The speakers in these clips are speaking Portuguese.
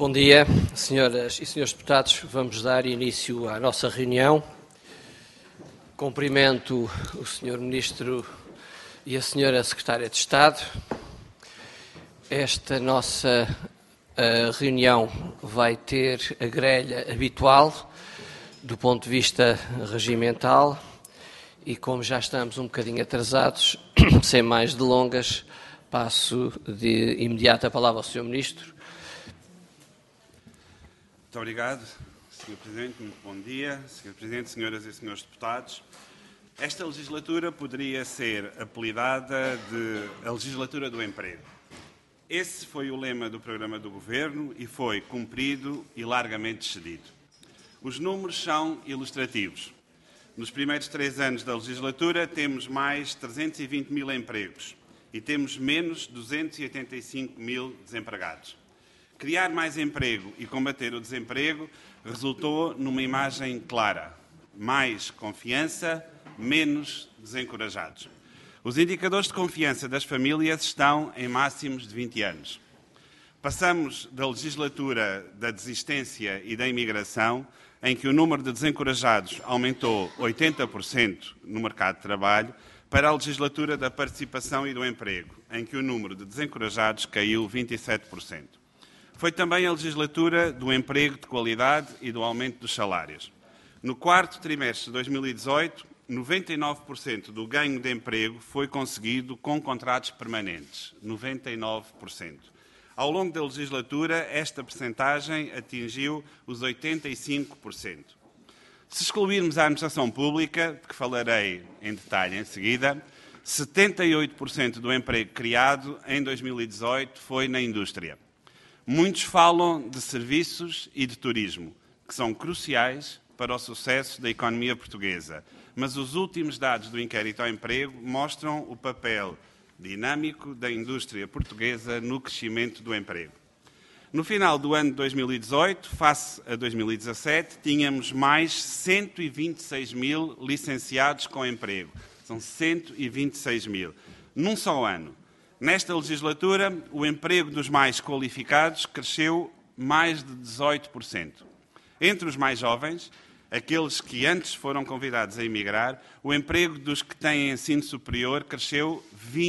Bom dia, senhoras e senhores deputados. Vamos dar início à nossa reunião. Cumprimento o senhor Ministro e a senhora Secretária de Estado. Esta nossa reunião vai ter a grelha habitual do ponto de vista regimental e, como já estamos um bocadinho atrasados, sem mais delongas, passo de imediato a palavra ao senhor Ministro. Muito obrigado, Sr. Presidente. Muito bom dia, Sr. Presidente, senhoras e senhores deputados. Esta legislatura poderia ser apelidada de a legislatura do emprego. Esse foi o lema do programa do Governo e foi cumprido e largamente excedido. Os números são ilustrativos. Nos primeiros 3 anos da legislatura temos mais 320 mil empregos e temos menos 285 mil desempregados. Criar mais emprego e combater o desemprego resultou numa imagem clara: mais confiança, menos desencorajados. Os indicadores de confiança das famílias estão em máximos de 20 anos. Passamos da legislatura da desistência e da imigração, em que o número de desencorajados aumentou 80% no mercado de trabalho, para a legislatura da participação e do emprego, em que o número de desencorajados caiu 27%. Foi também a legislatura do emprego de qualidade e do aumento dos salários. No quarto trimestre de 2018, 99% do ganho de emprego foi conseguido com contratos permanentes. 99%. Ao longo da legislatura, esta percentagem atingiu os 85%. Se excluirmos a administração pública, de que falarei em detalhe em seguida, 78% do emprego criado em 2018 foi na indústria. Muitos falam de serviços e de turismo, que são cruciais para o sucesso da economia portuguesa, mas os últimos dados do inquérito ao emprego mostram o papel dinâmico da indústria portuguesa no crescimento do emprego. No final do ano de 2018, face a 2017, tínhamos mais 126 mil licenciados com emprego. São 126 mil. Num só ano. Nesta legislatura, o emprego dos mais qualificados cresceu mais de 18%. Entre os mais jovens, aqueles que antes foram convidados a emigrar, o emprego dos que têm ensino superior cresceu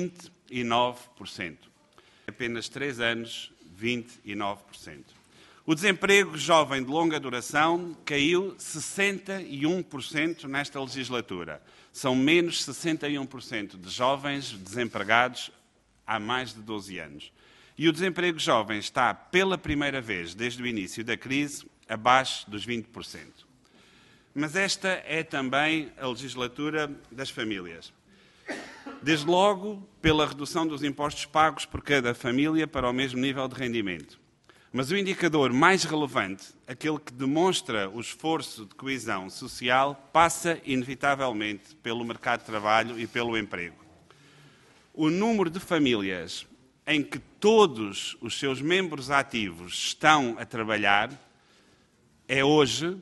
29%. Apenas 3 anos, 29%. O desemprego jovem de longa duração caiu 61% nesta legislatura. São menos 61% de jovens desempregados há mais de 12 anos. E o desemprego jovem está, pela primeira vez desde o início da crise, abaixo dos 20%. Mas esta é também a legislatura das famílias. Desde logo, pela redução dos impostos pagos por cada família para o mesmo nível de rendimento. Mas o indicador mais relevante, aquele que demonstra o esforço de coesão social, passa inevitavelmente pelo mercado de trabalho e pelo emprego. O número de famílias em que todos os seus membros ativos estão a trabalhar é hoje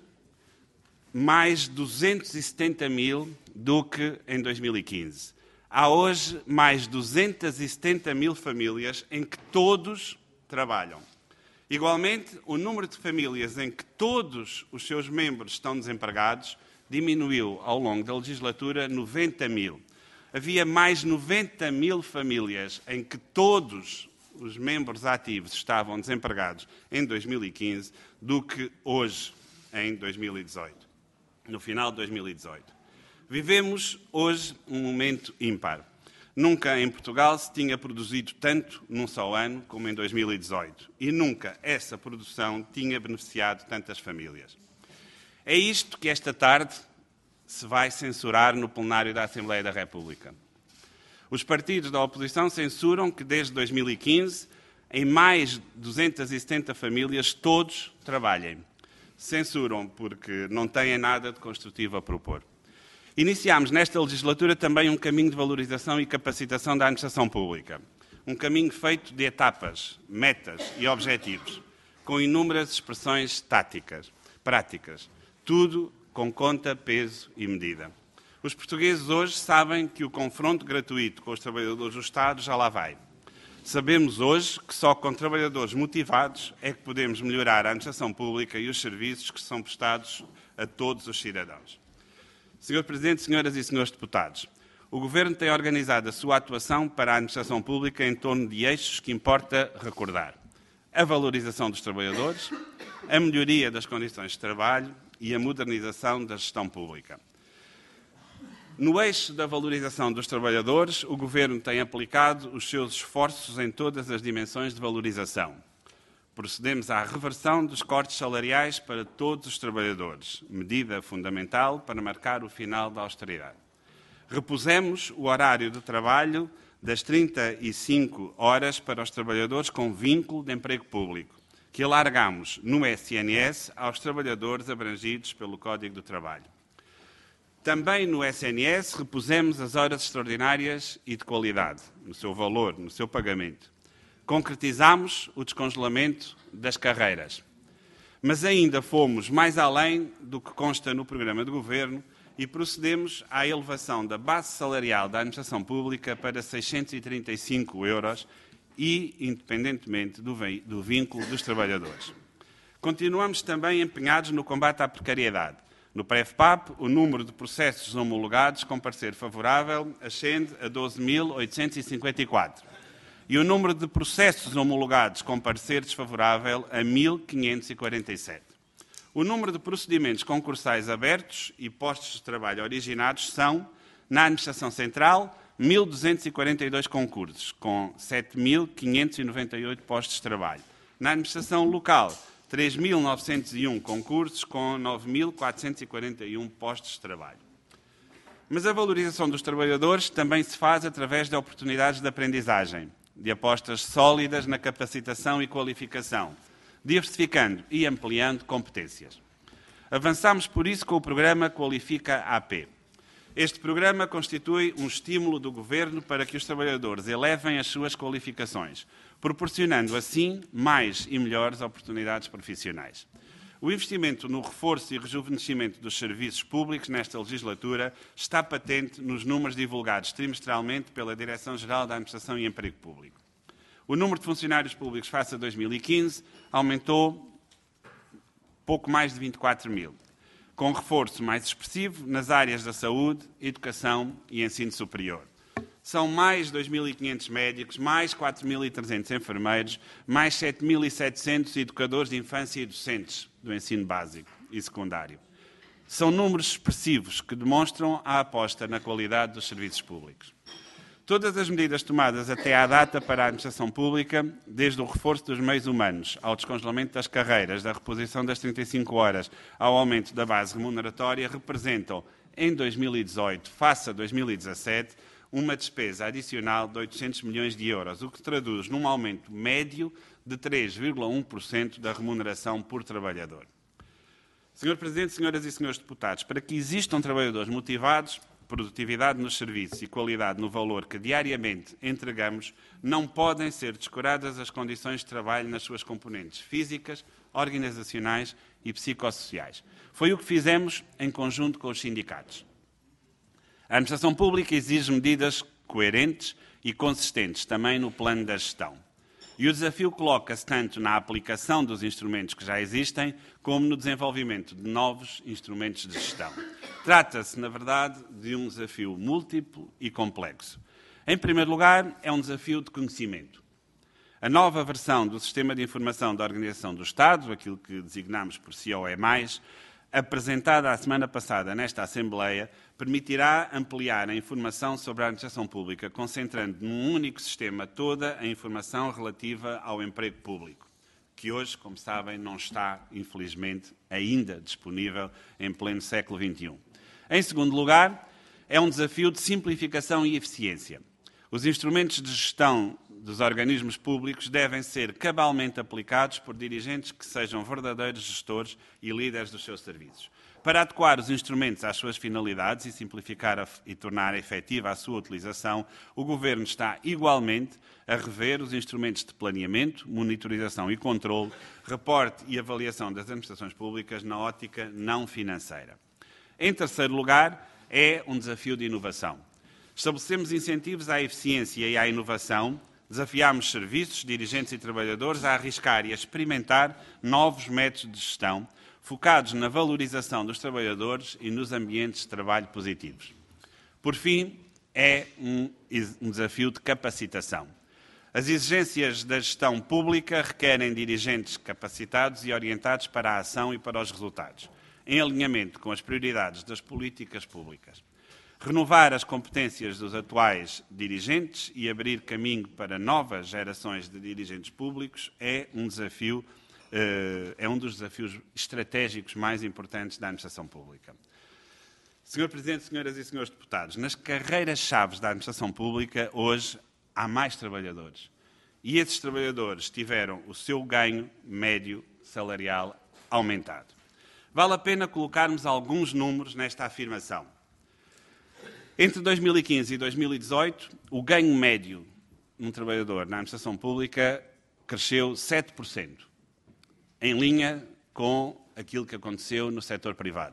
mais 270 mil do que em 2015. Há hoje mais 270 mil famílias em que todos trabalham. Igualmente, o número de famílias em que todos os seus membros estão desempregados diminuiu ao longo da legislatura 90 mil. Havia mais 90 mil famílias em que todos os membros ativos estavam desempregados em 2015 do que hoje, em 2018, no final de 2018. Vivemos hoje um momento ímpar. Nunca em Portugal se tinha produzido tanto num só ano como em 2018 e nunca essa produção tinha beneficiado tantas famílias. É isto que esta tarde se vai censurar no plenário da Assembleia da República. Os partidos da oposição censuram que desde 2015 em mais de 270 famílias todos trabalhem. Censuram porque não têm nada de construtivo a propor. Iniciámos nesta legislatura também um caminho de valorização e capacitação da administração pública. Um caminho feito de etapas, metas e objetivos, com inúmeras expressões táticas, práticas, tudo com conta, peso e medida. Os portugueses hoje sabem que o confronto gratuito com os trabalhadores do Estado já lá vai. Sabemos hoje que só com trabalhadores motivados é que podemos melhorar a administração pública e os serviços que são prestados a todos os cidadãos. Sr. Presidente, senhoras e senhores deputados, o Governo tem organizado a sua atuação para a administração pública em torno de eixos que importa recordar: a valorização dos trabalhadores, a melhoria das condições de trabalho e a modernização da gestão pública. No eixo da valorização dos trabalhadores, o Governo tem aplicado os seus esforços em todas as dimensões de valorização. Procedemos à reversão dos cortes salariais para todos os trabalhadores, medida fundamental para marcar o final da austeridade. Repusemos o horário de trabalho das 35 horas para os trabalhadores com vínculo de emprego público, que alargamos no SNS aos trabalhadores abrangidos pelo Código do Trabalho. Também no SNS repusemos as horas extraordinárias e de qualidade, no seu valor, no seu pagamento. Concretizamos o descongelamento das carreiras. Mas ainda fomos mais além do que consta no programa de Governo e procedemos à elevação da base salarial da administração pública para 635 euros e, independentemente do vínculo dos trabalhadores. Continuamos também empenhados no combate à precariedade. No PREFPAP, o número de processos homologados com parecer favorável ascende a 12.854 e o número de processos homologados com parecer desfavorável a 1.547. O número de procedimentos concursais abertos e postos de trabalho originados são, na Administração Central, 1.242 concursos, com 7.598 postos de trabalho. Na Administração Local, 3.901 concursos, com 9.441 postos de trabalho. Mas a valorização dos trabalhadores também se faz através de oportunidades de aprendizagem, de apostas sólidas na capacitação e qualificação, diversificando e ampliando competências. Avançamos, por isso, com o programa Qualifica AP. Este programa constitui um estímulo do Governo para que os trabalhadores elevem as suas qualificações, proporcionando assim mais e melhores oportunidades profissionais. O investimento no reforço e rejuvenescimento dos serviços públicos nesta legislatura está patente nos números divulgados trimestralmente pela Direção-Geral da Administração e Emprego Público. O número de funcionários públicos face a 2015 aumentou pouco mais de 24 mil, com reforço mais expressivo nas áreas da saúde, educação e ensino superior. São mais 2.500 médicos, mais 4.300 enfermeiros, mais 7.700 educadores de infância e docentes do ensino básico e secundário. São números expressivos que demonstram a aposta na qualidade dos serviços públicos. Todas as medidas tomadas até à data para a administração pública, desde o reforço dos meios humanos, ao descongelamento das carreiras, da reposição das 35 horas, ao aumento da base remuneratória, representam, em 2018, face a 2017, uma despesa adicional de 800 milhões de euros, o que traduz num aumento médio de 3,1% da remuneração por trabalhador. Sr. Presidente, senhoras e senhores deputados, para que existam trabalhadores motivados, produtividade nos serviços e qualidade no valor que diariamente entregamos, não podem ser descuradas as condições de trabalho nas suas componentes físicas, organizacionais e psicossociais. Foi o que fizemos em conjunto com os sindicatos. A administração pública exige medidas coerentes e consistentes também no plano da gestão. E o desafio coloca-se tanto na aplicação dos instrumentos que já existem, como no desenvolvimento de novos instrumentos de gestão. Trata-se, na verdade, de um desafio múltiplo e complexo. Em primeiro lugar, é um desafio de conhecimento. A nova versão do Sistema de Informação da Organização do Estado, aquilo que designamos por COE+, apresentada a semana passada nesta Assembleia, permitirá ampliar a informação sobre a administração pública, concentrando num único sistema toda a informação relativa ao emprego público, que hoje, como sabem, não está, infelizmente, ainda disponível em pleno século XXI. Em segundo lugar, é um desafio de simplificação e eficiência. Os instrumentos de gestão dos organismos públicos devem ser cabalmente aplicados por dirigentes que sejam verdadeiros gestores e líderes dos seus serviços. Para adequar os instrumentos às suas finalidades e simplificar e tornar efetiva a sua utilização, o Governo está igualmente a rever os instrumentos de planeamento, monitorização e controle, reporte e avaliação das administrações públicas na ótica não financeira. Em terceiro lugar, é um desafio de inovação. Estabelecemos incentivos à eficiência e à inovação, Desafiámos serviços, dirigentes e trabalhadores a arriscar e a experimentar novos métodos de gestão, focados na valorização dos trabalhadores e nos ambientes de trabalho positivos. Por fim, é um desafio de capacitação. As exigências da gestão pública requerem dirigentes capacitados e orientados para a ação e para os resultados, em alinhamento com as prioridades das políticas públicas. Renovar as competências dos atuais dirigentes e abrir caminho para novas gerações de dirigentes públicos é um dos desafios estratégicos mais importantes da administração pública. Sr. Presidente, senhoras e senhores deputados, nas carreiras-chave da administração pública, hoje, há mais trabalhadores. E esses trabalhadores tiveram o seu ganho médio salarial aumentado. Vale a pena colocarmos alguns números nesta afirmação. Entre 2015 e 2018, o ganho médio de um trabalhador na administração pública cresceu 7%, em linha com aquilo que aconteceu no setor privado.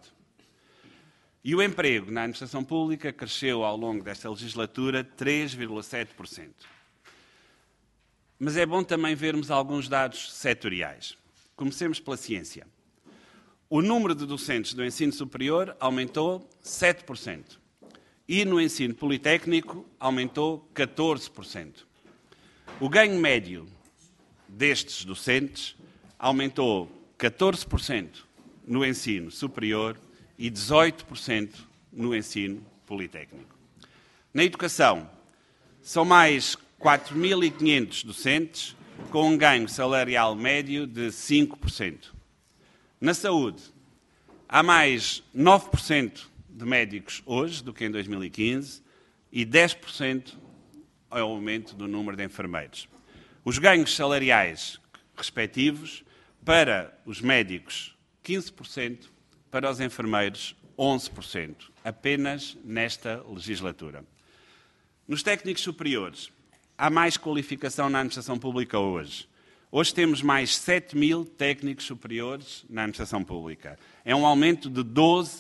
E o emprego na administração pública cresceu ao longo desta legislatura 3,7%. Mas é bom também vermos alguns dados setoriais. Comecemos pela ciência. O número de docentes do ensino superior aumentou 7%. E no ensino politécnico aumentou 14%. O ganho médio destes docentes aumentou 14% no ensino superior e 18% no ensino politécnico. Na educação, são mais 4.500 docentes com um ganho salarial médio de 5%. Na saúde, há mais 9% de médicos hoje do que em 2015 e 10% é o aumento do número de enfermeiros. Os ganhos salariais respectivos para os médicos 15%, para os enfermeiros 11%, apenas nesta legislatura. Nos técnicos superiores, há mais qualificação na administração pública hoje. Hoje temos mais 7.000 técnicos superiores na administração pública. É um aumento de 12%.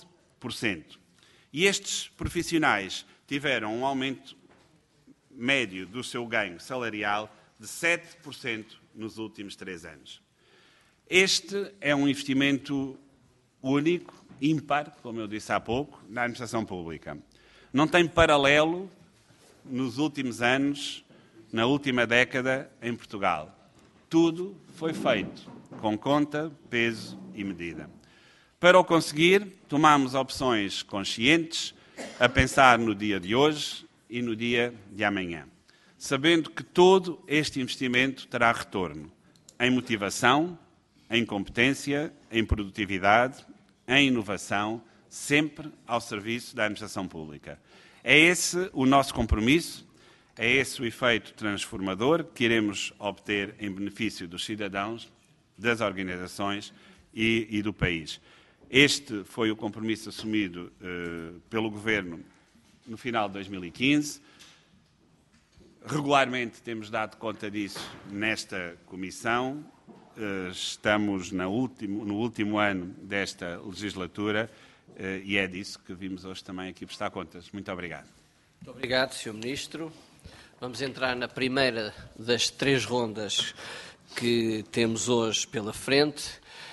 E estes profissionais tiveram um aumento médio do seu ganho salarial de 7% nos últimos 3 anos. Este é um investimento único, ímpar, como eu disse há pouco, na administração pública. Não tem paralelo nos últimos anos, na última década, em Portugal. Tudo foi feito com conta, peso e medida. Para o conseguir, tomamos opções conscientes, a pensar no dia de hoje e no dia de amanhã, sabendo que todo este investimento terá retorno em motivação, em competência, em produtividade, em inovação, sempre ao serviço da administração pública. É esse o nosso compromisso, é esse o efeito transformador que iremos obter em benefício dos cidadãos, das organizações e do país. Este foi o compromisso assumido pelo Governo no final de 2015. Regularmente temos dado conta disso nesta Comissão. Estamos no último ano desta legislatura e é disso que vimos hoje também aqui prestar contas. Muito obrigado. Muito obrigado, Sr. Ministro. Vamos entrar na primeira das 3 rondas que temos hoje pela frente.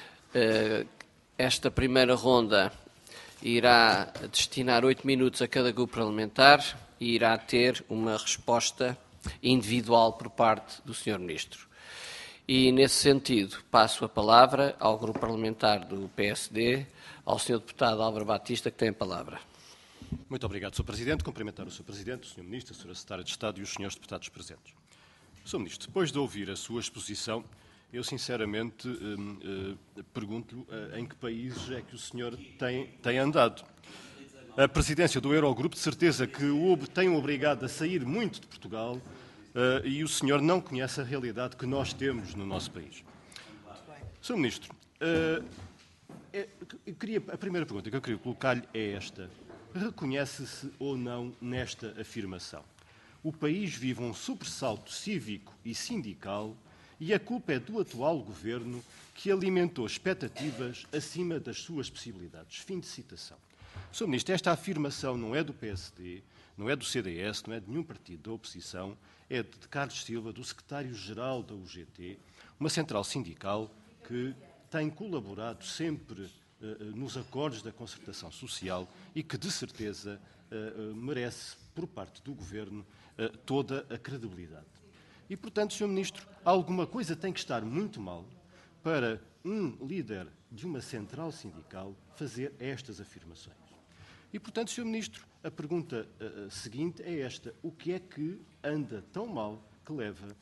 Esta primeira ronda irá destinar 8 minutos a cada grupo parlamentar e irá ter uma resposta individual por parte do Sr. Ministro. E, nesse sentido, passo a palavra ao grupo parlamentar do PSD, ao Sr. Deputado Álvaro Batista, que tem a palavra. Muito obrigado, Sr. Presidente. Cumprimentar o Sr. Presidente, o Sr. Ministro, a Sra. Secretária de Estado e os Srs. Deputados presentes. Sr. Ministro, depois de ouvir a sua exposição, eu sinceramente pergunto-lhe em que países é que o senhor tem andado. A presidência do Eurogrupo, de certeza que o tem obrigado a sair muito de Portugal e o senhor não conhece a realidade que nós temos no nosso país. Sr. Ministro, a primeira pergunta que eu queria colocar-lhe é esta. Reconhece-se ou não nesta afirmação? O país vive um sobressalto cívico e sindical e a culpa é do atual governo que alimentou expectativas acima das suas possibilidades. Fim de citação. Sr. Ministro, esta afirmação não é do PSD, não é do CDS, não é de nenhum partido da oposição, é de Carlos Silva, do secretário-geral da UGT, uma central sindical que tem colaborado sempre nos acordos da concertação social e que, de certeza, merece, por parte do Governo, toda a credibilidade. E, portanto, Sr. Ministro, alguma coisa tem que estar muito mal para um líder de uma central sindical fazer estas afirmações. E, portanto, Sr. Ministro, a pergunta seguinte é esta. O que é que anda tão mal que leva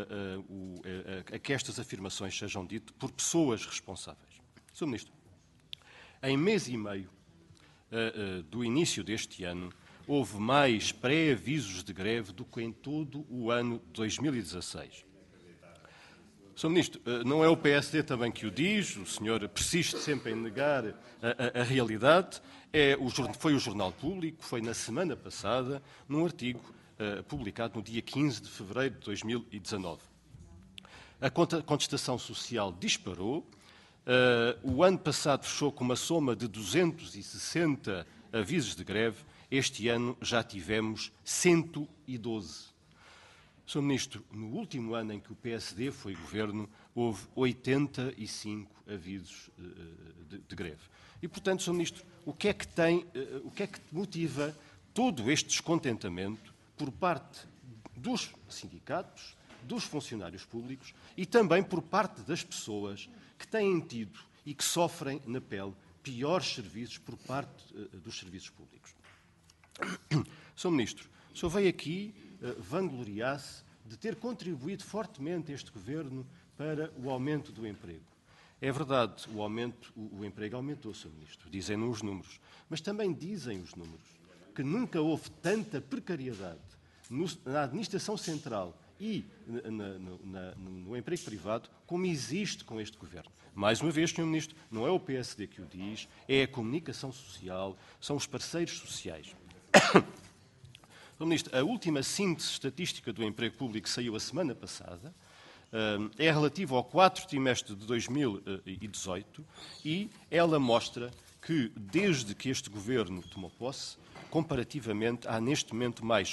a que estas afirmações sejam ditas por pessoas responsáveis? Sr. Ministro, em mês e meio do início deste ano, houve mais pré-avisos de greve do que em todo o ano de 2016. Sr. Ministro, não é o PSD também que o diz, o senhor persiste sempre em negar a realidade. Foi o Jornal Público, foi na semana passada, num artigo publicado no dia 15 de fevereiro de 2019. A contestação social disparou. O ano passado fechou com uma soma de 260 avisos de greve. Este ano já tivemos 112. Sr. Ministro, no último ano em que o PSD foi governo, houve 85 avisos de greve. E, portanto, Sr. Ministro, o que é que motiva todo este descontentamento por parte dos sindicatos, dos funcionários públicos e também por parte das pessoas que têm tido e que sofrem na pele piores serviços por parte dos serviços públicos? Sr. Ministro, o senhor veio aqui vangloriar-se de ter contribuído fortemente este Governo para o aumento do emprego. É verdade, o emprego aumentou, Sr. Ministro, dizem-nos os números, mas também dizem os números que nunca houve tanta precariedade na administração central e no emprego privado como existe com este Governo. Mais uma vez, Sr. Ministro, não é o PSD que o diz, é a comunicação social, são os parceiros sociais. Sr. Ministro, a última síntese estatística do emprego público saiu a semana passada, é relativa ao 4º trimestre de 2018 e ela mostra que, desde que este Governo tomou posse, comparativamente, há neste momento mais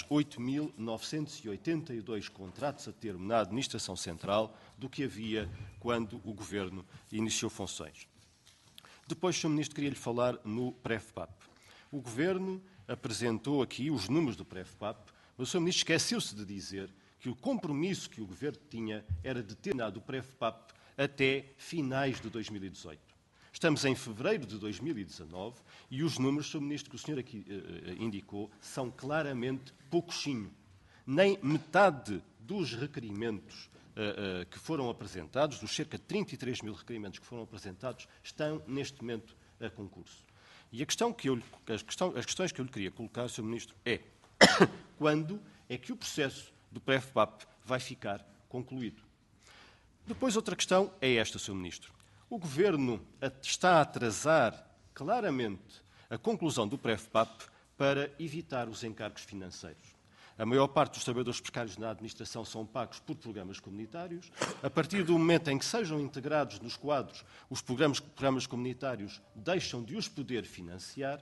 8.982 contratos a termo na administração central do que havia quando o Governo iniciou funções. Depois, Sr. Ministro, queria-lhe falar no PREFPAP. O Governo apresentou aqui os números do PREFPAP, mas o Sr. Ministro esqueceu-se de dizer que o compromisso que o Governo tinha era de terminar o PREFPAP até finais de 2018. Estamos em fevereiro de 2019 e os números, Sr. Ministro, que o senhor aqui indicou, são claramente pouquinho. Nem metade dos requerimentos que foram apresentados, dos cerca de 33 mil requerimentos que foram apresentados, estão neste momento a concurso. E as questões que eu lhe queria colocar, Sr. Ministro, é quando é que o processo do PREFPAP vai ficar concluído? Depois, outra questão é esta, Sr. Ministro. O Governo está a atrasar claramente a conclusão do PREFPAP para evitar os encargos financeiros. A maior parte dos trabalhadores precários na administração são pagos por programas comunitários. A partir do momento em que sejam integrados nos quadros, os programas comunitários deixam de os poder financiar.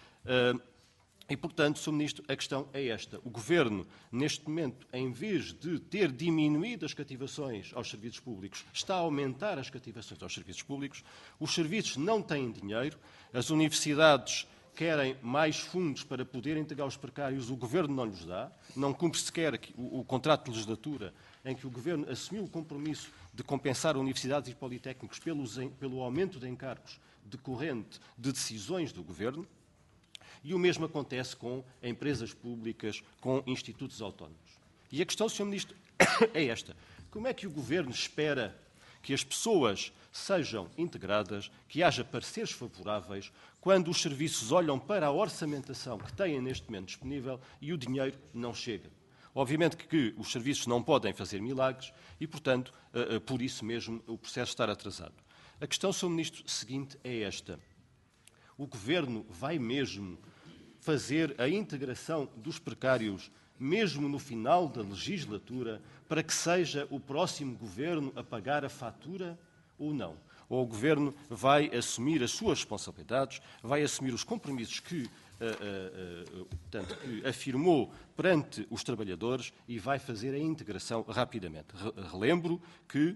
E, portanto, Sr. Ministro, a questão é esta. O Governo, neste momento, em vez de ter diminuído as cativações aos serviços públicos, está a aumentar as cativações aos serviços públicos. Os serviços não têm dinheiro, as universidades querem mais fundos para poder integrar os precários, o Governo não lhes dá, não cumpre sequer o contrato de legislatura em que o Governo assumiu o compromisso de compensar universidades e politécnicos pelo aumento de encargos decorrente de decisões do Governo, e o mesmo acontece com empresas públicas, com institutos autónomos. E a questão, Sr. Ministro, é esta. Como é que o Governo espera que as pessoas sejam integradas, que haja pareceres favoráveis, quando os serviços olham para a orçamentação que têm neste momento disponível e o dinheiro não chega? Obviamente que os serviços não podem fazer milagres e, portanto, por isso mesmo o processo está atrasado. A questão, Sr. Ministro, seguinte é esta. O Governo vai mesmo fazer a integração dos precários mesmo no final da legislatura, para que seja o próximo Governo a pagar a fatura ou não? Ou o Governo vai assumir as suas responsabilidades, vai assumir os compromissos que portanto, que afirmou perante os trabalhadores e vai fazer a integração rapidamente. Relembro que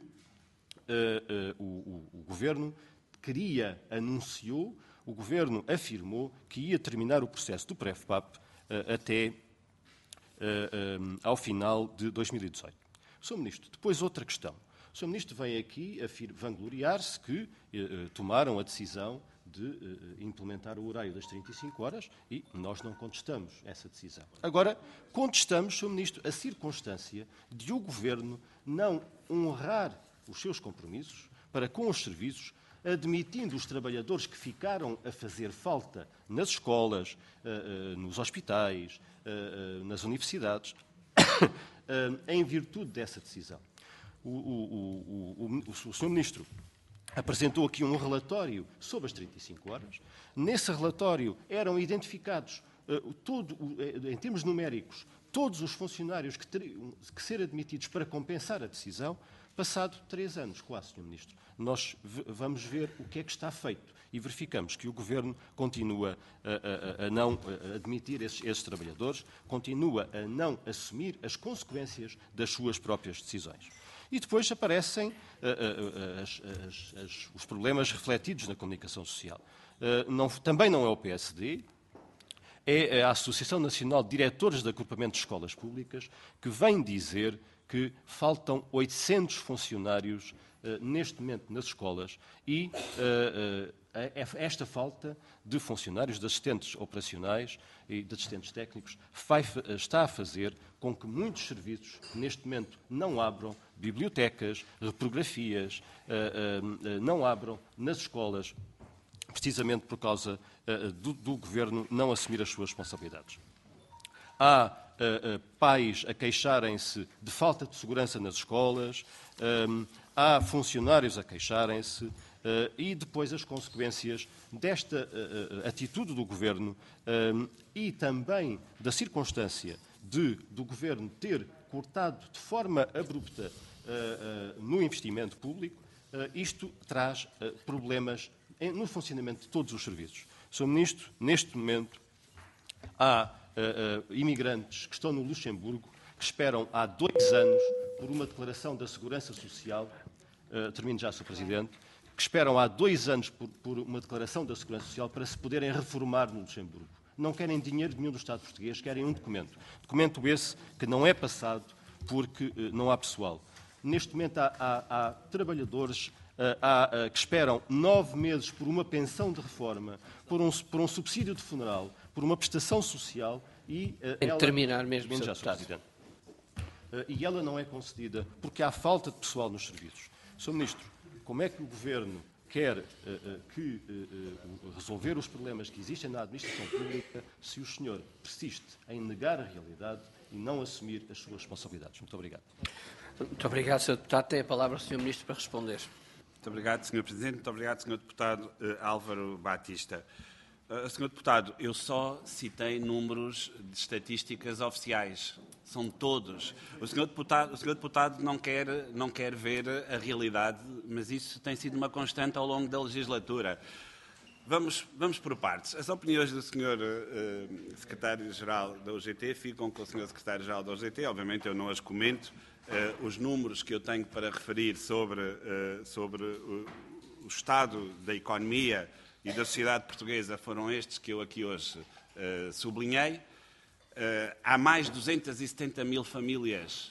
o Governo o Governo afirmou que ia terminar o processo do PREFPAP até ao final de 2018. Sr. Ministro, depois outra questão. O Sr. Ministro vem aqui vangloriar-se que tomaram a decisão de implementar o horário das 35 horas e nós não contestamos essa decisão. Agora, contestamos, Sr. Ministro, a circunstância de o Governo não honrar os seus compromissos para com os serviços, admitindo os trabalhadores que ficaram a fazer falta nas escolas, nos hospitais, nas universidades, em virtude dessa decisão. O Sr. Ministro apresentou aqui um relatório sobre as 35 horas. Nesse relatório eram identificados, em termos numéricos, todos os funcionários que teriam que ser admitidos para compensar a decisão. Passado 3 anos, quase, Sr. Ministro, nós vamos ver o que é que está feito e verificamos que o Governo continua a não admitir esses trabalhadores, continua a não assumir as consequências das suas próprias decisões. E depois aparecem os problemas refletidos na comunicação social. Também não é o PSD, é a Associação Nacional de Diretores de Agrupamento de Escolas Públicas que vem dizer que faltam 800 funcionários neste momento nas escolas e esta falta de funcionários, de assistentes operacionais e de assistentes técnicos está a fazer com que muitos serviços neste momento não abram bibliotecas, reprografias, não abram nas escolas, precisamente por causa do Governo não assumir as suas responsabilidades. Há pais a queixarem-se de falta de segurança nas escolas, há funcionários a queixarem-se e depois as consequências desta atitude do Governo e também da circunstância do Governo ter cortado de forma abrupta no investimento público, isto traz problemas no funcionamento de todos os serviços. Sr. Ministro, neste momento há imigrantes que estão no Luxemburgo, que esperam há 2 anos por uma declaração da Segurança Social, termino já, Sr. Presidente, que esperam há 2 anos por uma declaração da Segurança Social para se poderem reformar no Luxemburgo. Não querem dinheiro nenhum do Estado português, querem um documento. Documento esse que não é passado porque não há pessoal. Neste momento há trabalhadores que esperam 9 meses por uma pensão de reforma, por um subsídio de funeral, por uma prestação social e terminar mesmo, Sr. Presidente. E ela não é concedida porque há falta de pessoal nos serviços. Sr. Ministro, como é que o Governo quer resolver os problemas que existem na administração pública se o senhor persiste em negar a realidade e não assumir as suas responsabilidades? Muito obrigado. Muito obrigado, Sr. Deputado. Tem a palavra o Sr. Ministro para responder. Muito obrigado, Sr. Presidente. Muito obrigado, Sr. Deputado Álvaro Batista. Sr. Deputado, eu só citei números de estatísticas oficiais. São todos. O Sr. Deputado não quer ver a realidade, mas isso tem sido uma constante ao longo da legislatura. Vamos por partes. As opiniões do Sr. Secretário-Geral da UGT ficam com o Sr. Secretário-Geral da UGT. Obviamente eu não as comento. Os números que eu tenho para referir sobre o estado da economia e da sociedade portuguesa foram estes que eu aqui hoje sublinhei. Há mais de 270 mil famílias,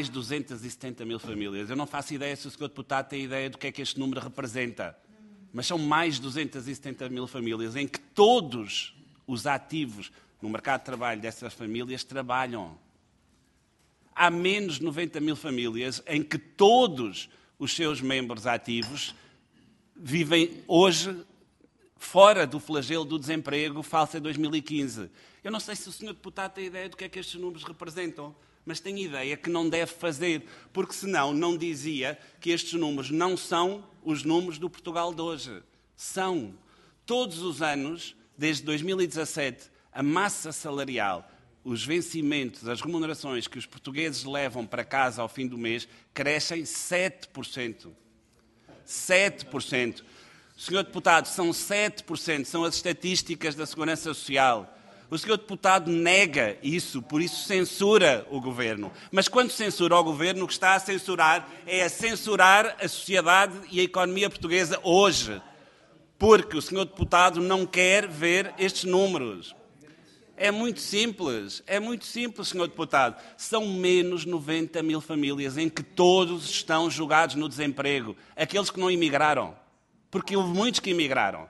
eu não faço ideia se o Sr. Deputado tem ideia do que é que este número representa, mas são mais de 270 mil famílias em que todos os ativos no mercado de trabalho dessas famílias trabalham. Há menos de 90 mil famílias em que todos os seus membros ativos vivem hoje fora do flagelo do desemprego falso em 2015. Eu não sei se o Sr. Deputado tem ideia do que é que estes números representam, mas tem ideia que não deve fazer, porque senão não dizia que estes números não são os números do Portugal de hoje. São. Todos os anos, desde 2017, a massa salarial, os vencimentos, as remunerações que os portugueses levam para casa ao fim do mês, crescem 7%. 7%. Senhor Deputado, são 7%, são as estatísticas da Segurança Social. O senhor deputado nega isso, por isso censura o governo. Mas quando censura o governo, o que está a censurar é a censurar a sociedade e a economia portuguesa hoje. Porque o senhor deputado não quer ver estes números. É muito simples, senhor deputado. São menos 90 mil famílias em que todos estão jogados no desemprego. Aqueles que não imigraram. Porque houve muitos que imigraram.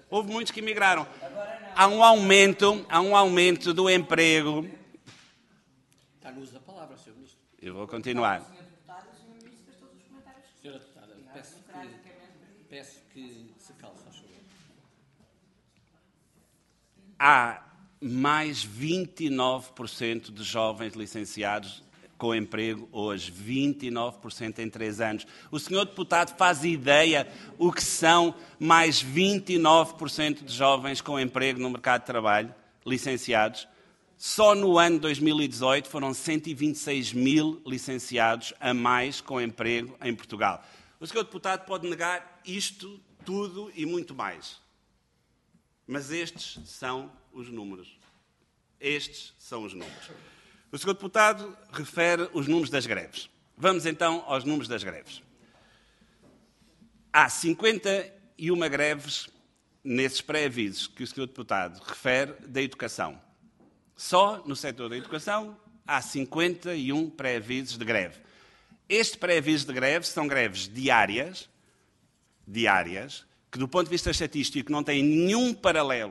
Há um aumento do emprego. Está no uso da palavra, Sr. Ministro. Eu vou continuar. Senhora Deputada, peço que se cale, faz favor. Há mais 29% de jovens licenciados com emprego hoje. 29% em 3 anos. O senhor deputado faz ideia o que são mais 29% de jovens com emprego no mercado de trabalho, licenciados? Só no ano 2018 foram 126 mil licenciados a mais com emprego em Portugal. O senhor deputado pode negar isto, tudo e muito mais. Mas estes são os números. O senhor deputado refere os números das greves. Vamos então aos números das greves. Há 51 greves nesses pré-avisos que o senhor deputado refere da educação. Só no setor da educação há 51 pré-avisos de greve. Estes pré-avisos de greve são greves diárias, que do ponto de vista estatístico não têm nenhum paralelo,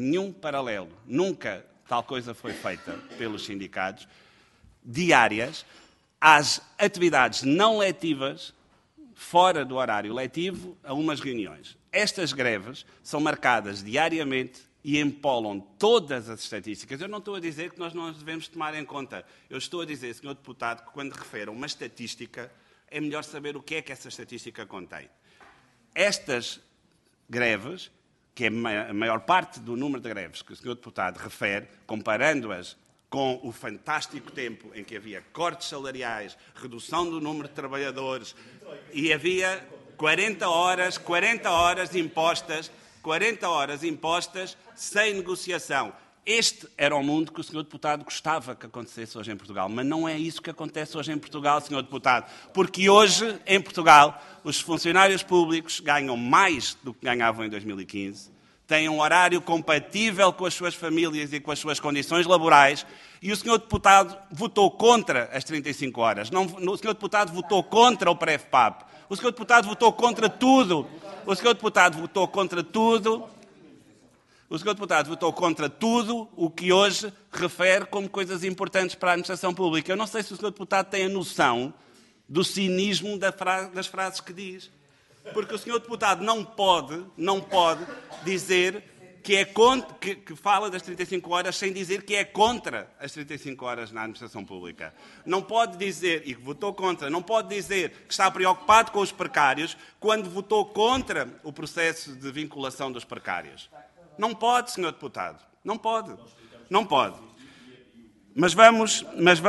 nunca tal coisa foi feita pelos sindicatos, diárias, às atividades não letivas, fora do horário letivo, a umas reuniões. Estas greves são marcadas diariamente e empolam todas as estatísticas. Eu não estou a dizer que nós não as devemos tomar em conta. Eu estou a dizer, Sr. Deputado, que quando refere a uma estatística, é melhor saber o que é que essa estatística contém. Estas greves, que é a maior parte do número de greves que o Sr. Deputado refere, comparando-as com o fantástico tempo em que havia cortes salariais, redução do número de trabalhadores e havia 40 horas impostas sem negociação. Este era o mundo que o Sr. Deputado gostava que acontecesse hoje em Portugal. Mas não é isso que acontece hoje em Portugal, Sr. Deputado. Porque hoje, em Portugal, os funcionários públicos ganham mais do que ganhavam em 2015, têm um horário compatível com as suas famílias e com as suas condições laborais, e o Sr. Deputado votou contra as 35 horas. O Sr. Deputado votou contra o PREF-PAP. O Sr. Deputado votou contra tudo. O Sr. Deputado votou contra tudo o que hoje refere como coisas importantes para a administração pública. Eu não sei se o Sr. Deputado tem a noção do cinismo das frases que diz. Porque o Sr. Deputado não pode dizer que fala das 35 horas sem dizer que é contra as 35 horas na administração pública. Não pode dizer, e que votou contra, não pode dizer que está preocupado com os precários quando votou contra o processo de vinculação dos precários. Não pode, Sr. Deputado. Não pode. Mas vamos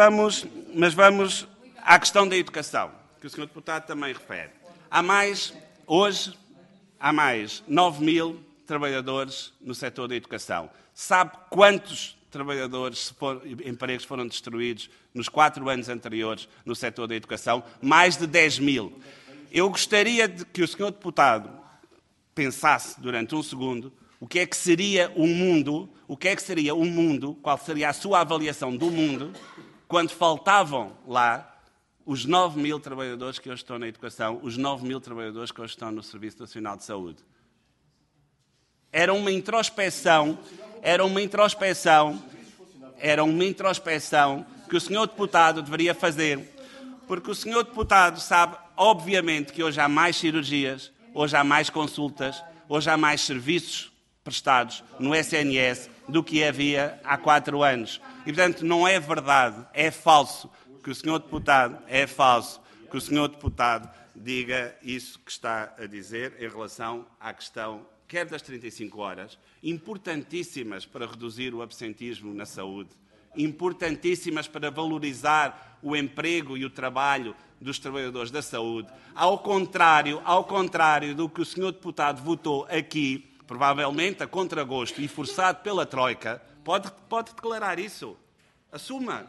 à questão da educação, que o Sr. Deputado também refere. Hoje há mais 9 mil trabalhadores no setor da educação. Sabe quantos empregos foram destruídos nos 4 anos anteriores no setor da educação? Mais de 10 mil. Eu gostaria de que o Sr. Deputado pensasse durante um segundo o que é que seria o mundo, qual seria a sua avaliação do mundo, quando faltavam lá os 9 mil trabalhadores que hoje estão na educação, os 9 mil trabalhadores que hoje estão no Serviço Nacional de Saúde. Era uma introspeção que o Sr. Deputado deveria fazer, porque o Sr. Deputado sabe, obviamente, que hoje há mais cirurgias, hoje há mais consultas, hoje há mais serviços prestados no SNS do que havia há 4 anos. E, portanto, não é verdade, é falso que o Sr. Deputado diga isso que está a dizer em relação à questão, quer das 35 horas, importantíssimas para reduzir o absentismo na saúde, importantíssimas para valorizar o emprego e o trabalho dos trabalhadores da saúde, ao contrário do que o Sr. Deputado votou aqui, provavelmente a contragosto e forçado pela Troika, pode declarar isso. Assuma.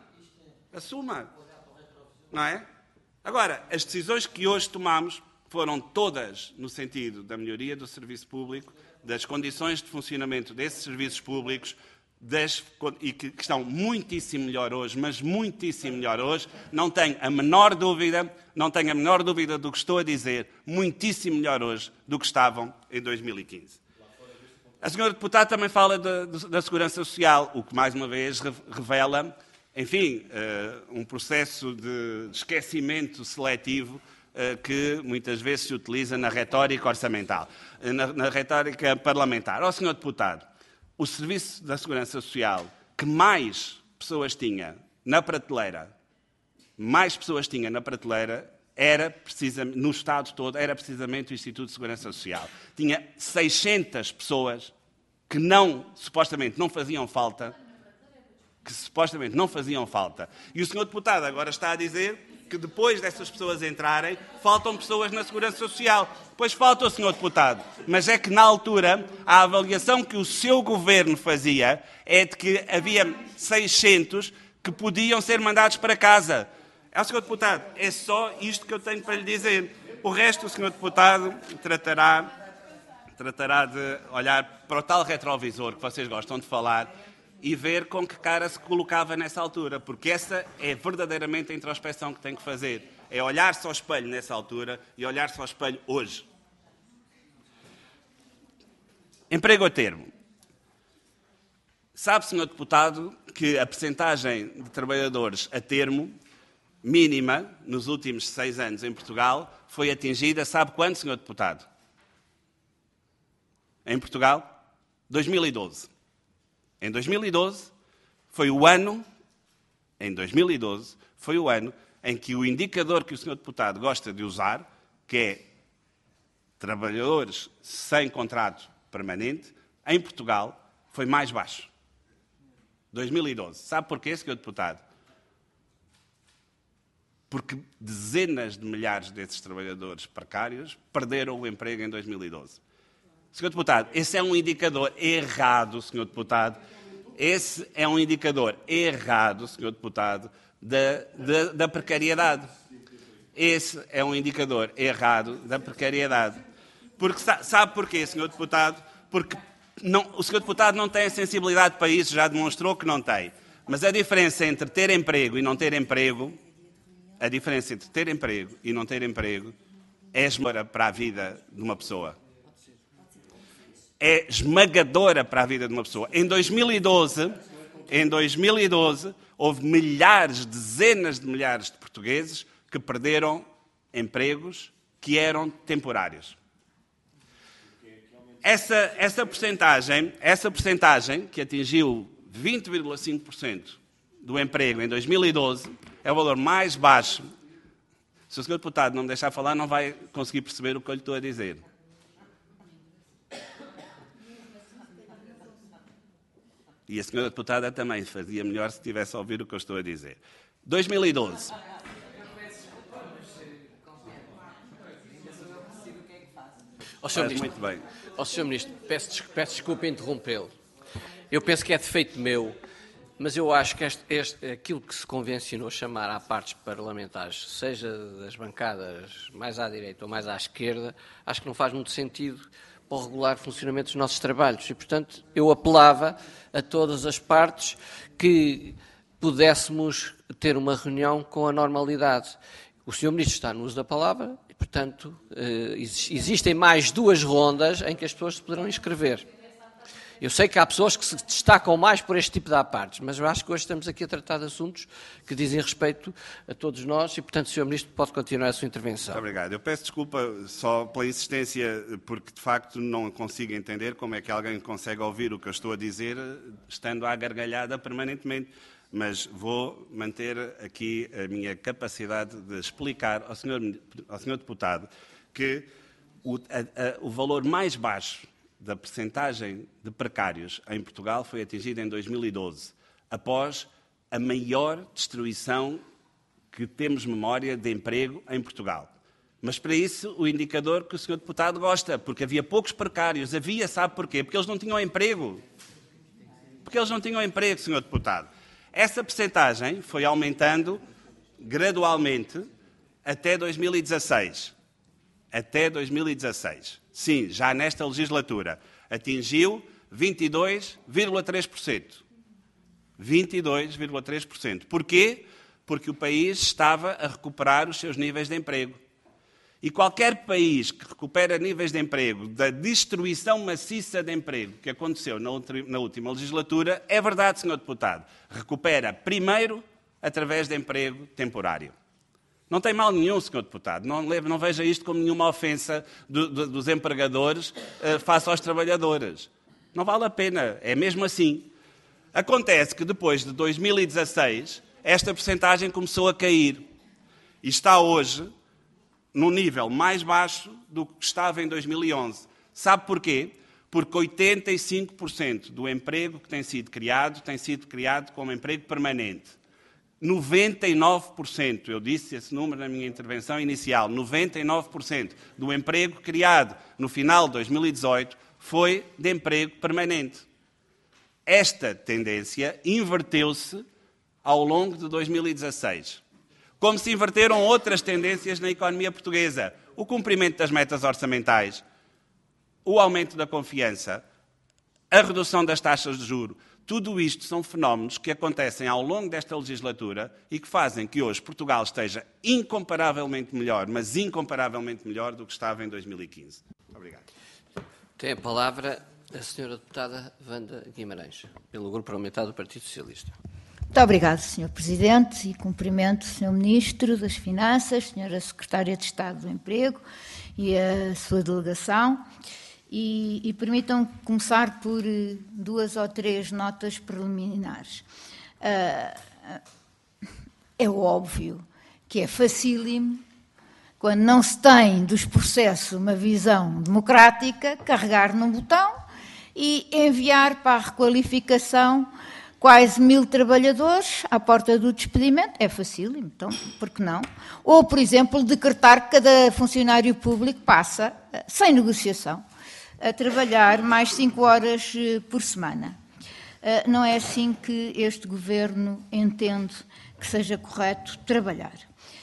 Não é? Agora, as decisões que hoje tomamos foram todas no sentido da melhoria do serviço público, das condições de funcionamento desses serviços públicos, e que estão muitíssimo melhor hoje, mas muitíssimo melhor hoje, não tenho a menor dúvida do que estou a dizer, muitíssimo melhor hoje do que estavam em 2015. A senhora deputada também fala da Segurança Social, o que mais uma vez revela, enfim, um processo de esquecimento seletivo que muitas vezes se utiliza na retórica orçamental, na retórica parlamentar. Ó, senhor deputado, o Serviço da Segurança Social que mais pessoas tinha na prateleira, era precisamente, no Estado todo, era precisamente o Instituto de Segurança Social. Tinha 600 pessoas que supostamente não faziam falta, E o senhor deputado agora está a dizer que depois dessas pessoas entrarem, faltam pessoas na Segurança Social. Pois falta, senhor deputado. Mas é que, na altura, a avaliação que o seu governo fazia é de que havia 600 que podiam ser mandados para casa. Senhor deputado, é só isto que eu tenho para lhe dizer. O resto, o senhor deputado tratará de olhar para o tal retrovisor que vocês gostam de falar e ver com que cara se colocava nessa altura, porque essa é verdadeiramente a introspeção que tem que fazer. É olhar-se ao espelho nessa altura e olhar-se ao espelho hoje. Emprego a termo. Sabe, senhor deputado, que a percentagem de trabalhadores a termo mínima nos últimos 6 anos em Portugal foi atingida, sabe quando, senhor deputado? Em Portugal? 2012. Em 2012 foi o ano em que o indicador que o senhor deputado gosta de usar, que é trabalhadores sem contrato permanente, em Portugal foi mais baixo. 2012. Sabe porquê, senhor deputado? Porque dezenas de milhares desses trabalhadores precários perderam o emprego em 2012. Senhor deputado, esse é um indicador errado, senhor deputado. Esse é um indicador errado, senhor deputado, da precariedade. Esse é um indicador errado da precariedade. Porque sabe porquê, senhor deputado? Porque o senhor deputado não tem a sensibilidade para isso, já demonstrou que não tem. Mas a diferença entre ter emprego e não ter emprego, é esmagadora para a vida de uma pessoa. É esmagadora para a vida de uma pessoa. Em 2012, houve dezenas de milhares de portugueses que perderam empregos que eram temporários. Essa percentagem, que atingiu 20,5% do emprego em 2012, é o valor mais baixo. Se o senhor deputado não me deixar falar, não vai conseguir perceber o que eu lhe estou a dizer. E a senhora deputada também fazia melhor se tivesse a ouvir o que eu estou a dizer. 2012. Muito bem. Sr. Ministro, peço desculpa interrompê-lo. Eu penso que é defeito meu, mas eu acho que aquilo que se convencionou chamar a partes parlamentares, seja das bancadas mais à direita ou mais à esquerda, acho que não faz muito sentido para o regular funcionamento dos nossos trabalhos. E, portanto, eu apelava a todas as partes que pudéssemos ter uma reunião com a normalidade. O Sr. Ministro está no uso da palavra e, portanto, existem mais 2 rondas em que as pessoas se poderão inscrever. Eu sei que há pessoas que se destacam mais por este tipo de apartes, mas eu acho que hoje estamos aqui a tratar de assuntos que dizem respeito a todos nós e, portanto, Sr. Ministro, pode continuar a sua intervenção. Muito obrigado. Eu peço desculpa só pela insistência, porque, de facto, não consigo entender como é que alguém consegue ouvir o que eu estou a dizer estando à gargalhada permanentemente. Mas vou manter aqui a minha capacidade de explicar ao senhor deputado que o valor mais baixo da percentagem de precários em Portugal foi atingido em 2012, após a maior destruição que temos memória de emprego em Portugal. Mas para isso o indicador que o Sr. Deputado gosta, porque havia poucos precários. Havia, sabe porquê? Porque eles não tinham emprego. Porque eles não tinham emprego, Sr. Deputado. Essa percentagem foi aumentando gradualmente até 2016. Até 2016. Sim, já nesta legislatura. Atingiu 22,3%. 22,3%. Porquê? Porque o país estava a recuperar os seus níveis de emprego. E qualquer país que recupera níveis de emprego da destruição maciça de emprego que aconteceu na última legislatura, é verdade, Sr. Deputado, recupera primeiro através de emprego temporário. Não tem mal nenhum, Sr. Deputado, não veja isto como nenhuma ofensa dos empregadores face aos trabalhadores. Não vale a pena, é mesmo assim. Acontece que depois de 2016, esta percentagem começou a cair e está hoje num nível mais baixo do que estava em 2011. Sabe porquê? Porque 85% do emprego que tem sido criado como emprego permanente. 99%, eu disse esse número na minha intervenção inicial, 99% do emprego criado no final de 2018 foi de emprego permanente. Esta tendência inverteu-se ao longo de 2016. Como se inverteram outras tendências na economia portuguesa. O cumprimento das metas orçamentais, o aumento da confiança, a redução das taxas de juros. Tudo isto são fenómenos que acontecem ao longo desta legislatura e que fazem que hoje Portugal esteja incomparavelmente melhor, mas incomparavelmente melhor do que estava em 2015. Obrigado. Tem a palavra a senhora deputada Wanda Guimarães, pelo Grupo Parlamentar do Partido Socialista. Muito obrigado, Sr. Presidente, e cumprimento o Sr. Ministro das Finanças, Sra. Secretária de Estado do Emprego e a sua delegação. E permitam começar por 2 ou 3 notas preliminares. É óbvio que é facílimo, quando não se tem dos processos uma visão democrática, carregar num botão e enviar para a requalificação quase 1000 trabalhadores à porta do despedimento. É facílimo, então, por que não? Ou, por exemplo, decretar que cada funcionário público passa, sem negociação, a trabalhar mais 5 horas por semana. Não é assim que este Governo entende que seja correto trabalhar.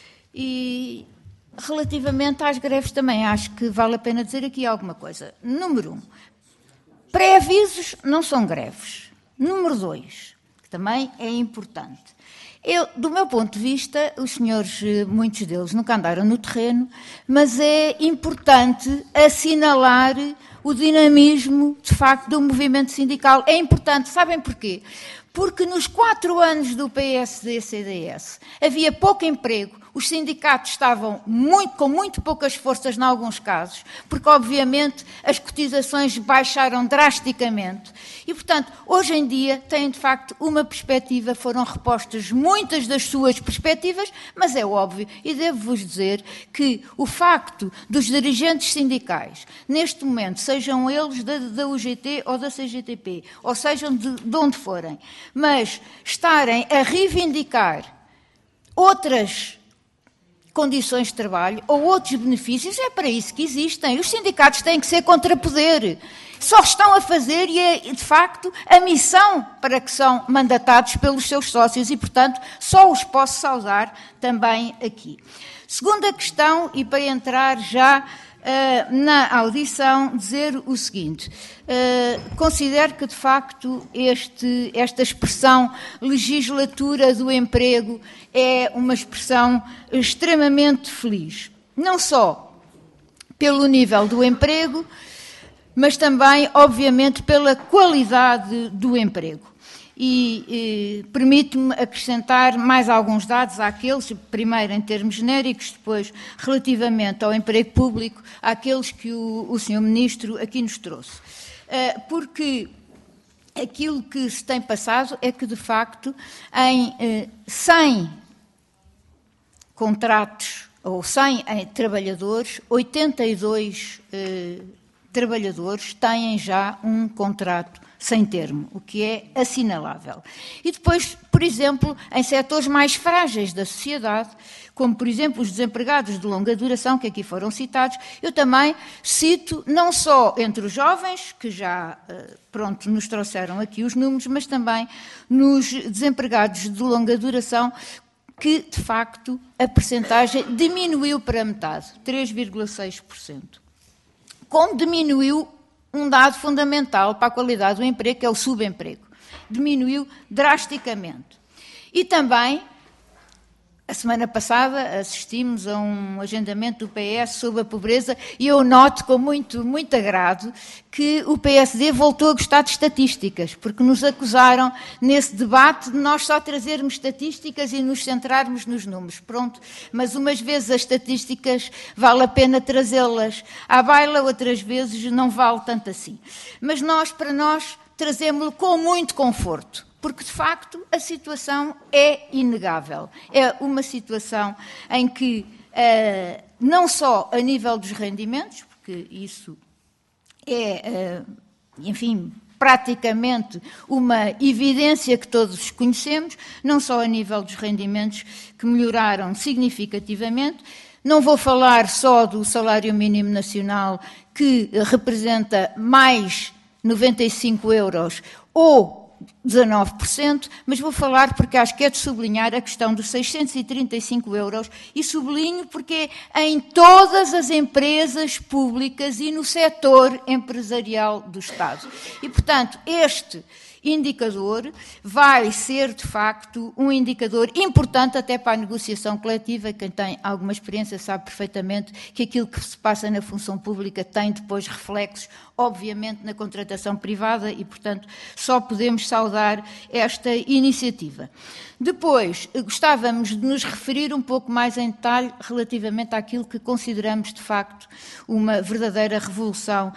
E, relativamente às greves também, acho que vale a pena dizer aqui alguma coisa. Número 1, pré-avisos não são greves. Número 2, que também é importante. Do meu ponto de vista, os senhores, muitos deles, nunca andaram no terreno, mas é importante assinalar o dinamismo, de facto, do movimento sindical. É importante, sabem porquê? Porque nos 4 anos do PSD-CDS havia pouco emprego, os sindicatos estavam com muito poucas forças em alguns casos, porque, obviamente, as cotizações baixaram drasticamente. E, portanto, hoje em dia têm, de facto, uma perspectiva, foram repostas muitas das suas perspectivas, mas é óbvio, e devo-vos dizer, que o facto dos dirigentes sindicais, neste momento, sejam eles da UGT ou da CGTP, ou sejam de onde forem, mas estarem a reivindicar outras condições de trabalho ou outros benefícios, é para isso que existem. Os sindicatos têm que ser contrapoder. Só estão a fazer, e é, de facto, a missão para que são mandatados pelos seus sócios e, portanto, só os posso saudar também aqui. Segunda questão, e para entrar já na audição, dizer o seguinte. Considero que, de facto, esta expressão legislatura do emprego é uma expressão extremamente feliz. Não só pelo nível do emprego, mas também, obviamente, pela qualidade do emprego. E permite-me acrescentar mais alguns dados àqueles, primeiro em termos genéricos, depois relativamente ao emprego público, àqueles que o Sr. Ministro aqui nos trouxe. Porque aquilo que se tem passado é que, de facto, em 100 contratos ou 100 trabalhadores, 82 trabalhadores têm já um contrato sem termo, o que é assinalável. E depois, por exemplo, em setores mais frágeis da sociedade, como, por exemplo, os desempregados de longa duração, que aqui foram citados, eu também cito não só entre os jovens, que já, nos trouxeram aqui os números, mas também nos desempregados de longa duração, que, de facto, a percentagem diminuiu para metade, 3,6%. Como diminuiu um dado fundamental para a qualidade do emprego, que é o subemprego. Diminuiu drasticamente. E também, a semana passada, assistimos a um agendamento do PS sobre a pobreza e eu noto com muito agrado que o PSD voltou a gostar de estatísticas, porque nos acusaram nesse debate de nós só trazermos estatísticas e nos centrarmos nos números. Pronto, mas umas vezes as estatísticas vale a pena trazê-las à baila, outras vezes não vale tanto assim. Mas para nós, trazemos-lo com muito conforto. Porque, de facto, a situação é inegável. É uma situação em que, não só a nível dos rendimentos, porque isso é, praticamente uma evidência que todos conhecemos, não só a nível dos rendimentos que melhoraram significativamente. Não vou falar só do salário mínimo nacional, que representa mais 95 euros, ou 19%, mas vou falar porque acho que é de sublinhar a questão dos 635 euros e sublinho porque é em todas as empresas públicas e no setor empresarial do Estado. E, portanto, este indicador vai ser, de facto, um indicador importante até para a negociação coletiva. Quem tem alguma experiência sabe perfeitamente que aquilo que se passa na função pública tem depois reflexos, obviamente, na contratação privada e, portanto, só podemos saudar esta iniciativa. Depois, gostávamos de nos referir um pouco mais em detalhe relativamente àquilo que consideramos, de facto, uma verdadeira revolução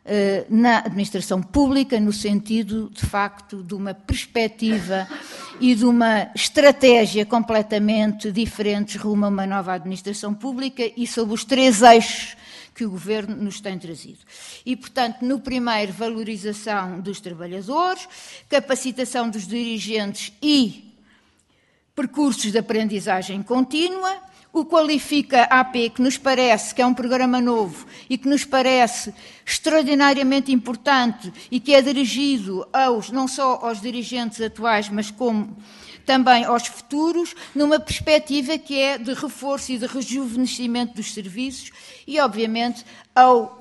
na administração pública, no sentido, de facto, de uma perspectiva e de uma estratégia completamente diferentes rumo a uma nova administração pública e sobre os 3 eixos que o Governo nos tem trazido. E, portanto, no primeiro, valorização dos trabalhadores, capacitação dos dirigentes e percursos de aprendizagem contínua, o Qualifica AP, que nos parece que é um programa novo e que nos parece extraordinariamente importante e que é dirigido não só aos dirigentes atuais, mas como também aos futuros, numa perspectiva que é de reforço e de rejuvenescimento dos serviços e, obviamente, ao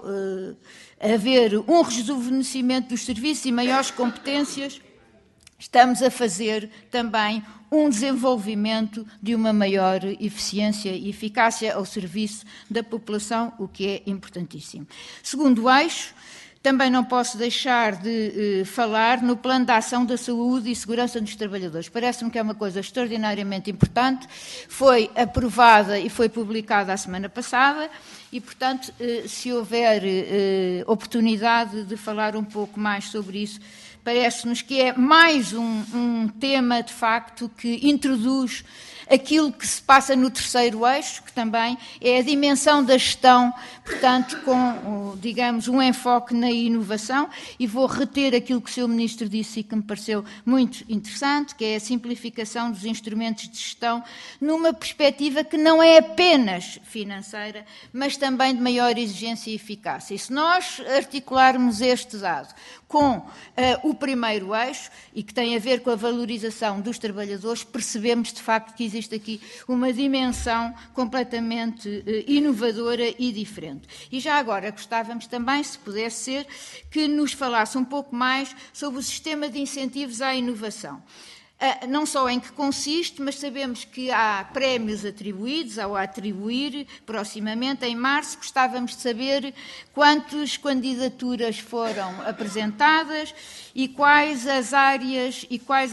haver um rejuvenescimento dos serviços e maiores competências, estamos a fazer também um desenvolvimento de uma maior eficiência e eficácia ao serviço da população, o que é importantíssimo. Segundo eixo, também não posso deixar de falar no Plano de Ação da Saúde e Segurança dos Trabalhadores. Parece-me que é uma coisa extraordinariamente importante, foi aprovada e foi publicada a semana passada e, portanto, se houver oportunidade de falar um pouco mais sobre isso, parece-nos que é mais um tema, de facto, que introduz aquilo que se passa no terceiro eixo, que também é a dimensão da gestão, portanto, com, digamos, um enfoque na inovação, e vou reter aquilo que o Sr. Ministro disse e que me pareceu muito interessante, que é a simplificação dos instrumentos de gestão, numa perspectiva que não é apenas financeira, mas também de maior exigência e eficácia. E se nós articularmos este dado com o primeiro eixo, e que tem a ver com a valorização dos trabalhadores, percebemos, de facto, que existe aqui uma dimensão completamente inovadora e diferente. E já agora gostávamos também, se pudesse ser, que nos falasse um pouco mais sobre o sistema de incentivos à inovação. Não só em que consiste, mas sabemos que há prémios atribuídos, ao atribuir proximamente, em março, gostávamos de saber quantas candidaturas foram apresentadas e quais as áreas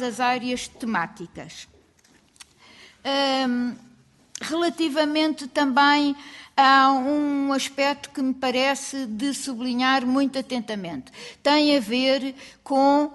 temáticas. Relativamente também a um aspecto que me parece de sublinhar muito atentamente, tem a ver com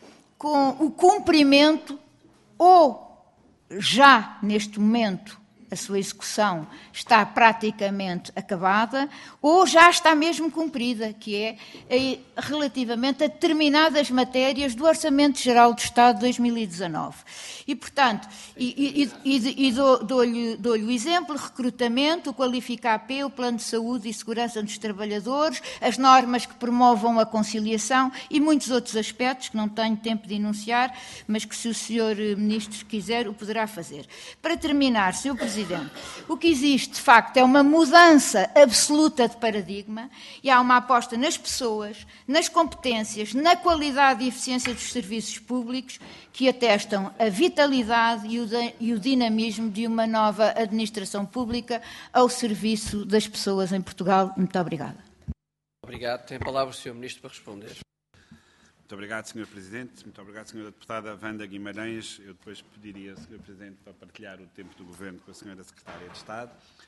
o cumprimento, ou já neste momento a sua execução está praticamente acabada, ou já está mesmo cumprida, que é relativamente a determinadas matérias do Orçamento Geral do Estado de 2019. E, portanto, dou-lhe o exemplo: recrutamento, o Qualifica-AP, o Plano de Saúde e Segurança dos Trabalhadores, as normas que promovam a conciliação e muitos outros aspectos que não tenho tempo de enunciar, mas que, se o Sr. Ministro quiser, o poderá fazer. Para terminar, Sr. Presidente, o que existe, de facto, é uma mudança absoluta de paradigma e há uma aposta nas pessoas, nas competências, na qualidade e eficiência dos serviços públicos que atestam a vitalidade e o dinamismo de uma nova administração pública ao serviço das pessoas em Portugal. Muito obrigada. Obrigado. Tem a palavra o Sr. Ministro para responder. Muito obrigado, Sr. Presidente. Muito obrigado, Sra. Deputada Wanda Guimarães. Eu depois pediria, Sr. Presidente, para partilhar o tempo do Governo com a Sra. Secretária de Estado.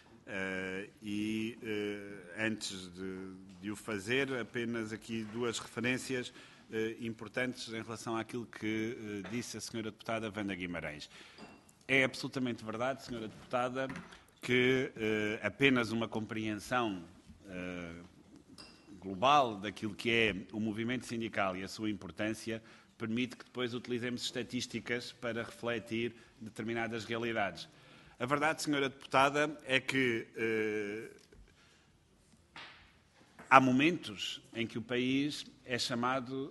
Antes de o fazer, apenas aqui duas referências importantes em relação àquilo que disse a Sra. Deputada Wanda Guimarães. É absolutamente verdade, Sra. Deputada, que apenas uma compreensão global daquilo que é o movimento sindical e a sua importância permite que depois utilizemos estatísticas para refletir determinadas realidades. A verdade, Sra. Deputada, é que há momentos em que o país é chamado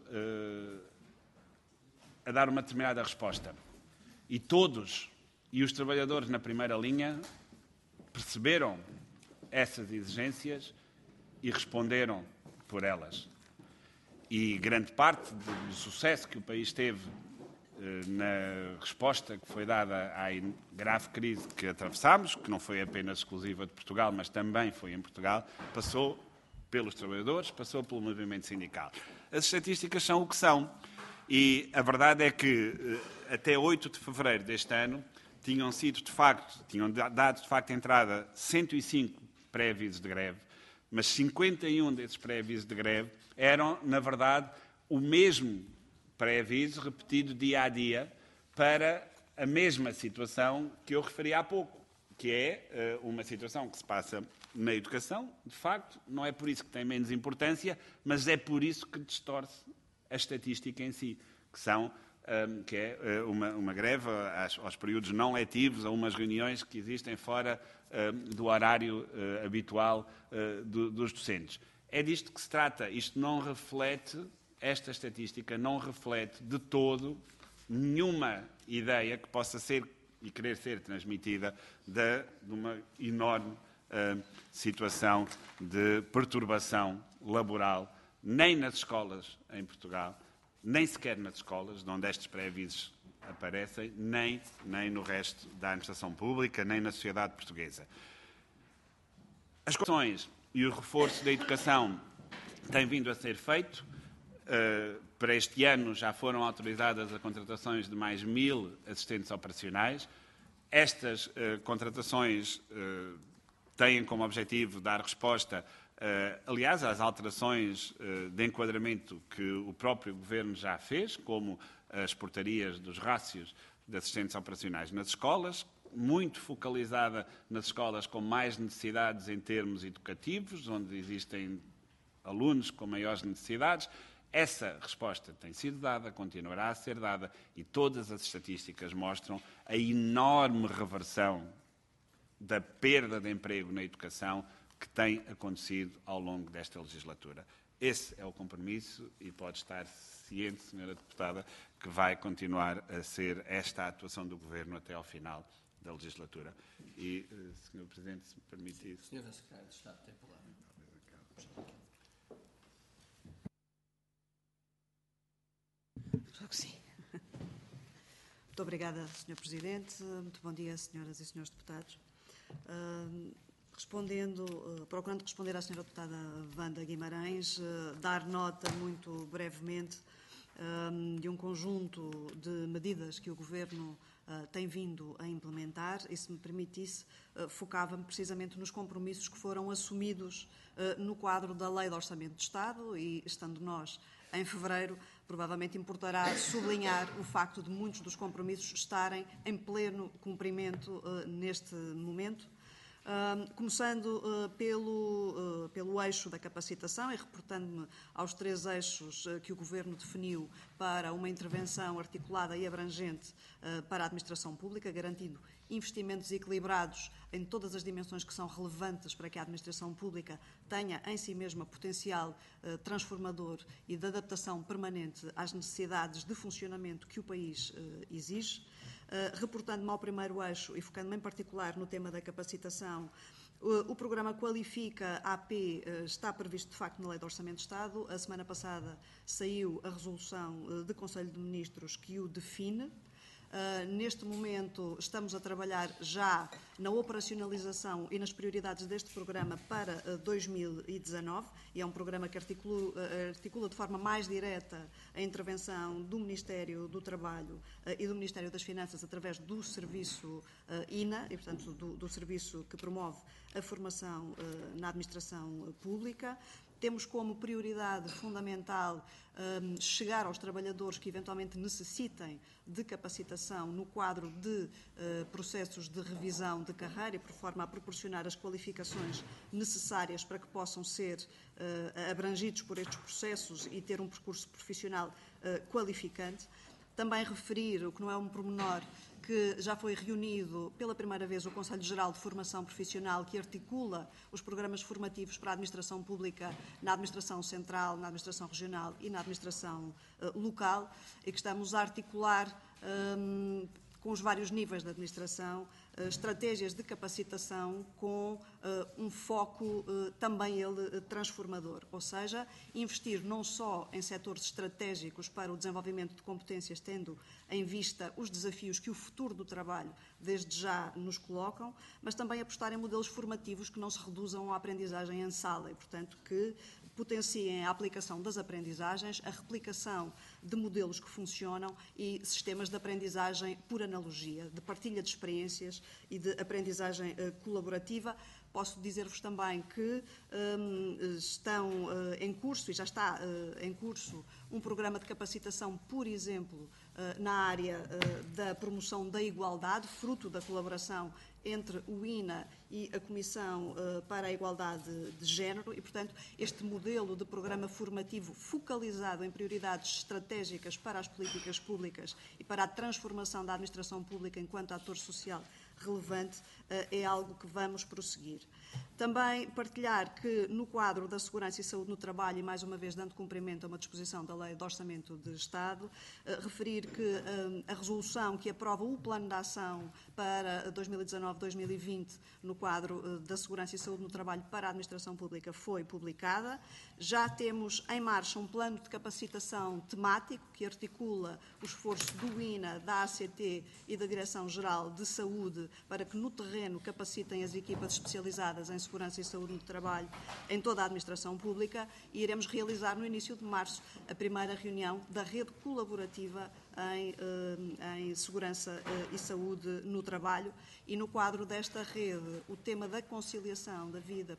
a dar uma determinada resposta. E todos, e os trabalhadores na primeira linha, perceberam essas exigências e responderam por elas. E grande parte do sucesso que o país teve na resposta que foi dada à grave crise que atravessámos, que não foi apenas exclusiva de Portugal, mas também foi em Portugal, passou pelos trabalhadores, passou pelo movimento sindical. As estatísticas são o que são. E a verdade é que até 8 de fevereiro deste ano tinham dado de facto entrada 105 pré-avisos de greve, mas 51 desses pré-avisos de greve eram, na verdade, o mesmo pré-aviso repetido dia a dia para a mesma situação que eu referi há pouco, que é uma situação que se passa na educação, de facto, não é por isso que tem menos importância, mas é por isso que distorce a estatística em si, que é uma greve aos períodos não letivos, a umas reuniões que existem fora do horário habitual dos docentes. É disto que se trata. Isto não reflete, esta estatística não reflete de todo nenhuma ideia que possa ser e querer ser transmitida de uma enorme situação de perturbação laboral, nem nas escolas em Portugal, nem sequer nas escolas, de onde estes pré-avisos aparecem, nem no resto da administração pública, nem na sociedade portuguesa. As questões e o reforço da educação têm vindo a ser feito. Para este ano já foram autorizadas as contratações de mais 1000 assistentes operacionais. Estas contratações têm como objetivo dar resposta, aliás, às alterações de enquadramento que o próprio Governo já fez, como as portarias dos rácios de assistentes operacionais nas escolas, muito focalizada nas escolas com mais necessidades em termos educativos, onde existem alunos com maiores necessidades. Essa resposta tem sido dada, continuará a ser dada, e todas as estatísticas mostram a enorme reversão da perda de emprego na educação que tem acontecido ao longo desta legislatura. Esse é o compromisso e pode estar ciente, Sra. Deputada, que vai continuar a ser esta a atuação do Governo até ao final da legislatura. E, Sr. Presidente, se me permite isso. Sra. Secretária de Estado, tem a palavra. Sim. Muito obrigada, Sr. Presidente. Muito bom dia, senhoras e senhores deputados. Procurando responder à Sra. Deputada Wanda Guimarães, dar nota muito brevemente de um conjunto de medidas que o Governo tem vindo a implementar, e se me permitisse, focava-me precisamente nos compromissos que foram assumidos no quadro da Lei de Orçamento de Estado, e estando nós em fevereiro, provavelmente importará sublinhar o facto de muitos dos compromissos estarem em pleno cumprimento neste momento. Começando pelo eixo da capacitação e reportando-me aos 3 eixos que o Governo definiu para uma intervenção articulada e abrangente para a administração pública, garantindo investimentos equilibrados em todas as dimensões que são relevantes para que a administração pública tenha em si mesma potencial transformador e de adaptação permanente às necessidades de funcionamento que o país exige. Reportando-me ao primeiro eixo e focando-me em particular no tema da capacitação, o programa Qualifica AP está previsto, de facto, na Lei de Orçamento de Estado. A semana passada saiu a resolução do Conselho de Ministros que o define. Neste momento estamos a trabalhar já na operacionalização e nas prioridades deste programa para 2019, e é um programa que articula de forma mais direta a intervenção do Ministério do Trabalho e do Ministério das Finanças através do serviço INA, e portanto do serviço que promove a formação na administração pública. Temos como prioridade fundamental chegar aos trabalhadores que eventualmente necessitem de capacitação no quadro de processos de revisão de carreira e por forma a proporcionar as qualificações necessárias para que possam ser abrangidos por estes processos e ter um percurso profissional qualificante. Também referir, o que não é um pormenor, que já foi reunido pela primeira vez o Conselho Geral de Formação Profissional, que articula os programas formativos para a administração pública na administração central, na administração regional e na administração local, e que estamos a articular com os vários níveis da administração, estratégias de capacitação com um foco também ele transformador, ou seja, investir não só em setores estratégicos para o desenvolvimento de competências, tendo em vista os desafios que o futuro do trabalho desde já nos colocam, mas também apostar em modelos formativos que não se reduzam à aprendizagem em sala e, portanto, que potenciem a aplicação das aprendizagens, a replicação de modelos que funcionam e sistemas de aprendizagem por analogia, de partilha de experiências e de aprendizagem colaborativa. Posso dizer-vos também que estão em curso, e já está em curso, um programa de capacitação, por exemplo, na área da promoção da igualdade, fruto da colaboração entre o INA e a Comissão para a Igualdade de Género e, portanto, este modelo de programa formativo focalizado em prioridades estratégicas para as políticas públicas e para a transformação da administração pública enquanto ator social relevante é algo que vamos prosseguir. Também partilhar que, no quadro da segurança e saúde no trabalho, e mais uma vez dando cumprimento a uma disposição da Lei de Orçamento de Estado, referir que a resolução que aprova o plano de ação para 2019-2020 no quadro da segurança e saúde no trabalho para a administração pública foi publicada. Já temos em marcha um plano de capacitação temático que articula o esforço do INA, da ACT e da Direção-Geral de Saúde para que no terreno capacitem as equipas especializadas em segurança e saúde no trabalho em toda a administração pública, e iremos realizar no início de março a primeira reunião da rede colaborativa em segurança e saúde no trabalho, e no quadro desta rede o tema da conciliação da vida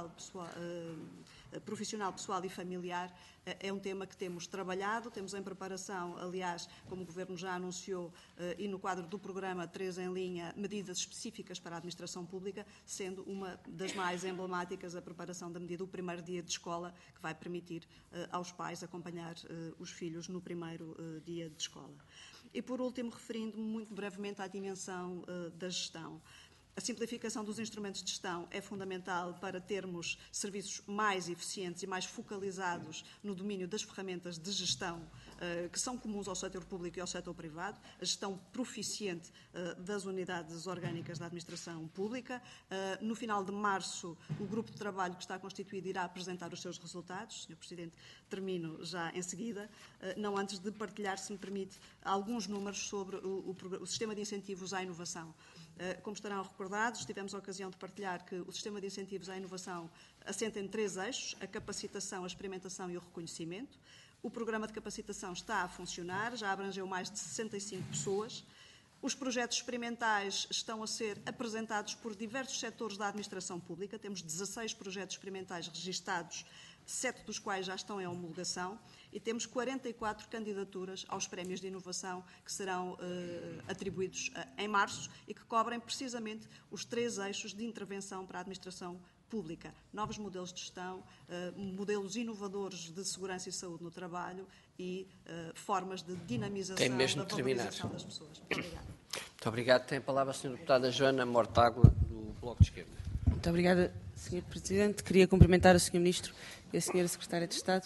profissional, pessoal e familiar é um tema que temos trabalhado, temos em preparação, aliás, como o Governo já anunciou, e no quadro do programa 3 em linha, medidas específicas para a administração pública, sendo uma das mais emblemáticas a preparação da medida, o primeiro dia de escola, que vai permitir aos pais acompanhar os filhos no primeiro dia de escola. E, por último, referindo-me muito brevemente à dimensão da gestão. A simplificação dos instrumentos de gestão é fundamental para termos serviços mais eficientes e mais focalizados no domínio das ferramentas de gestão que são comuns ao setor público e ao setor privado, a gestão proficiente das unidades orgânicas da administração pública. No final de março, o grupo de trabalho que está constituído irá apresentar os seus resultados. Sr. Presidente, termino já em seguida, não antes de partilhar, se me permite, alguns números sobre o sistema de incentivos à inovação. Como estarão recordados, tivemos a ocasião de partilhar que o sistema de incentivos à inovação assenta em 3 eixos: a capacitação, a experimentação e o reconhecimento. O programa de capacitação está a funcionar, já abrangeu mais de 65 pessoas. Os projetos experimentais estão a ser apresentados por diversos setores da administração pública. Temos 16 projetos experimentais registados, 7 dos quais já estão em homologação, e temos 44 candidaturas aos prémios de inovação que serão atribuídos em março e que cobrem precisamente os 3 eixos de intervenção para a administração pública: novos modelos de gestão, modelos inovadores de segurança e saúde no trabalho e formas de dinamização da valorização das pessoas. Muito obrigada. Muito obrigado. Tem a palavra a Sra. Deputada Joana Mortágua, do Bloco de Esquerda. Muito obrigada, Sr. Presidente. Queria cumprimentar o Sr. Ministro e a Sra. Secretária de Estado.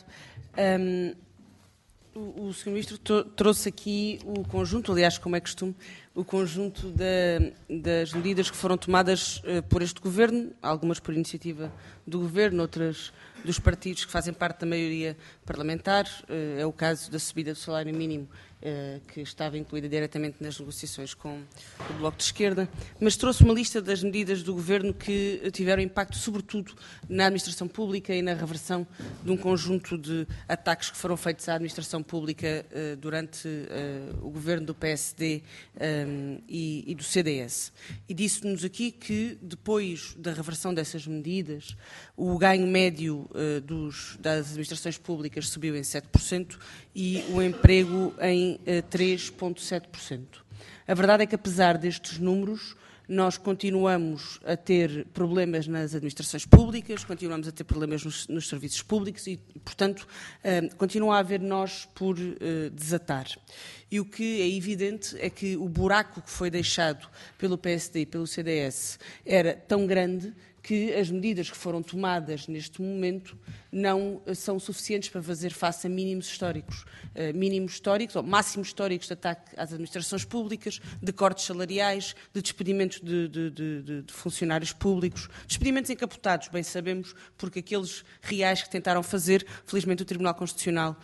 O Sr. Ministro trouxe aqui o conjunto, aliás, como é costume, o conjunto das medidas que foram tomadas por este Governo, algumas por iniciativa do Governo, outras dos partidos que fazem parte da maioria parlamentar. É o caso da subida do salário mínimo, que estava incluída diretamente nas negociações com o Bloco de Esquerda, mas trouxe uma lista das medidas do Governo que tiveram impacto sobretudo na administração pública e na reversão de um conjunto de ataques que foram feitos à administração pública durante o Governo do PSD e do CDS. E disse-nos aqui que, depois da reversão dessas medidas, o ganho médio das administrações públicas subiu em 7% e o emprego em 3,7%. A verdade é que, apesar destes números, nós continuamos a ter problemas nas administrações públicas, continuamos a ter problemas nos serviços públicos e, portanto, continua a haver nós por desatar. E o que é evidente é que o buraco que foi deixado pelo PSD e pelo CDS era tão grande que as medidas que foram tomadas neste momento não são suficientes para fazer face a mínimos históricos. Ou máximos históricos de ataque às administrações públicas, de cortes salariais, de despedimentos de funcionários públicos, despedimentos encapotados, bem sabemos, porque aqueles reais que tentaram fazer, felizmente o Tribunal Constitucional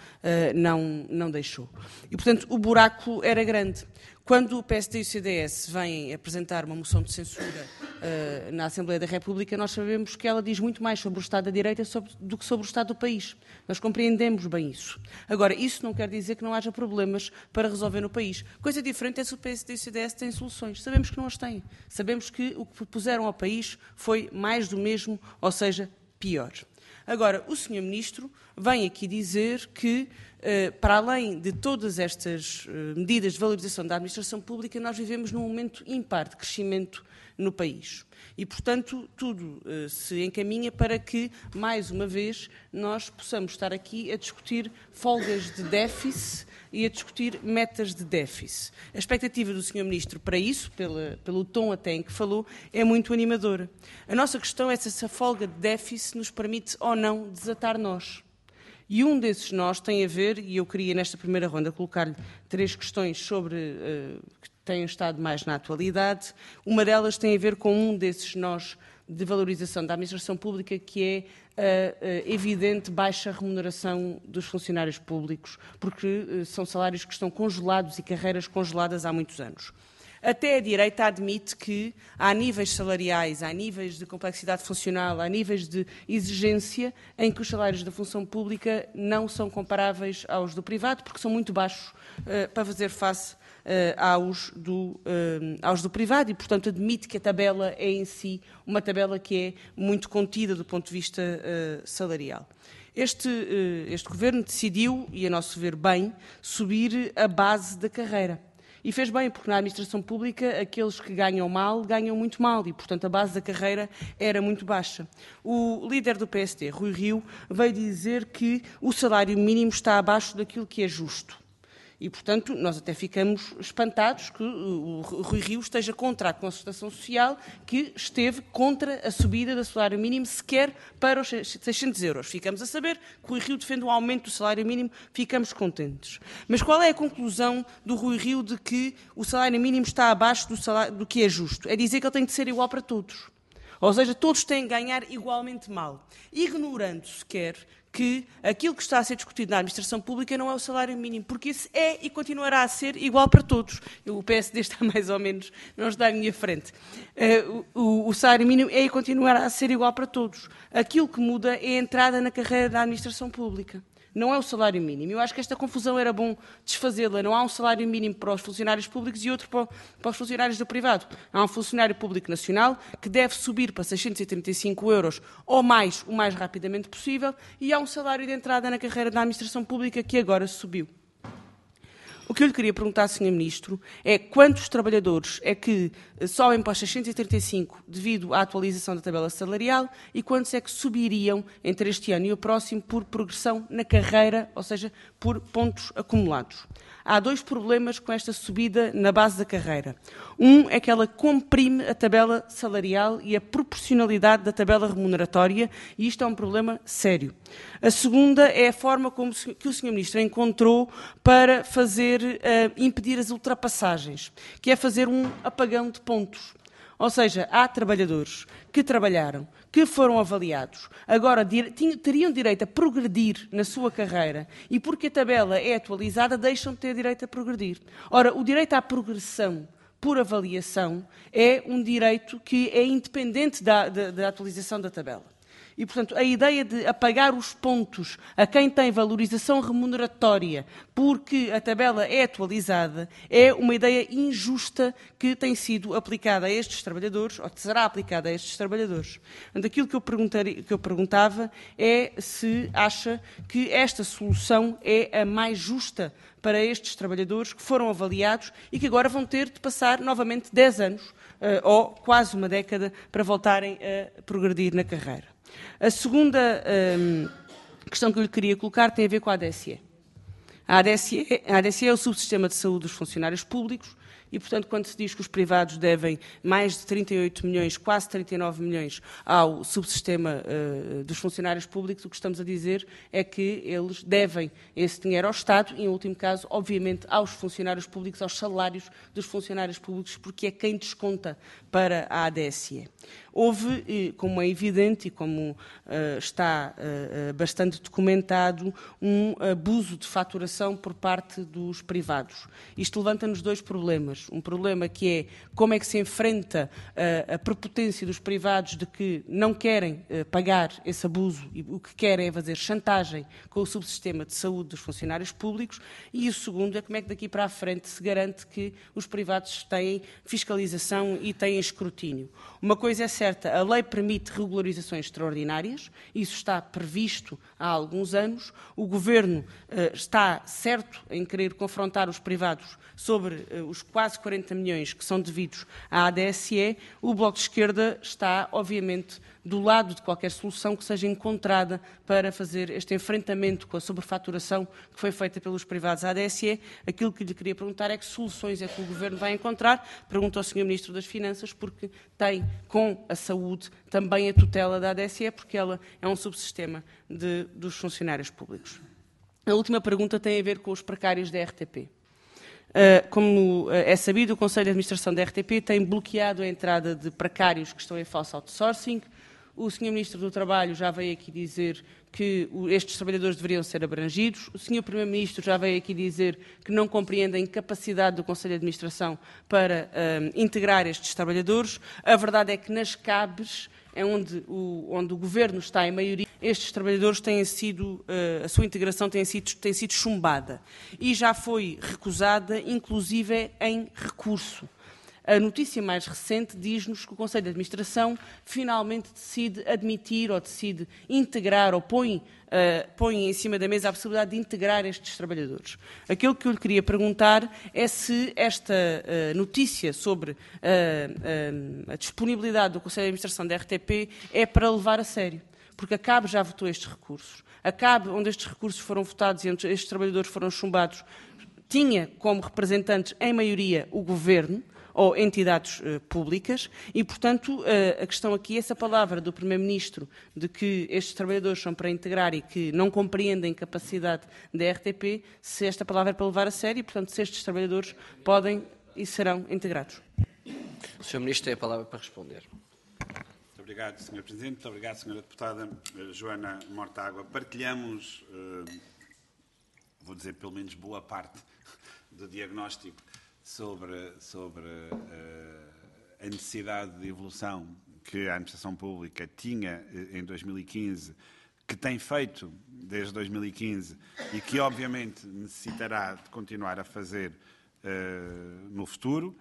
não deixou. E, portanto, o buraco era grande. Quando o PSD e o CDS vêm apresentar uma moção de censura na Assembleia da República, nós sabemos que ela diz muito mais sobre o Estado da Direita do que sobre o Estado do país. Nós compreendemos bem isso. Agora, isso não quer dizer que não haja problemas para resolver no país. Coisa diferente é se o PSD e o CDS têm soluções. Sabemos que não as têm. Sabemos que o que propuseram ao país foi mais do mesmo, ou seja, pior. Agora, o Sr. Ministro vem aqui dizer que, para além de todas estas medidas de valorização da administração pública, nós vivemos num momento ímpar de crescimento no país. E, portanto, tudo se encaminha para que, mais uma vez, nós possamos estar aqui a discutir folgas de déficit e a discutir metas de déficit. A expectativa do Sr. Ministro para isso, pelo tom até em que falou, é muito animadora. A nossa questão é se essa folga de déficit nos permite ou não desatar nós. E um desses nós tem a ver, e eu queria nesta primeira ronda colocar-lhe 3 questões sobre que têm estado mais na atualidade. Uma delas tem a ver com um desses nós de valorização da administração pública, que é a evidente baixa remuneração dos funcionários públicos, porque são salários que estão congelados e carreiras congeladas há muitos anos. Até a direita admite que há níveis salariais, há níveis de complexidade funcional, há níveis de exigência em que os salários da função pública não são comparáveis aos do privado, porque são muito baixos para fazer face aos do privado e, portanto, admite que a tabela é em si uma tabela que é muito contida do ponto de vista salarial. Este Governo decidiu, e a nosso ver bem, subir a base da carreira. E fez bem, porque na administração pública aqueles que ganham mal, ganham muito mal e, portanto, a base da carreira era muito baixa. O líder do PSD, Rui Rio, veio dizer que o salário mínimo está abaixo daquilo que é justo. E, portanto, nós até ficamos espantados que o Rui Rio esteja contra a concertação social, que esteve contra a subida do salário mínimo sequer para os 600 euros. Ficamos a saber que o Rui Rio defende o aumento do salário mínimo, ficamos contentes. Mas qual é a conclusão do Rui Rio de que o salário mínimo está abaixo do que é justo? É dizer que ele tem de ser igual para todos. Ou seja, todos têm de ganhar igualmente mal, ignorando sequer que aquilo que está a ser discutido na administração pública não é o salário mínimo, porque esse é e continuará a ser igual para todos. O PSD está mais ou menos, não está à minha frente. O salário mínimo é e continuará a ser igual para todos. Aquilo que muda é a entrada na carreira da administração pública. Não é o salário mínimo. Eu acho que esta confusão era bom desfazê-la. Não há um salário mínimo para os funcionários públicos e outro para os funcionários do privado. Há um funcionário público nacional que deve subir para 635 euros ou mais o mais rapidamente possível e há um salário de entrada na carreira da administração pública que agora subiu. O que eu lhe queria perguntar, Sr. Ministro, é quantos trabalhadores é que sobem para os 635 devido à atualização da tabela salarial e quantos é que subiriam entre este ano e o próximo por progressão na carreira, ou seja, por pontos acumulados. Há dois problemas com esta subida na base da carreira. Um é que ela comprime a tabela salarial e a proporcionalidade da tabela remuneratória, e isto é um problema sério. A segunda é a forma que o Sr. Ministro encontrou para impedir as ultrapassagens, que é fazer um apagão de pontos. Ou seja, há trabalhadores que trabalharam, que foram avaliados, agora teriam direito a progredir na sua carreira e porque a tabela é atualizada deixam de ter direito a progredir. Ora, o direito à progressão por avaliação é um direito que é independente da atualização da tabela. E, portanto, a ideia de apagar os pontos a quem tem valorização remuneratória porque a tabela é atualizada é uma ideia injusta que tem sido aplicada a estes trabalhadores, ou que será aplicada a estes trabalhadores. Portanto, aquilo que eu perguntava é se acha que esta solução é a mais justa para estes trabalhadores que foram avaliados e que agora vão ter de passar novamente 10 anos ou quase uma década para voltarem a progredir na carreira. A segunda questão que eu lhe queria colocar tem a ver com a ADSE. A ADSE é o subsistema de saúde dos funcionários públicos e, portanto, quando se diz que os privados devem mais de 38 milhões, quase 39 milhões ao subsistema dos funcionários públicos, o que estamos a dizer é que eles devem esse dinheiro ao Estado e, em último caso, obviamente, aos funcionários públicos, aos salários dos funcionários públicos, porque é quem desconta para a ADSE. Houve, como é evidente e como está bastante documentado, um abuso de faturação por parte dos privados. Isto levanta-nos dois problemas. Um problema que é como é que se enfrenta a prepotência dos privados de que não querem pagar esse abuso e o que querem é fazer chantagem com o subsistema de saúde dos funcionários públicos e o segundo é como é que daqui para a frente se garante que os privados têm fiscalização e têm escrutínio. Uma coisa é certa, a lei permite regularizações extraordinárias, isso está previsto há alguns anos, o Governo está certo em querer confrontar os privados sobre os quase 40 milhões que são devidos à ADSE, o Bloco de Esquerda está, obviamente, do lado de qualquer solução que seja encontrada para fazer este enfrentamento com a sobrefaturação que foi feita pelos privados à ADSE. Aquilo que lhe queria perguntar é que soluções é que o Governo vai encontrar. Pergunto ao Sr. Ministro das Finanças, porque tem com a saúde também a tutela da ADSE, porque ela é um subsistema dos funcionários públicos. A última pergunta tem a ver com os precários da RTP. Como é sabido, o Conselho de Administração da RTP tem bloqueado a entrada de precários que estão em falso outsourcing. O Sr. Ministro do Trabalho já veio aqui dizer que estes trabalhadores deveriam ser abrangidos. O Sr. Primeiro-Ministro já veio aqui dizer que não compreende a incapacidade do Conselho de Administração para integrar estes trabalhadores. A verdade é que nas CABs, onde o Governo está em maioria, estes trabalhadores têm sido, a sua integração tem sido chumbada e já foi recusada, inclusive em recurso. A notícia mais recente diz-nos que o Conselho de Administração finalmente decide admitir ou decide integrar ou põe em cima da mesa a possibilidade de integrar estes trabalhadores. Aquilo que eu lhe queria perguntar é se esta notícia sobre a disponibilidade do Conselho de Administração da RTP é para levar a sério. Porque a CAB já votou estes recursos. A CAB, onde estes recursos foram votados e onde estes trabalhadores foram chumbados, tinha como representantes, em maioria, o Governo ou entidades públicas e, portanto, a questão aqui é essa palavra do Primeiro-Ministro de que estes trabalhadores são para integrar e que não compreendem a capacidade da RTP, se esta palavra é para levar a sério e, portanto, se estes trabalhadores podem e serão integrados. O Sr. Ministro tem a palavra para responder. Muito obrigado, Sr. Presidente. Muito obrigado, Sra. Deputada Joana Mortágua. Partilhamos, vou dizer pelo menos boa parte do diagnóstico sobre a necessidade de evolução que a administração pública tinha em 2015, que tem feito desde 2015 e que, obviamente, necessitará de continuar a fazer no futuro.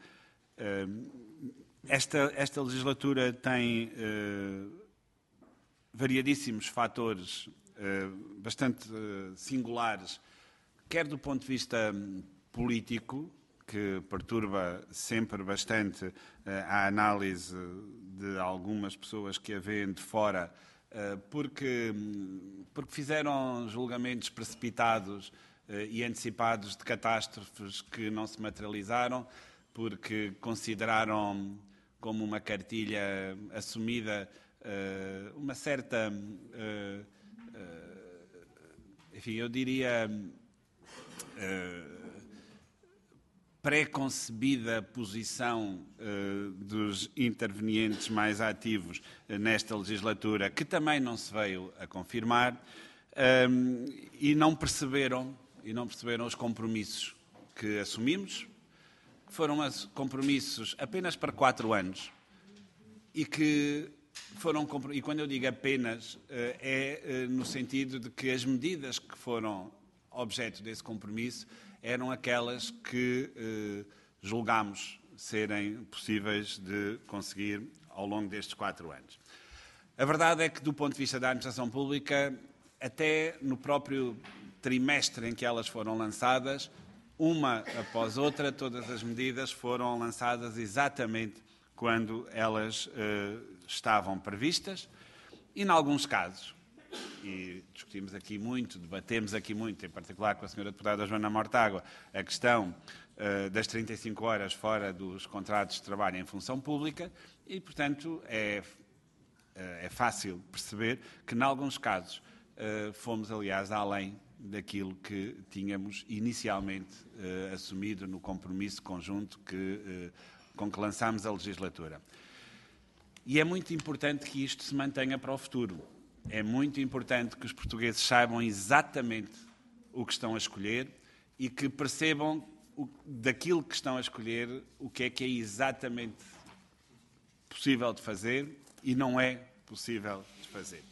Esta legislatura tem variadíssimos fatores bastante singulares, quer do ponto de vista político, que perturba sempre bastante a análise de algumas pessoas que a veem de fora, porque fizeram julgamentos precipitados e antecipados de catástrofes que não se materializaram, porque consideraram como uma cartilha assumida uma certa, enfim, eu diria, pré-concebida posição dos intervenientes mais ativos nesta legislatura, que também não se veio a confirmar, e não perceberam os compromissos que assumimos, que foram compromissos apenas para 4 anos, e quando eu digo apenas, é no sentido de que as medidas que foram objeto desse compromisso eram aquelas que julgámos serem possíveis de conseguir ao longo destes 4 anos. A verdade é que, do ponto de vista da administração pública, até no próprio trimestre em que elas foram lançadas, uma após outra, todas as medidas foram lançadas exatamente quando elas estavam previstas, e, em alguns casos, e discutimos aqui muito, debatemos aqui muito, em particular com a Sra. Deputada Joana Mortágua, a questão das 35 horas fora dos contratos de trabalho em função pública, e, portanto, é fácil perceber que, em alguns casos, fomos, aliás, além daquilo que tínhamos inicialmente assumido no compromisso conjunto com que lançámos a legislatura. E é muito importante que isto se mantenha para o futuro. É muito importante que os portugueses saibam exatamente o que estão a escolher e que percebam daquilo que estão a escolher o que é exatamente possível de fazer e não é possível de fazer.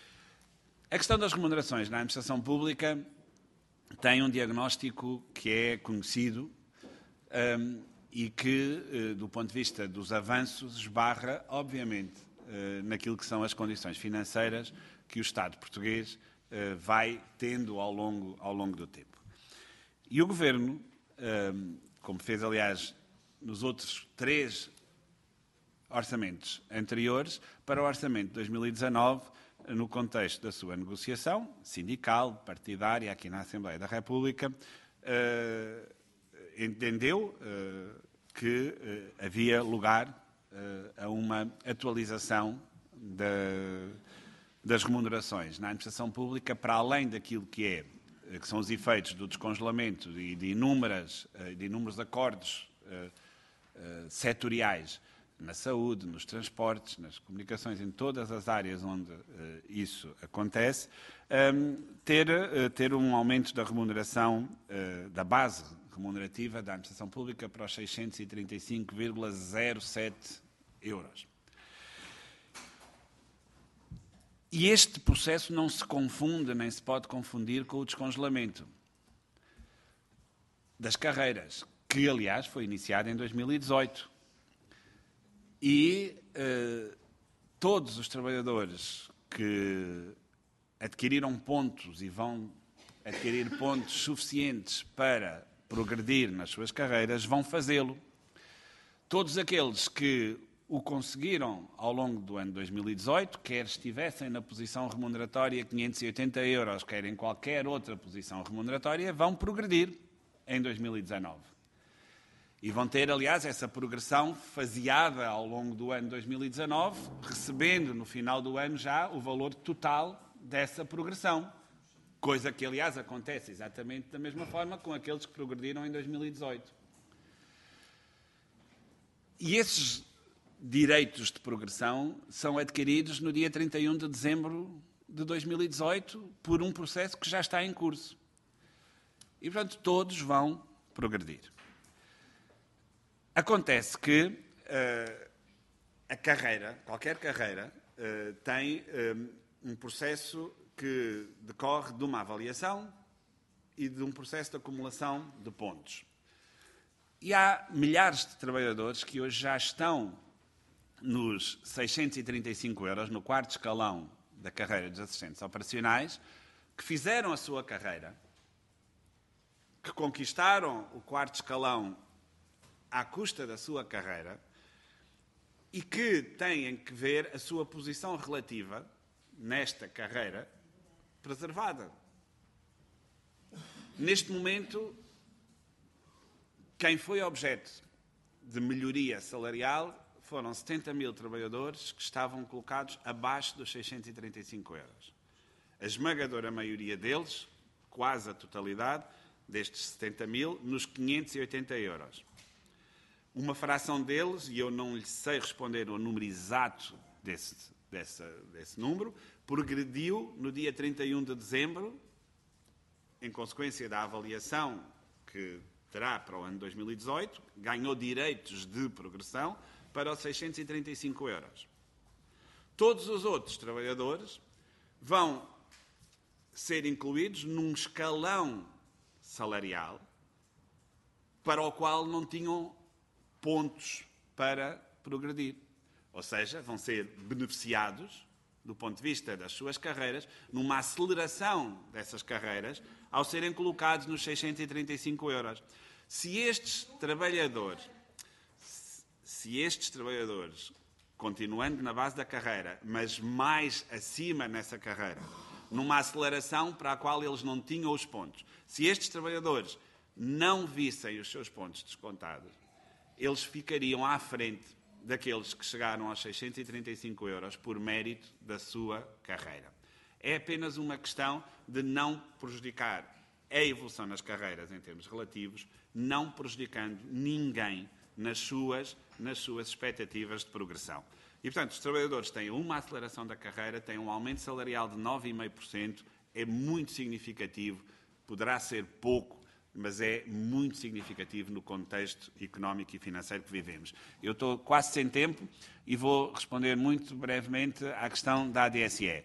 A questão das remunerações na administração pública tem um diagnóstico que é conhecido e que, do ponto de vista dos avanços, esbarra, obviamente, naquilo que são as condições financeiras que o Estado português vai tendo ao longo do tempo. E o Governo, como fez, aliás, nos outros 3 orçamentos anteriores, para o orçamento de 2019, no contexto da sua negociação sindical, partidária, aqui na Assembleia da República, entendeu que havia lugar a uma atualização das remunerações na administração pública, para além daquilo que são os efeitos do descongelamento e de inúmeros acordos setoriais na saúde, nos transportes, nas comunicações, em todas as áreas onde isso acontece, ter um aumento da remuneração, da base remunerativa da administração pública para os 635,07 euros. E este processo não se confunde, nem se pode confundir com o descongelamento das carreiras, que, aliás, foi iniciado em 2018. E todos os trabalhadores que adquiriram pontos e vão adquirir pontos suficientes para progredir nas suas carreiras vão fazê-lo. Todos aqueles que o conseguiram ao longo do ano 2018, quer estivessem na posição remuneratória 580 euros, quer em qualquer outra posição remuneratória, vão progredir em 2019. E vão ter, aliás, essa progressão faseada ao longo do ano 2019, recebendo no final do ano já o valor total dessa progressão. Coisa que, aliás, acontece exatamente da mesma forma com aqueles que progrediram em 2018. E esses direitos de progressão são adquiridos no dia 31 de dezembro de 2018 por um processo que já está em curso. E, portanto, todos vão progredir. Acontece que a carreira, qualquer carreira, tem um processo que decorre de uma avaliação e de um processo de acumulação de pontos. E há milhares de trabalhadores que hoje já estão nos 635 euros, no quarto escalão da carreira dos assistentes operacionais, que fizeram a sua carreira, que conquistaram o quarto escalão à custa da sua carreira e que têm que ver a sua posição relativa nesta carreira preservada. Neste momento, quem foi objeto de melhoria salarial foram 70 mil trabalhadores que estavam colocados abaixo dos 635 euros. A esmagadora maioria deles, quase a totalidade destes 70 mil, nos 580 euros. Uma fração deles, e eu não lhe sei responder o número exato desse número, progrediu no dia 31 de dezembro, em consequência da avaliação que terá para o ano 2018, ganhou direitos de progressão para os 635 euros. Todos os outros trabalhadores vão ser incluídos num escalão salarial para o qual não tinham pontos para progredir. Ou seja, vão ser beneficiados, do ponto de vista das suas carreiras, numa aceleração dessas carreiras, ao serem colocados nos 635 euros. Se estes trabalhadores, continuando na base da carreira, mas mais acima nessa carreira, numa aceleração para a qual eles não tinham os pontos, se estes trabalhadores não vissem os seus pontos descontados, eles ficariam à frente daqueles que chegaram aos 635 euros por mérito da sua carreira. É apenas uma questão de não prejudicar a evolução nas carreiras em termos relativos, não prejudicando ninguém nas suas expectativas de progressão. E, portanto, os trabalhadores têm uma aceleração da carreira, têm um aumento salarial de 9,5%, é muito significativo, poderá ser pouco, mas é muito significativo no contexto económico e financeiro que vivemos. Eu estou quase sem tempo e vou responder muito brevemente à questão da ADSE.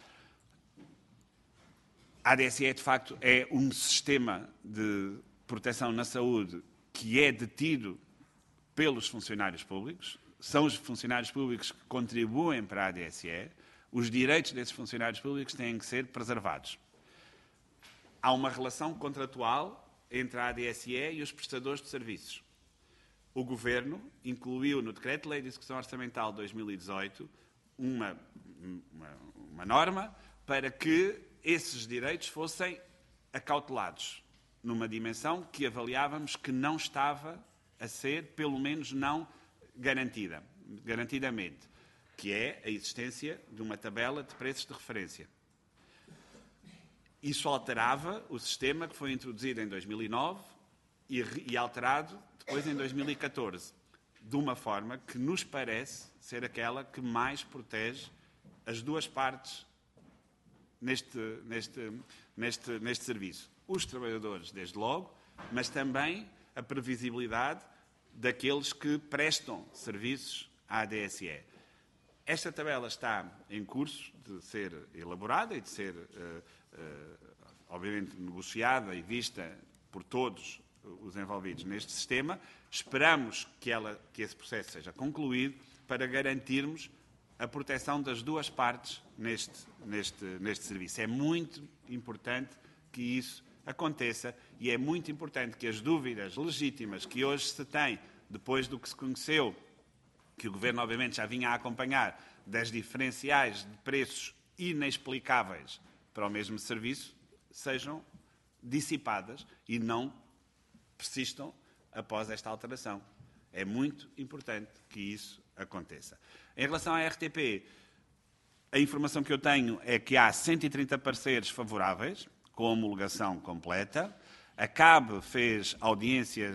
A ADSE, de facto, é um sistema de proteção na saúde que é detido pelos funcionários públicos. São os funcionários públicos que contribuem para a ADSE. Os direitos desses funcionários públicos têm que ser preservados. Há uma relação contratual entre a ADSE e os prestadores de serviços. O Governo incluiu no Decreto-Lei de Execução Orçamental de 2018 uma norma para que esses direitos fossem acautelados numa dimensão que avaliávamos que não estava a ser, pelo menos não garantidamente, que é a existência de uma tabela de preços de referência. Isso alterava o sistema que foi introduzido em 2009 e alterado depois em 2014, de uma forma que nos parece ser aquela que mais protege as duas partes neste serviço. Os trabalhadores, desde logo, mas também a previsibilidade daqueles que prestam serviços à ADSE. Esta tabela está em curso de ser elaborada e de ser, obviamente, negociada e vista por todos os envolvidos neste sistema. Esperamos que esse processo seja concluído para garantirmos a proteção das duas partes neste serviço. É muito importante que isso aconteça e é muito importante que as dúvidas legítimas que hoje se têm, depois do que se conheceu, que o Governo, obviamente, já vinha a acompanhar, das diferenciais de preços inexplicáveis para o mesmo serviço, sejam dissipadas e não persistam após esta alteração. É muito importante que isso aconteça. Em relação à RTP, a informação que eu tenho é que há 130 pareceres favoráveis, com homologação completa. A CAB fez audiências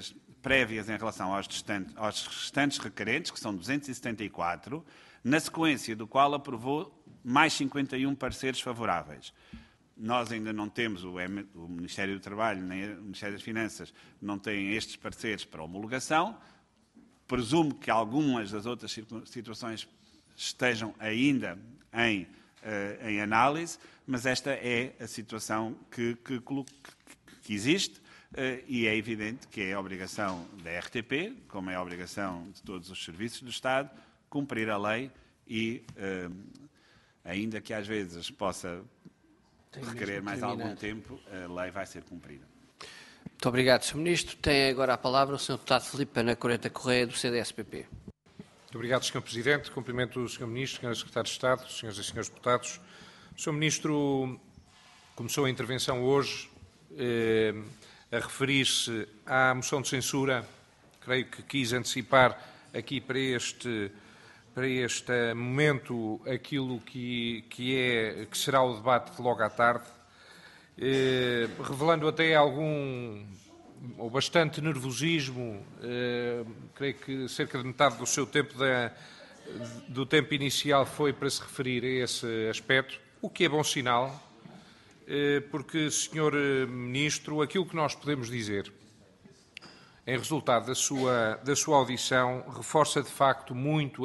prévias em relação aos restantes requerentes, que são 274, na sequência do qual aprovou mais 51 pareceres favoráveis. Nós ainda não temos, o Ministério do Trabalho nem o Ministério das Finanças não têm estes pareceres para homologação. Presumo que algumas das outras situações estejam ainda em análise, mas esta é a situação que existe e é evidente que é a obrigação da RTP, como é a obrigação de todos os serviços do Estado, cumprir a lei e, ainda que às vezes possa requerer mais algum tempo, a lei vai ser cumprida. Muito obrigado, Sr. Ministro. Tem agora a palavra o Sr. Deputado Filipe Pena Correia Correia, do CDS-PP. Muito obrigado, Sr. Presidente. Cumprimento o Sr. Ministro, Sr. Secretário de Estado, Sras. e Srs. Deputados. O Sr. Ministro começou a intervenção hoje a referir-se à moção de censura. Creio que quis antecipar aqui para este momento aquilo que será o debate logo à tarde, revelando até algum ou bastante nervosismo. Creio que cerca de metade do seu tempo do tempo inicial foi para se referir a esse aspecto, o que é bom sinal, porque, Sr. Ministro, aquilo que nós podemos dizer em resultado da sua audição reforça de facto muito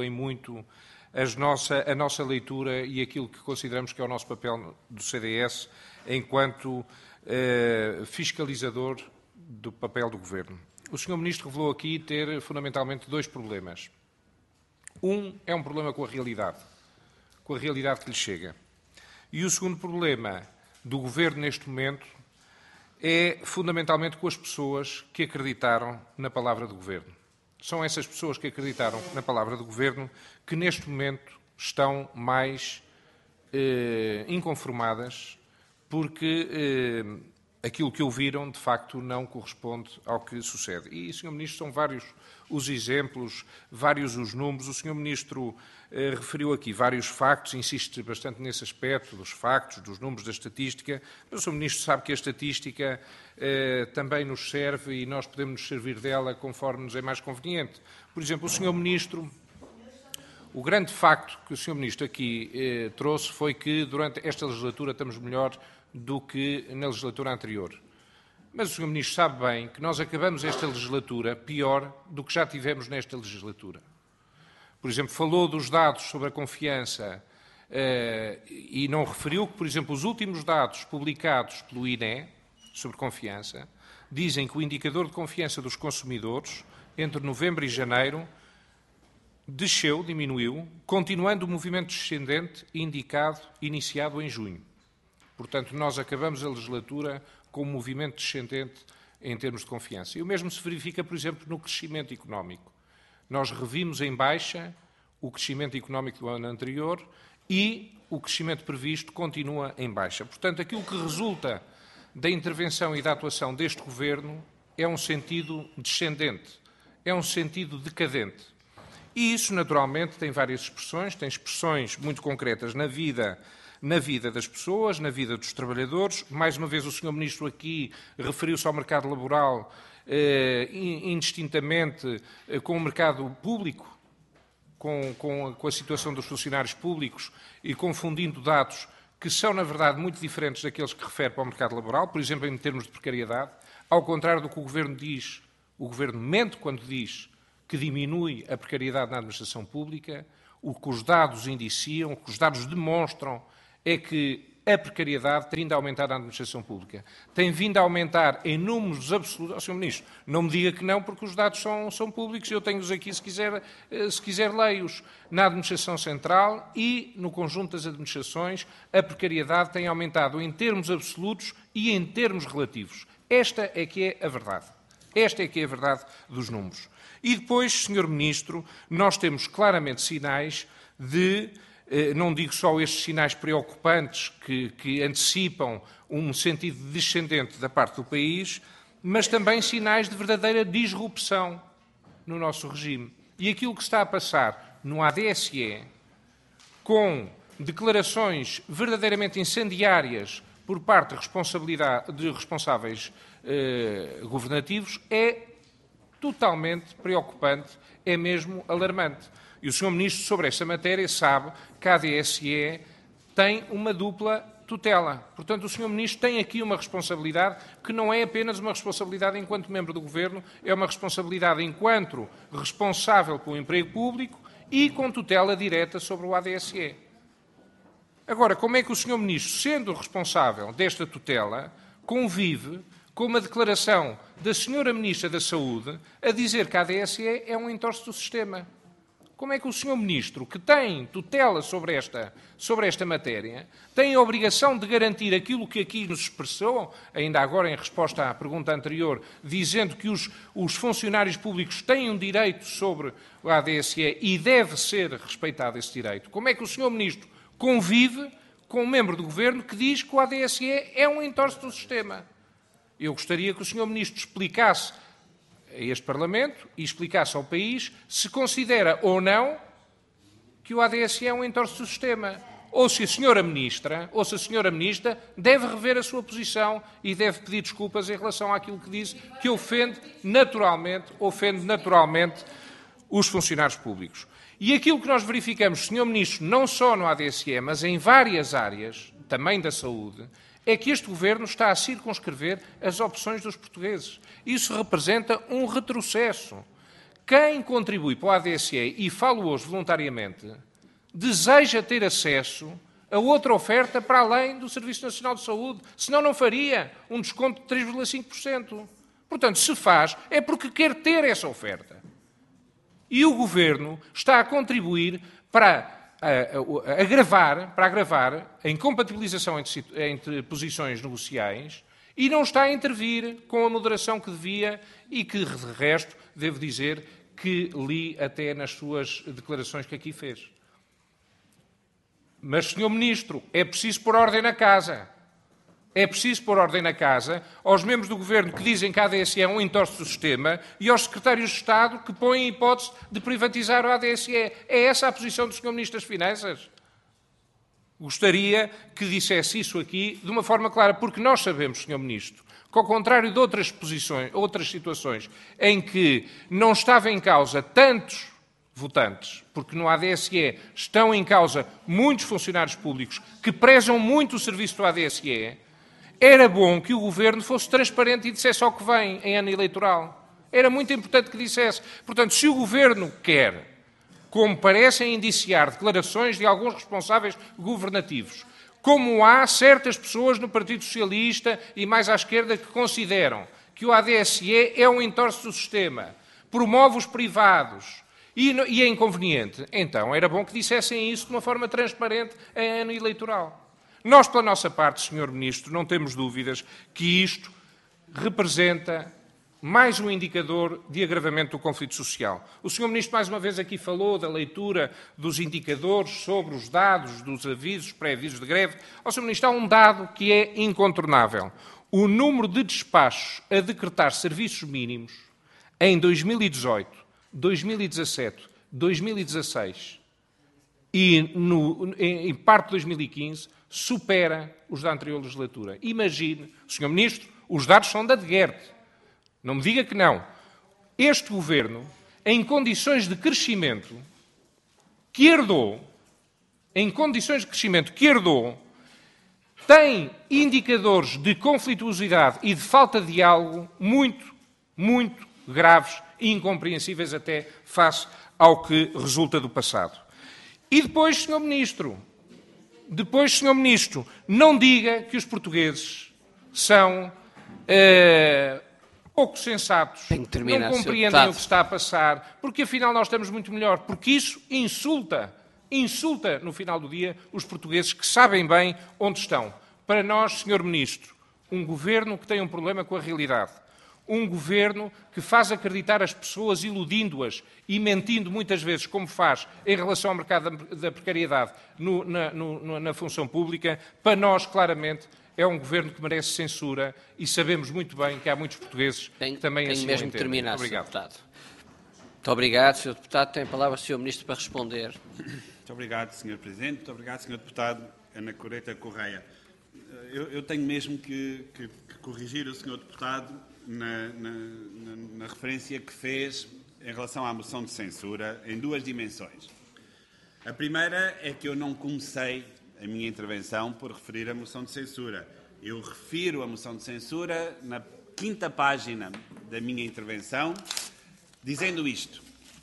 a nossa leitura e aquilo que consideramos que é o nosso papel do CDS enquanto fiscalizador do papel do Governo. O Sr. Ministro revelou aqui ter fundamentalmente dois problemas. Um é um problema com a realidade que lhe chega. E o segundo problema do Governo neste momento é fundamentalmente com as pessoas que acreditaram na palavra do Governo. São essas pessoas que acreditaram na palavra do Governo que neste momento estão mais inconformadas porque aquilo que ouviram de facto não corresponde ao que sucede. E, Sr. Ministro, são vários os exemplos, vários os números. O Sr. Ministro referiu aqui vários factos, insiste bastante nesse aspecto dos factos, dos números, da estatística, mas o Sr. Ministro sabe que a estatística também nos serve e nós podemos nos servir dela conforme nos é mais conveniente. Por exemplo, o Sr. Ministro, o grande facto que o Sr. Ministro aqui trouxe foi que durante esta legislatura estamos melhor do que na legislatura anterior. Mas o Sr. Ministro sabe bem que nós acabamos esta legislatura pior do que já tivemos nesta legislatura. Por exemplo, falou dos dados sobre a confiança e não referiu que, por exemplo, os últimos dados publicados pelo INE sobre confiança dizem que o indicador de confiança dos consumidores entre novembro e janeiro diminuiu, continuando o movimento descendente iniciado em junho. Portanto, nós acabamos a legislatura com um movimento descendente em termos de confiança. E o mesmo se verifica, por exemplo, no crescimento económico. Nós revimos em baixa o crescimento económico do ano anterior e o crescimento previsto continua em baixa. Portanto, aquilo que resulta da intervenção e da atuação deste Governo é um sentido descendente, é um sentido decadente. E isso, naturalmente, tem várias expressões, tem expressões muito concretas na vida das pessoas, na vida dos trabalhadores. Mais uma vez, o Sr. Ministro aqui referiu-se ao mercado laboral indistintamente com o mercado público, com a situação dos funcionários públicos e confundindo dados que são, na verdade, muito diferentes daqueles que refere para o mercado laboral, por exemplo, em termos de precariedade. Ao contrário do que o Governo diz, o Governo mente quando diz que diminui a precariedade na administração pública. O que os dados indiciam, o que os dados demonstram é que a precariedade tem vindo a aumentar na administração pública. Tem vindo a aumentar em números absolutos. Sr. Ministro, não me diga que não, porque os dados são públicos. Eu tenho-os aqui, se quiser leio-os. Na administração central e no conjunto das administrações, a precariedade tem aumentado em termos absolutos e em termos relativos. Esta é que é a verdade. Esta é que é a verdade dos números. E depois, Sr. Ministro, nós temos claramente sinais de... Não digo só estes sinais preocupantes que antecipam um sentido descendente da parte do país, mas também sinais de verdadeira disrupção no nosso regime. E aquilo que está a passar no ADSE, com declarações verdadeiramente incendiárias por parte de responsáveis governativos, é totalmente preocupante, é mesmo alarmante. E o Sr. Ministro, sobre esta matéria, sabe que a ADSE tem uma dupla tutela. Portanto, o Sr. Ministro tem aqui uma responsabilidade que não é apenas uma responsabilidade enquanto membro do Governo, é uma responsabilidade enquanto responsável pelo emprego público e com tutela direta sobre o ADSE. Agora, como é que o Sr. Ministro, sendo responsável desta tutela, convive com uma declaração da Sra. Ministra da Saúde a dizer que a ADSE é um entorse do sistema? Como é que o Sr. Ministro, que tem tutela sobre esta matéria, tem a obrigação de garantir aquilo que aqui nos expressou, ainda agora em resposta à pergunta anterior, dizendo que os funcionários públicos têm um direito sobre a ADSE e deve ser respeitado esse direito? Como é que o Sr. Ministro convive com um membro do Governo que diz que o ADSE é um entorse do sistema? Eu gostaria que o Sr. Ministro explicasse a este Parlamento e explicasse ao país se considera ou não que o ADSE é um entorse do sistema, ou se a Sra. Ministra deve rever a sua posição e deve pedir desculpas em relação àquilo que disse, que ofende naturalmente os funcionários públicos. E aquilo que nós verificamos, Sr. Ministro, não só no ADSE, mas em várias áreas, também da saúde, é que este Governo está a circunscrever as opções dos portugueses. Isso representa um retrocesso. Quem contribui para o ADSE, e falo hoje voluntariamente, deseja ter acesso a outra oferta para além do Serviço Nacional de Saúde, senão não faria um desconto de 3,5%. Portanto, se faz, é porque quer ter essa oferta. E o Governo está a contribuir para agravar a incompatibilização entre posições negociais e não está a intervir com a moderação que devia e que, de resto, devo dizer que li até nas suas declarações que aqui fez. Mas, Sr. Ministro, é preciso pôr ordem na casa. É preciso pôr ordem na casa aos membros do Governo que dizem que a ADSE é um entorse do sistema e aos secretários de Estado que põem a hipótese de privatizar a ADSE. É essa a posição do Sr. Ministro das Finanças? Gostaria que dissesse isso aqui de uma forma clara, porque nós sabemos, Sr. Ministro, que ao contrário de outras situações em que não estava em causa tantos votantes, porque no ADSE estão em causa muitos funcionários públicos que prezam muito o serviço do ADSE, era bom que o Governo fosse transparente e dissesse ao que vem em ano eleitoral. Era muito importante que dissesse. Portanto, se o Governo quer, como parecem indiciar declarações de alguns responsáveis governativos, como há certas pessoas no Partido Socialista e mais à esquerda que consideram que o ADSE é um entorse do sistema, promove os privados e é inconveniente, então era bom que dissessem isso de uma forma transparente em ano eleitoral. Nós, pela nossa parte, Sr. Ministro, não temos dúvidas que isto representa mais um indicador de agravamento do conflito social. O Sr. Ministro, mais uma vez, aqui falou da leitura dos indicadores sobre os dados dos avisos, pré-avisos de greve. Sr. Ministro, há um dado que é incontornável. O número de despachos a decretar serviços mínimos em 2018, 2017, 2016 e em parte de 2015 supera os da anterior legislatura. Imagine, Sr. Ministro, os dados são da DGERT. Não me diga que não. Este Governo, em condições de crescimento que herdou, tem indicadores de conflituosidade e de falta de diálogo muito, muito graves e incompreensíveis até face ao que resulta do passado. E depois, Sr. Ministro, não diga que os portugueses são pouco sensatos, não compreendem o que está a passar, porque afinal nós estamos muito melhor, porque isso insulta no final do dia os portugueses que sabem bem onde estão. Para nós, Sr. Ministro, um governo que tem um problema com a realidade, um governo que faz acreditar as pessoas iludindo-as e mentindo muitas vezes, como faz em relação ao mercado da precariedade na função pública, para nós, claramente, é um governo que merece censura e sabemos muito bem que há muitos portugueses que também assim o entendem. Muito obrigado. Deputado. Muito obrigado, Sr. Deputado. Tem a palavra o Sr. Ministro para responder. Muito obrigado, Sr. Presidente. Muito obrigado, Sr. Deputado Ana Correia. eu tenho mesmo que corrigir o Sr. Deputado na referência que fez em relação à moção de censura em duas dimensões. A primeira é que eu não comecei a minha intervenção por referir a moção de censura. Eu refiro a moção de censura na 5ª página da minha intervenção, dizendo isto.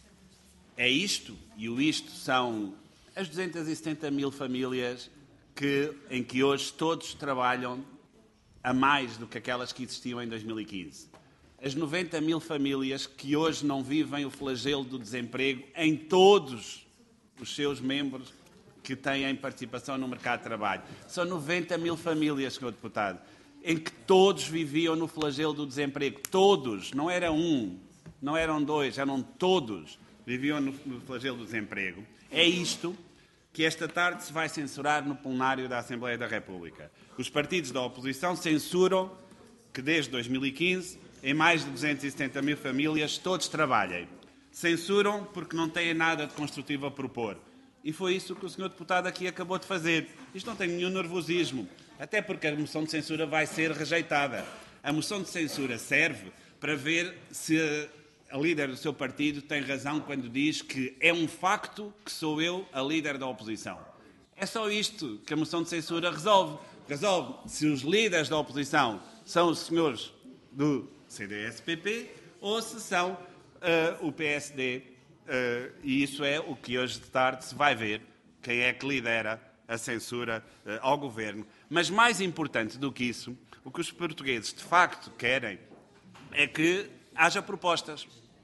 É isto, e o isto são as 270 mil famílias em que hoje todos trabalham a mais do que aquelas que existiam em 2015. As 90 mil famílias que hoje não vivem o flagelo do desemprego em todos os seus membros que têm participação no mercado de trabalho. São 90 mil famílias, Sr. Deputado, em que todos viviam no flagelo do desemprego. Todos, não era um, não eram dois, eram todos viviam no flagelo do desemprego. É isto que esta tarde se vai censurar no plenário da Assembleia da República. Os partidos da oposição censuram que desde 2015, em mais de 270 mil famílias, todos trabalhem. Censuram porque não têm nada de construtivo a propor. E foi isso que o Sr. Deputado aqui acabou de fazer. Isto não tem nenhum nervosismo, até porque a moção de censura vai ser rejeitada. A moção de censura serve para ver se a líder do seu partido tem razão quando diz que é um facto que sou eu a líder da oposição. É só isto que a moção de censura resolve. Resolve se os líderes da oposição são os senhores do CDS-PP ou se são o PSD. E isso é o que hoje de tarde se vai ver, quem é que lidera a censura ao governo. Mas mais importante do que isso, o que os portugueses de facto querem é que haja propostas.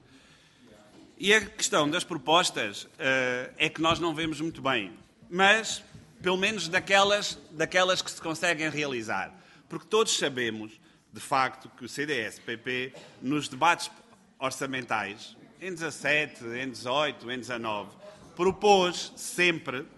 E a questão das propostas é que nós não vemos muito bem, mas pelo menos daquelas que se conseguem realizar. Porque todos sabemos, de facto, que o CDS-PP, nos debates orçamentais, em 17, em 18, em 19, propôs sempre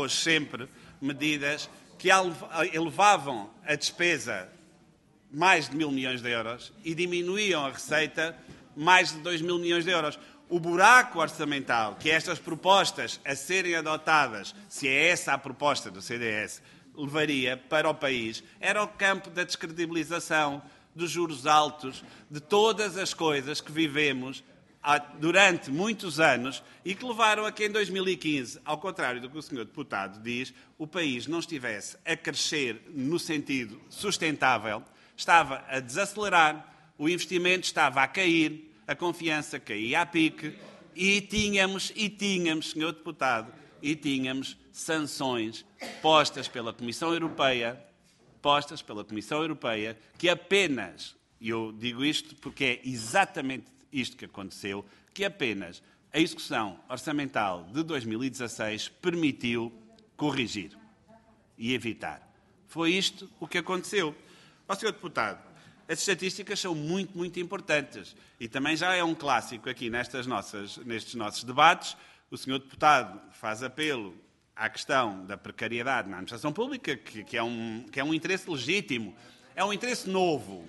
medidas que elevavam a despesa mais de 1.000 milhões de euros e diminuíam a receita mais de 2.000 milhões de euros. O buraco orçamental que estas propostas a serem adotadas, se é essa a proposta do CDS, levaria para o país, era o campo da descredibilização, dos juros altos, de todas as coisas que vivemos durante muitos anos e que levaram a que em 2015, ao contrário do que o Sr. Deputado diz, o país não estivesse a crescer no sentido sustentável, estava a desacelerar, o investimento estava a cair, a confiança caía a pique e tínhamos, Sr. Deputado, sanções postas pela Comissão Europeia, que apenas, e eu digo isto porque é exatamente isto que aconteceu, que apenas a execução orçamental de 2016 permitiu corrigir e evitar. Foi isto o que aconteceu. Ó, Sr. Deputado, as estatísticas são muito, muito importantes e também já é um clássico aqui nestes nossos debates. O Sr. Deputado faz apelo à questão da precariedade na administração pública, que é um interesse legítimo, é um interesse novo.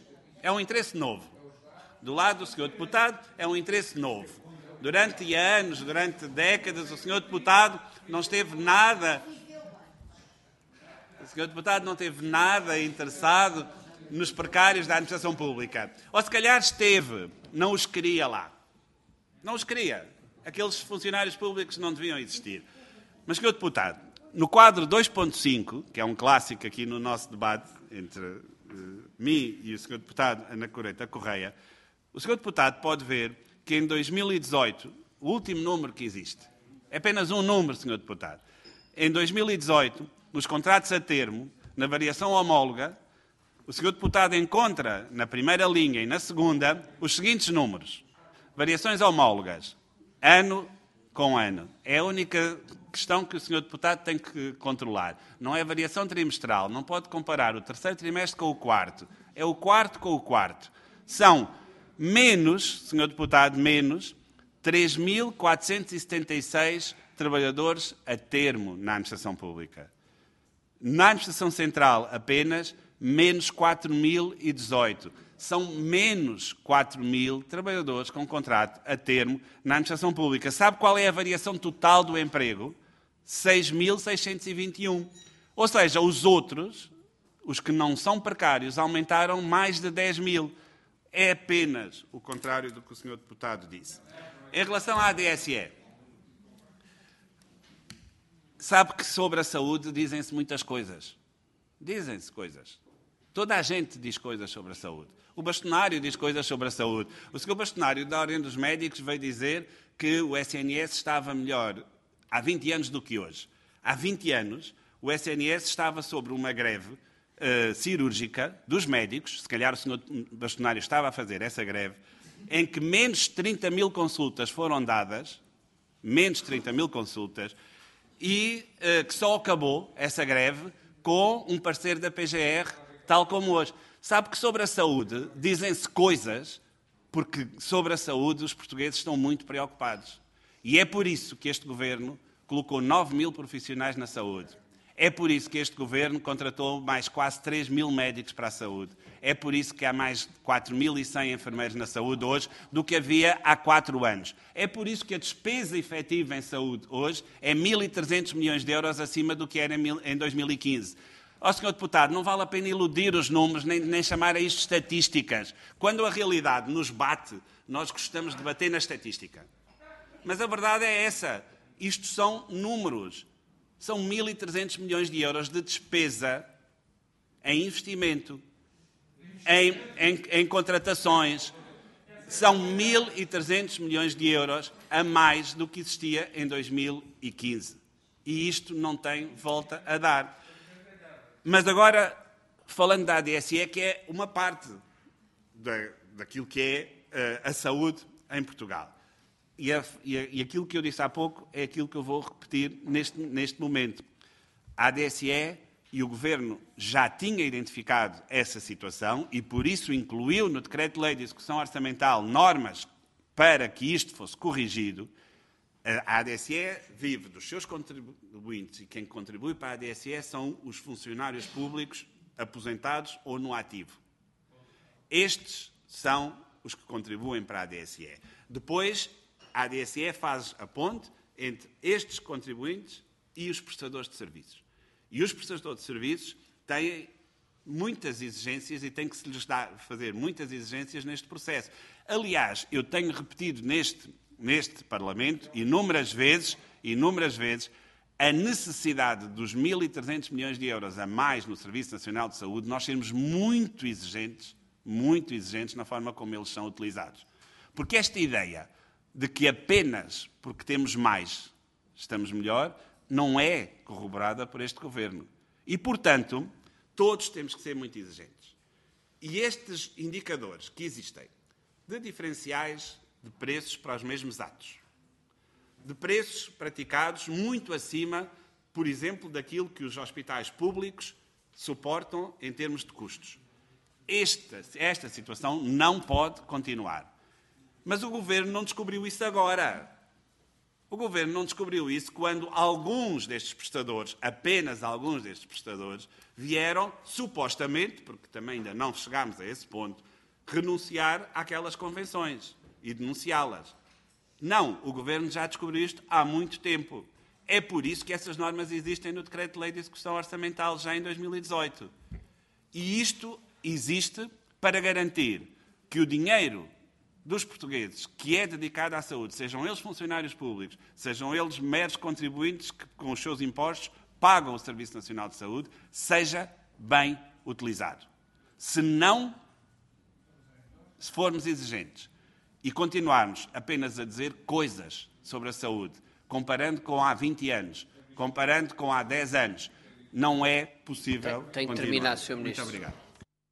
Do lado do Sr. Deputado, é um interesse novo. Durante anos, durante décadas, o Sr. Deputado não esteve nada interessado nos precários da administração pública. Ou se calhar esteve, não os queria lá. Não os queria. Aqueles funcionários públicos não deviam existir. Mas, Sr. Deputado, no quadro 2.5, que é um clássico aqui no nosso debate entre mim e o Sr. Deputado Ana Correia Correia, o Sr. Deputado pode ver que em 2018, o último número que existe, é apenas um número, Sr. Deputado. Em 2018, nos contratos a termo, na variação homóloga, o Sr. Deputado encontra na primeira linha e na segunda os seguintes números. Variações homólogas, ano com ano. É a única questão que o Sr. Deputado tem que controlar. Não é variação trimestral, não pode comparar o terceiro trimestre com o quarto. É o quarto com o quarto. São menos, Sr. Deputado, menos 3.476 trabalhadores a termo na administração pública. Na administração central, apenas menos 4.018. São menos 4.000 trabalhadores com contrato a termo na administração pública. Sabe qual é a variação total do emprego? 6.621. Ou seja, os outros, os que não são precários aumentaram mais de 10 mil. É apenas o contrário do que o Sr. Deputado disse. Em relação à ADSE, sabe que sobre a saúde dizem-se muitas coisas. Dizem-se coisas. Toda a gente diz coisas sobre a saúde. O bastonário diz coisas sobre a saúde. O Sr. Bastonário da Ordem dos Médicos veio dizer que o SNS estava melhor há 20 anos do que hoje. Há 20 anos, o SNS estava sobre uma greve cirúrgica dos médicos, se calhar o Sr. Bastonário estava a fazer essa greve, em que menos 30 mil consultas foram dadas, menos 30 mil consultas, e que só acabou essa greve com um parecer da PGR, tal como hoje. Sabe que sobre a saúde dizem-se coisas, porque sobre a saúde os portugueses estão muito preocupados. E é por isso que este Governo colocou 9 mil profissionais na saúde. É por isso que este Governo contratou mais quase 3 mil médicos para a saúde. É por isso que há mais de 4.100 enfermeiros na saúde hoje do que havia há 4 anos. É por isso que a despesa efetiva em saúde hoje é 1.300 milhões de euros acima do que era em 2015. Ó, Sr. Deputado, não vale a pena iludir os números, nem chamar a isto estatísticas. Quando a realidade nos bate, nós gostamos de bater na estatística. Mas a verdade é essa. Isto são números. São 1.300 milhões de euros de despesa em investimento, em contratações. São 1.300 milhões de euros a mais do que existia em 2015. E isto não tem volta a dar. Mas agora, falando da ADSE, que é uma parte daquilo que é a saúde em Portugal. E aquilo que eu disse há pouco é aquilo que eu vou repetir neste momento. A ADSE e o Governo já tinha identificado essa situação e, por isso, incluiu no Decreto-Lei de Execução Orçamental normas para que isto fosse corrigido. A ADSE vive dos seus contribuintes e quem contribui para a ADSE são os funcionários públicos aposentados ou no ativo. Estes são os que contribuem para a ADSE. Depois, a ADSE faz a ponte entre estes contribuintes e os prestadores de serviços. E os prestadores de serviços têm muitas exigências e tem que se lhes fazer muitas exigências neste processo. Aliás, eu tenho repetido neste Parlamento, inúmeras vezes, a necessidade dos 1.300 milhões de euros a mais no Serviço Nacional de Saúde, nós sermos muito exigentes na forma como eles são utilizados. Porque esta ideia de que apenas porque temos mais estamos melhor, não é corroborada por este Governo. E, portanto, todos temos que ser muito exigentes. E estes indicadores que existem de diferenciais de preços para os mesmos atos, de preços praticados muito acima, por exemplo, daquilo que os hospitais públicos suportam em termos de custos. Esta situação não pode continuar. Mas o Governo não descobriu isso agora. O Governo não descobriu isso quando alguns destes prestadores, apenas alguns destes prestadores, vieram, supostamente, porque também ainda não chegámos a esse ponto, renunciar àquelas convenções e denunciá-las. Não, o Governo já descobriu isto há muito tempo. É por isso que essas normas existem no Decreto-Lei de Execução Orçamental, já em 2018. E isto existe para garantir que o dinheiro dos portugueses que é dedicado à saúde, sejam eles funcionários públicos, sejam eles meros contribuintes que, com os seus impostos, pagam o Serviço Nacional de Saúde, seja bem utilizado. Se formos exigentes e continuarmos apenas a dizer coisas sobre a saúde, comparando com há 20 anos, comparando com há 10 anos, não é possível Tem que continuar. terminar, Sr. Ministro. Muito obrigado.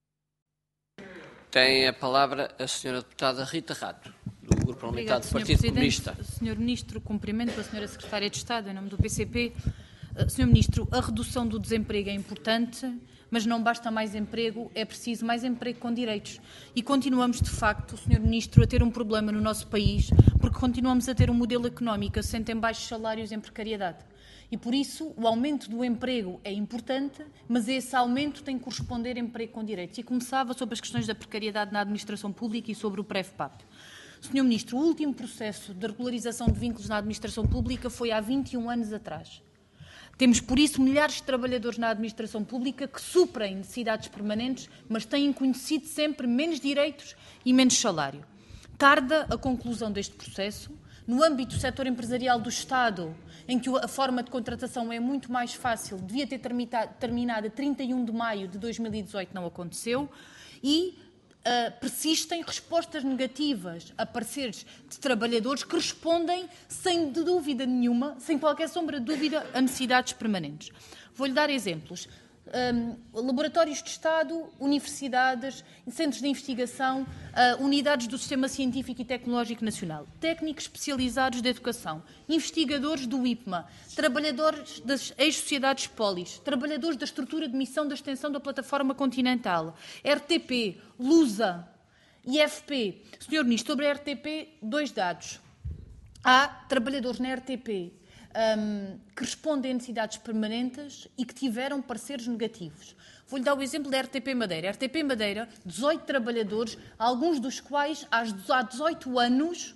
Tem a palavra a Sra. Deputada Rita Rato, do Grupo Parlamentar do Partido Comunista. Sr. Ministro, cumprimento a Sra. Secretária de Estado, em nome do PCP. Sr. Ministro, a redução do desemprego é importante, mas não basta mais emprego, é preciso mais emprego com direitos. E continuamos, de facto, Sr. Ministro, a ter um problema no nosso país, porque continuamos a ter um modelo económico assente em baixos salários e em precariedade. E, por isso, o aumento do emprego é importante, mas esse aumento tem que corresponder a emprego com direitos. E começava sobre as questões da precariedade na administração pública e sobre o PREV-PAP. Sr. Ministro, o último processo de regularização de vínculos na administração pública foi há 21 anos atrás. Temos, por isso, milhares de trabalhadores na administração pública que suprem necessidades permanentes, mas têm conhecido sempre menos direitos e menos salário. Tarda a conclusão deste processo. No âmbito do setor empresarial do Estado, em que a forma de contratação é muito mais fácil, devia ter terminado a 31 de maio de 2018, não aconteceu, e persistem respostas negativas a pareceres de trabalhadores que respondem, sem dúvida nenhuma, sem qualquer sombra de dúvida, a necessidades permanentes. Vou-lhe dar exemplos. Laboratórios de Estado, universidades, centros de investigação, unidades do Sistema Científico e Tecnológico Nacional, técnicos especializados de educação, investigadores do IPMA, trabalhadores das ex-sociedades polis, trabalhadores da estrutura de missão da extensão da plataforma continental, RTP, Lusa, IFP. Sr. Ministro, sobre a RTP, 2 dados. Há trabalhadores na RTP que respondem a necessidades permanentes e que tiveram pareceres negativos. Vou-lhe dar o exemplo da RTP Madeira. A RTP Madeira, 18 trabalhadores, alguns dos quais há 18 anos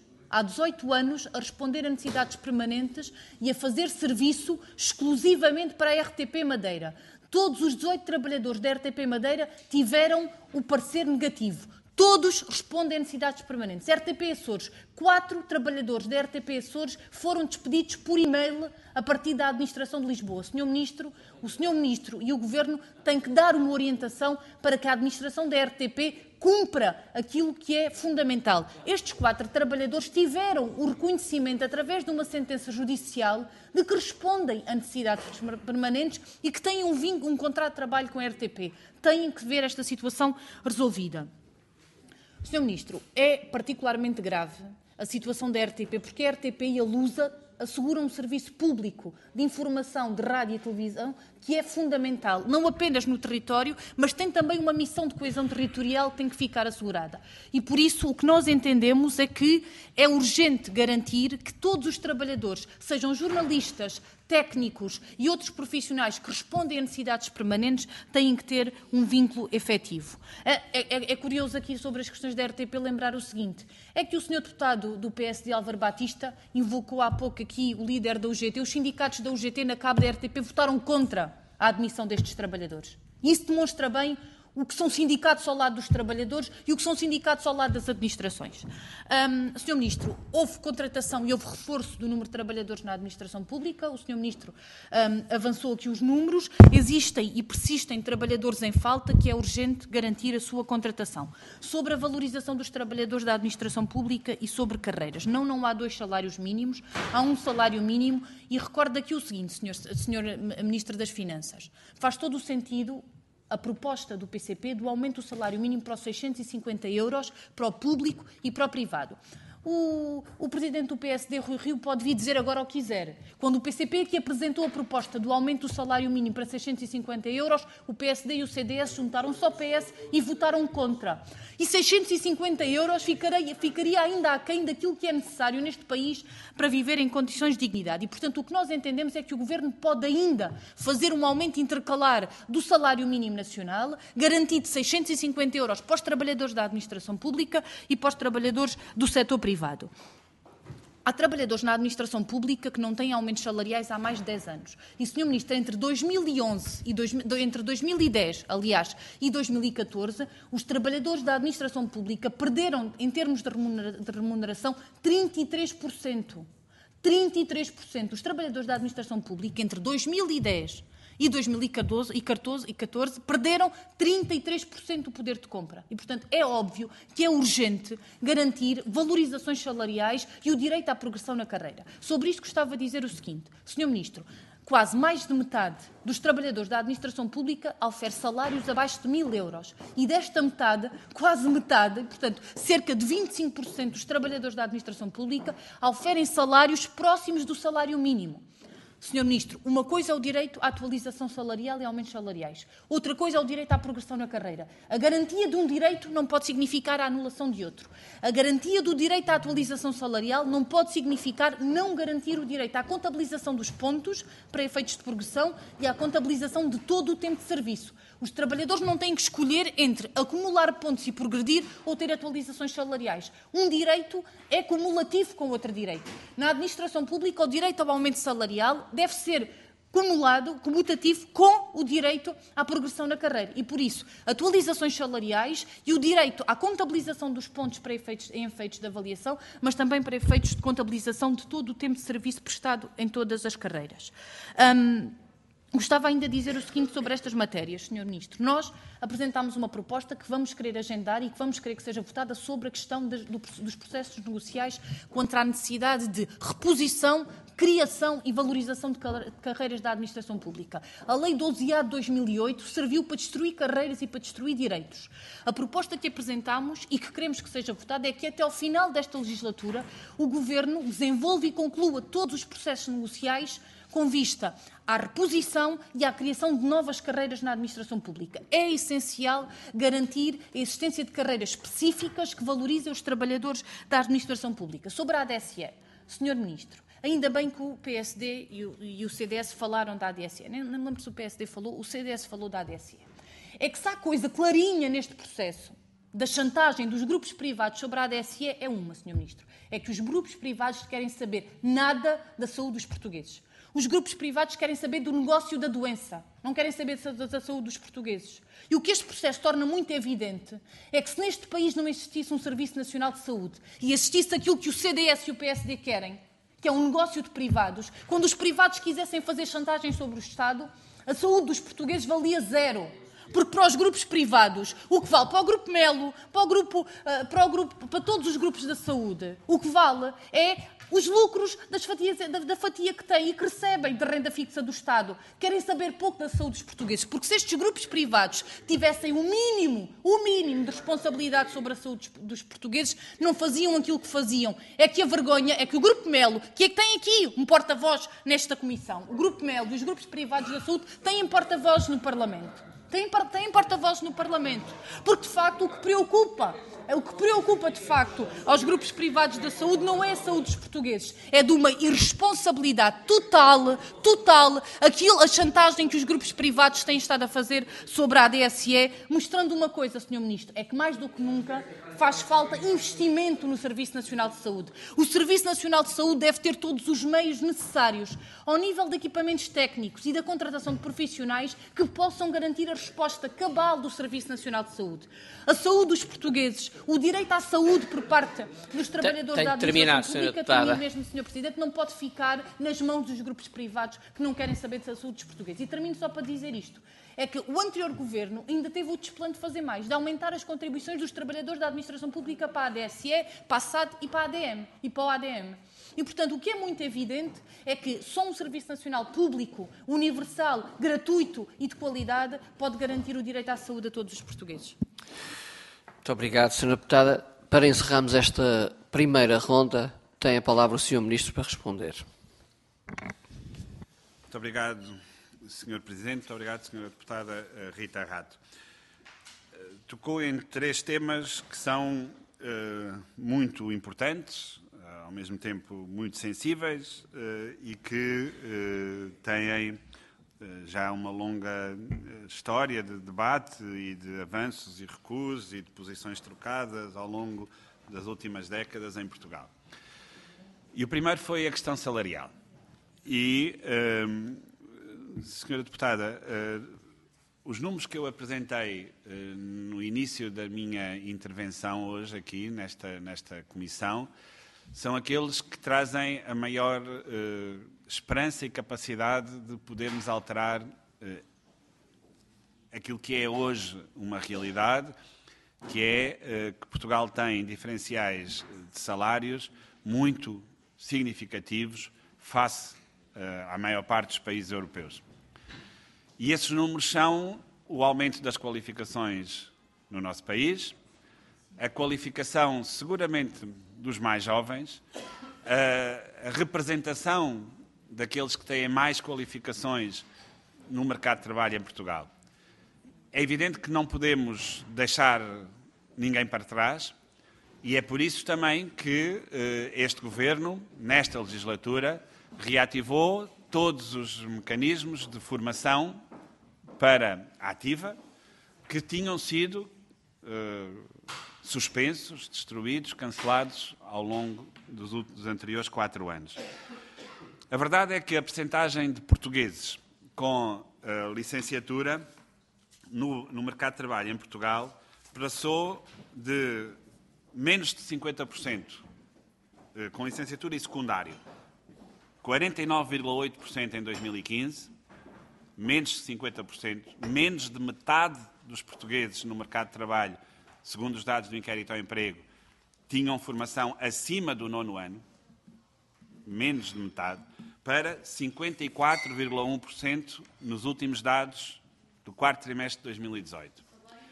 a responder a necessidades permanentes e a fazer serviço exclusivamente para a RTP Madeira. Todos os 18 trabalhadores da RTP Madeira tiveram o parecer negativo. Todos respondem a necessidades permanentes. RTP Açores, 4 trabalhadores da RTP Açores foram despedidos por e-mail a partir da administração de Lisboa. O Sr. Ministro e o Governo têm que dar uma orientação para que a administração da RTP cumpra aquilo que é fundamental. Estes 4 trabalhadores tiveram o reconhecimento, através de uma sentença judicial, de que respondem a necessidades permanentes e que têm um contrato de trabalho com a RTP. Têm que ver esta situação resolvida. Sr. Ministro, é particularmente grave a situação da RTP, porque a RTP e a Lusa asseguram um serviço público de informação de rádio e televisão que é fundamental, não apenas no território, mas tem também uma missão de coesão territorial que tem que ficar assegurada. E por isso o que nós entendemos é que é urgente garantir que todos os trabalhadores, sejam jornalistas, técnicos e outros profissionais que respondem a necessidades permanentes, têm que ter um vínculo efetivo. É curioso aqui sobre as questões da RTP lembrar o seguinte, é que o Sr. Deputado do PSD, Álvaro Batista, invocou há pouco aqui o líder da UGT. Os sindicatos da UGT na cabo da RTP votaram contra a admissão destes trabalhadores. E isso demonstra bem o que são sindicatos ao lado dos trabalhadores e o que são sindicatos ao lado das administrações. Sr. Ministro, houve contratação e houve reforço do número de trabalhadores na administração pública. O Sr. Ministro avançou aqui os números. Existem e persistem trabalhadores em falta que é urgente garantir a sua contratação. Sobre a valorização dos trabalhadores da administração pública e sobre carreiras. Não há 2 salários mínimos, há um salário mínimo. E recordo aqui o seguinte, Sr. Ministro das Finanças. Faz todo o sentido a proposta do PCP do aumento do salário mínimo para os 650 euros para o público e para o privado. O presidente do PSD, Rui Rio, pode vir dizer agora o que quiser. Quando o PCP aqui apresentou a proposta do aumento do salário mínimo para 650 euros, o PSD e o CDS juntaram-se ao PS e votaram contra. E 650 euros ficaria ainda aquém daquilo que é necessário neste país para viver em condições de dignidade. E, portanto, o que nós entendemos é que o Governo pode ainda fazer um aumento intercalar do salário mínimo nacional, garantido 650 euros para os trabalhadores da administração pública e para os trabalhadores do setor privado. Há trabalhadores na administração pública que não têm aumentos salariais há mais de 10 anos. E, Sr. Ministro, entre 2010, aliás, e 2014, os trabalhadores da administração pública perderam, em termos de remuneração, 33%. 33%. Os trabalhadores da administração pública, entre 2010 e 2014 perderam 33% do poder de compra. E, portanto, é óbvio que é urgente garantir valorizações salariais e o direito à progressão na carreira. Sobre isto gostava de dizer o seguinte, Sr. Ministro, quase mais de metade dos trabalhadores da administração pública oferece salários abaixo de 1.000 euros. E desta metade, quase metade, portanto, cerca de 25% dos trabalhadores da administração pública oferem salários próximos do salário mínimo. Sr. Ministro, uma coisa é o direito à atualização salarial e aumentos salariais. Outra coisa é o direito à progressão na carreira. A garantia de um direito não pode significar a anulação de outro. A garantia do direito à atualização salarial não pode significar não garantir o direito à contabilização dos pontos para efeitos de progressão e à contabilização de todo o tempo de serviço. Os trabalhadores não têm que escolher entre acumular pontos e progredir ou ter atualizações salariais. Um direito é cumulativo com outro direito. Na administração pública, o direito ao aumento salarial deve ser comutativo com o direito à progressão na carreira. E, por isso, atualizações salariais e o direito à contabilização dos pontos em efeitos de avaliação, mas também para efeitos de contabilização de todo o tempo de serviço prestado em todas as carreiras. Gostava ainda de dizer o seguinte sobre estas matérias, Sr. Ministro. Nós apresentámos uma proposta que vamos querer agendar e que vamos querer que seja votada sobre a questão dos processos negociais contra a necessidade de reposição, criação e valorização de carreiras da administração pública. A Lei 12A de 2008 serviu para destruir carreiras e para destruir direitos. A proposta que apresentámos e que queremos que seja votada é que até ao final desta legislatura o Governo desenvolva e conclua todos os processos negociais com vista à reposição e à criação de novas carreiras na administração pública. É essencial garantir a existência de carreiras específicas que valorizem os trabalhadores da administração pública. Sobre a ADSE, Sr. Ministro, ainda bem que o PSD e o CDS falaram da ADSE. Nem me lembro se o PSD falou, o CDS falou da ADSE. É que se há coisa clarinha neste processo da chantagem dos grupos privados sobre a ADSE é uma, Sr. Ministro. É que os grupos privados querem saber nada da saúde dos portugueses. Os grupos privados querem saber do negócio da doença, não querem saber da saúde dos portugueses. E o que este processo torna muito evidente é que se neste país não existisse um Serviço Nacional de Saúde e existisse aquilo que o CDS e o PSD querem, que é um negócio de privados, quando os privados quisessem fazer chantagem sobre o Estado, a saúde dos portugueses valia zero. Porque para os grupos privados, o que vale para o Grupo Melo, para todos os grupos da saúde, o que vale é os lucros da fatia que têm e que recebem de renda fixa do Estado. Querem saber pouco da saúde dos portugueses, porque se estes grupos privados tivessem o mínimo de responsabilidade sobre a saúde dos portugueses, não faziam aquilo que faziam. É que a vergonha é que o Grupo Melo, que é que tem aqui um porta-voz nesta comissão, o Grupo Melo e os grupos privados da saúde têm porta-voz no Parlamento. Têm porta-voz no Parlamento. Porque, de facto, o que preocupa, de facto, aos grupos privados da saúde não é a saúde dos portugueses. É de uma irresponsabilidade total, a chantagem que os grupos privados têm estado a fazer sobre a ADSE, mostrando uma coisa, Sr. Ministro, é que mais do que nunca faz falta investimento no Serviço Nacional de Saúde. O Serviço Nacional de Saúde deve ter todos os meios necessários, ao nível de equipamentos técnicos e da contratação de profissionais que possam garantir a resposta cabal do Serviço Nacional de Saúde. A saúde dos portugueses, o direito à saúde por parte dos trabalhadores da administração pública, também mesmo, Sr. Presidente, não pode ficar nas mãos dos grupos privados que não querem saber da saúde dos portugueses. E termino só para dizer isto. É que o anterior governo ainda teve o desplano de fazer mais, de aumentar as contribuições dos trabalhadores da administração pública para a ADSE, para a SAD e para o ADM. E, portanto, o que é muito evidente é que só um Serviço Nacional público, universal, gratuito e de qualidade pode garantir o direito à saúde a todos os portugueses. Muito obrigado, Sra. Deputada. Para encerrarmos esta primeira ronda, tem a palavra o Sr. Ministro para responder. Muito obrigado, Sr. Presidente. Muito obrigado, Sra. Deputada Rita Rato. Tocou em 3 temas que são muito importantes, ao mesmo tempo muito sensíveis e que têm já uma longa história de debate e de avanços e recuos e de posições trocadas ao longo das últimas décadas em Portugal. E o primeiro foi a questão salarial. E, Sra. Deputada, os números que eu apresentei no início da minha intervenção hoje aqui nesta comissão são aqueles que trazem a maior esperança e capacidade de podermos alterar aquilo que é hoje uma realidade, que é que Portugal tem diferenciais de salários muito significativos face à maior parte dos países europeus. E esses números são o aumento das qualificações no nosso país, a qualificação seguramente dos mais jovens, a representação daqueles que têm mais qualificações no mercado de trabalho em Portugal. É evidente que não podemos deixar ninguém para trás e é por isso também que este Governo, nesta legislatura, reativou todos os mecanismos de formação para a ativa que tinham sido suspensos, destruídos, cancelados ao longo dos anteriores 4 anos. A verdade é que a percentagem de portugueses com a licenciatura no mercado de trabalho em Portugal passou de menos de 50% com licenciatura e secundário, 49,8% em 2015, menos de 50%, menos de metade dos portugueses no mercado de trabalho, segundo os dados do Inquérito ao Emprego, tinham formação acima do 9º ano, menos de metade, para 54,1% nos últimos dados do 4º trimestre de 2018.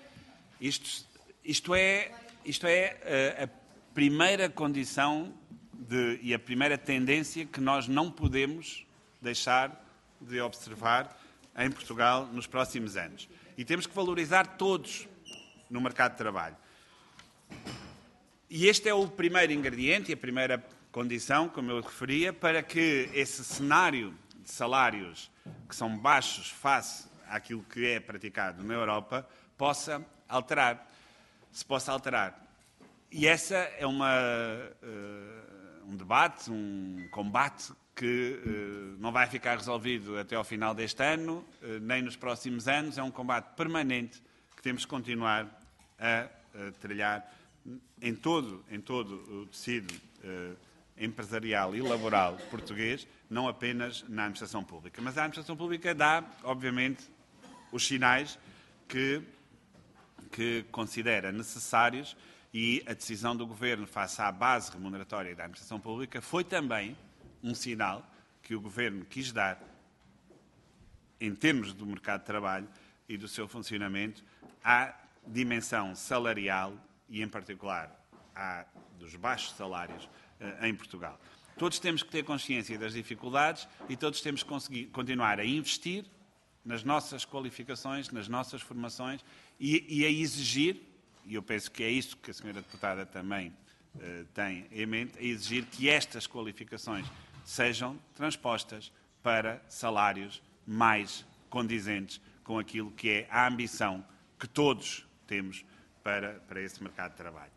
Isto é a primeira condição e a primeira tendência que nós não podemos deixar de observar em Portugal nos próximos anos. E temos que valorizar todos no mercado de trabalho. E este é o primeiro ingrediente e a primeira condição, como eu referia, para que esse cenário de salários que são baixos face àquilo que é praticado na Europa possa alterar. Se possa alterar. E essa é um debate, um combate que não vai ficar resolvido até ao final deste ano, nem nos próximos anos. É um combate permanente que temos que continuar a trilhar em todo o tecido empresarial e laboral português, não apenas na administração pública. Mas a administração pública dá, obviamente, os sinais que considera necessários, e a decisão do Governo face à base remuneratória da administração pública foi também um sinal que o Governo quis dar, em termos do mercado de trabalho e do seu funcionamento, à dimensão salarial e, em particular, dos baixos salários em Portugal. Todos temos que ter consciência das dificuldades e todos temos que continuar a investir nas nossas qualificações, nas nossas formações e a exigir, e eu penso que é isso que a senhora deputada também tem em mente, a exigir que estas qualificações sejam transpostas para salários mais condizentes com aquilo que é a ambição que todos temos para esse mercado de trabalho.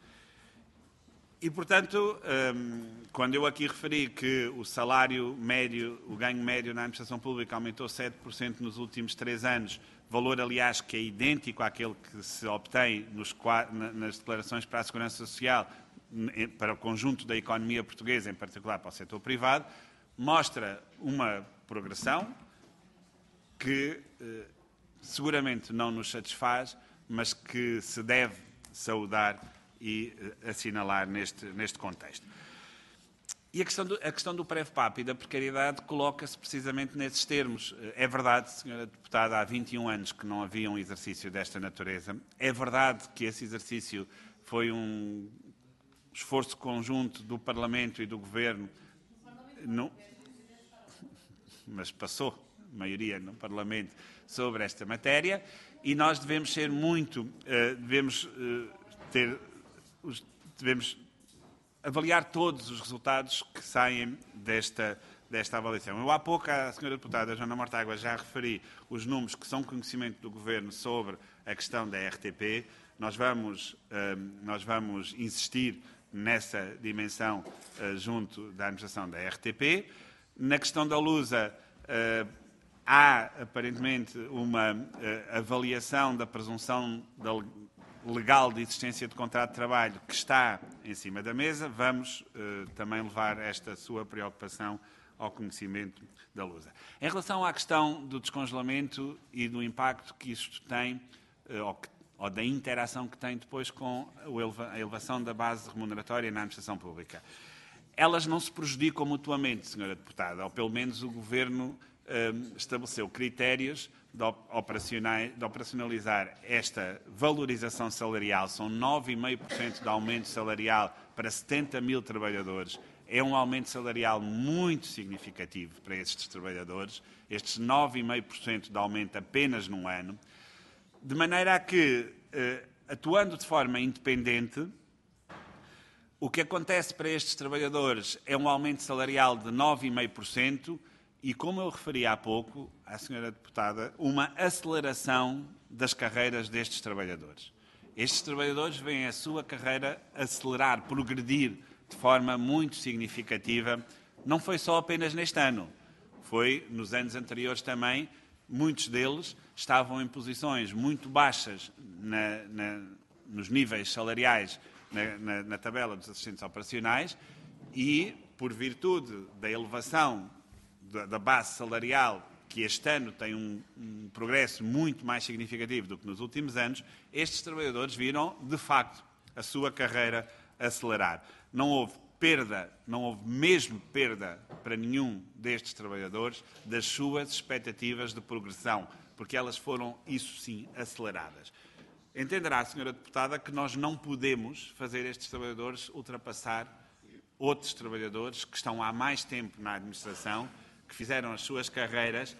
E, portanto, quando eu aqui referi que o salário médio, o ganho médio na administração pública aumentou 7% nos últimos 3 anos, valor, aliás, que é idêntico àquele que se obtém nas declarações para a Segurança Social, para o conjunto da economia portuguesa, em particular para o setor privado, mostra uma progressão que seguramente não nos satisfaz, mas que se deve saudar e assinalar neste contexto. E a questão do PREVPAP e da precariedade coloca-se precisamente nesses termos. É verdade, senhora deputada, há 21 anos que não havia um exercício desta natureza. É verdade que esse exercício foi um esforço conjunto do Parlamento e do Governo. Mas passou maioria no Parlamento sobre esta matéria e nós devemos ser devemos avaliar todos os resultados que saem desta avaliação. Eu há pouco, à senhora deputada Joana Mortágua, já referi os números que são conhecimento do Governo sobre a questão da RTP. Nós vamos insistir nessa dimensão junto da administração da RTP. Na questão da Lusa, há aparentemente uma avaliação da presunção legal de existência de contrato de trabalho que está em cima da mesa. Vamos também levar esta sua preocupação ao conhecimento da Lusa. Em relação à questão do descongelamento e do impacto que isto tem, ou da interação que tem depois com a elevação da base remuneratória na administração pública. Elas não se prejudicam mutuamente, senhora deputada, ou pelo menos o Governo estabeleceu critérios de operacionalizar esta valorização salarial. São 9,5% de aumento salarial para 70 mil trabalhadores. É um aumento salarial muito significativo para estes trabalhadores, estes 9,5% de aumento apenas num ano, de maneira a que, atuando de forma independente, o que acontece para estes trabalhadores é um aumento salarial de 9,5%, e, como eu referi há pouco, à senhora deputada, uma aceleração das carreiras destes trabalhadores. Estes trabalhadores veem a sua carreira acelerar, progredir de forma muito significativa. Não foi só apenas neste ano, foi nos anos anteriores também, muitos deles estavam em posições muito baixas nos níveis salariais na tabela dos assistentes operacionais e, por virtude da elevação da base salarial, que este ano tem um progresso muito mais significativo do que nos últimos anos, estes trabalhadores viram, de facto, a sua carreira acelerar. Não houve perda, não houve mesmo perda para nenhum destes trabalhadores das suas expectativas de progressão, porque elas foram, isso sim, aceleradas. Entenderá, Sra. Deputada, que nós não podemos fazer estes trabalhadores ultrapassar outros trabalhadores que estão há mais tempo na administração, que fizeram as suas carreiras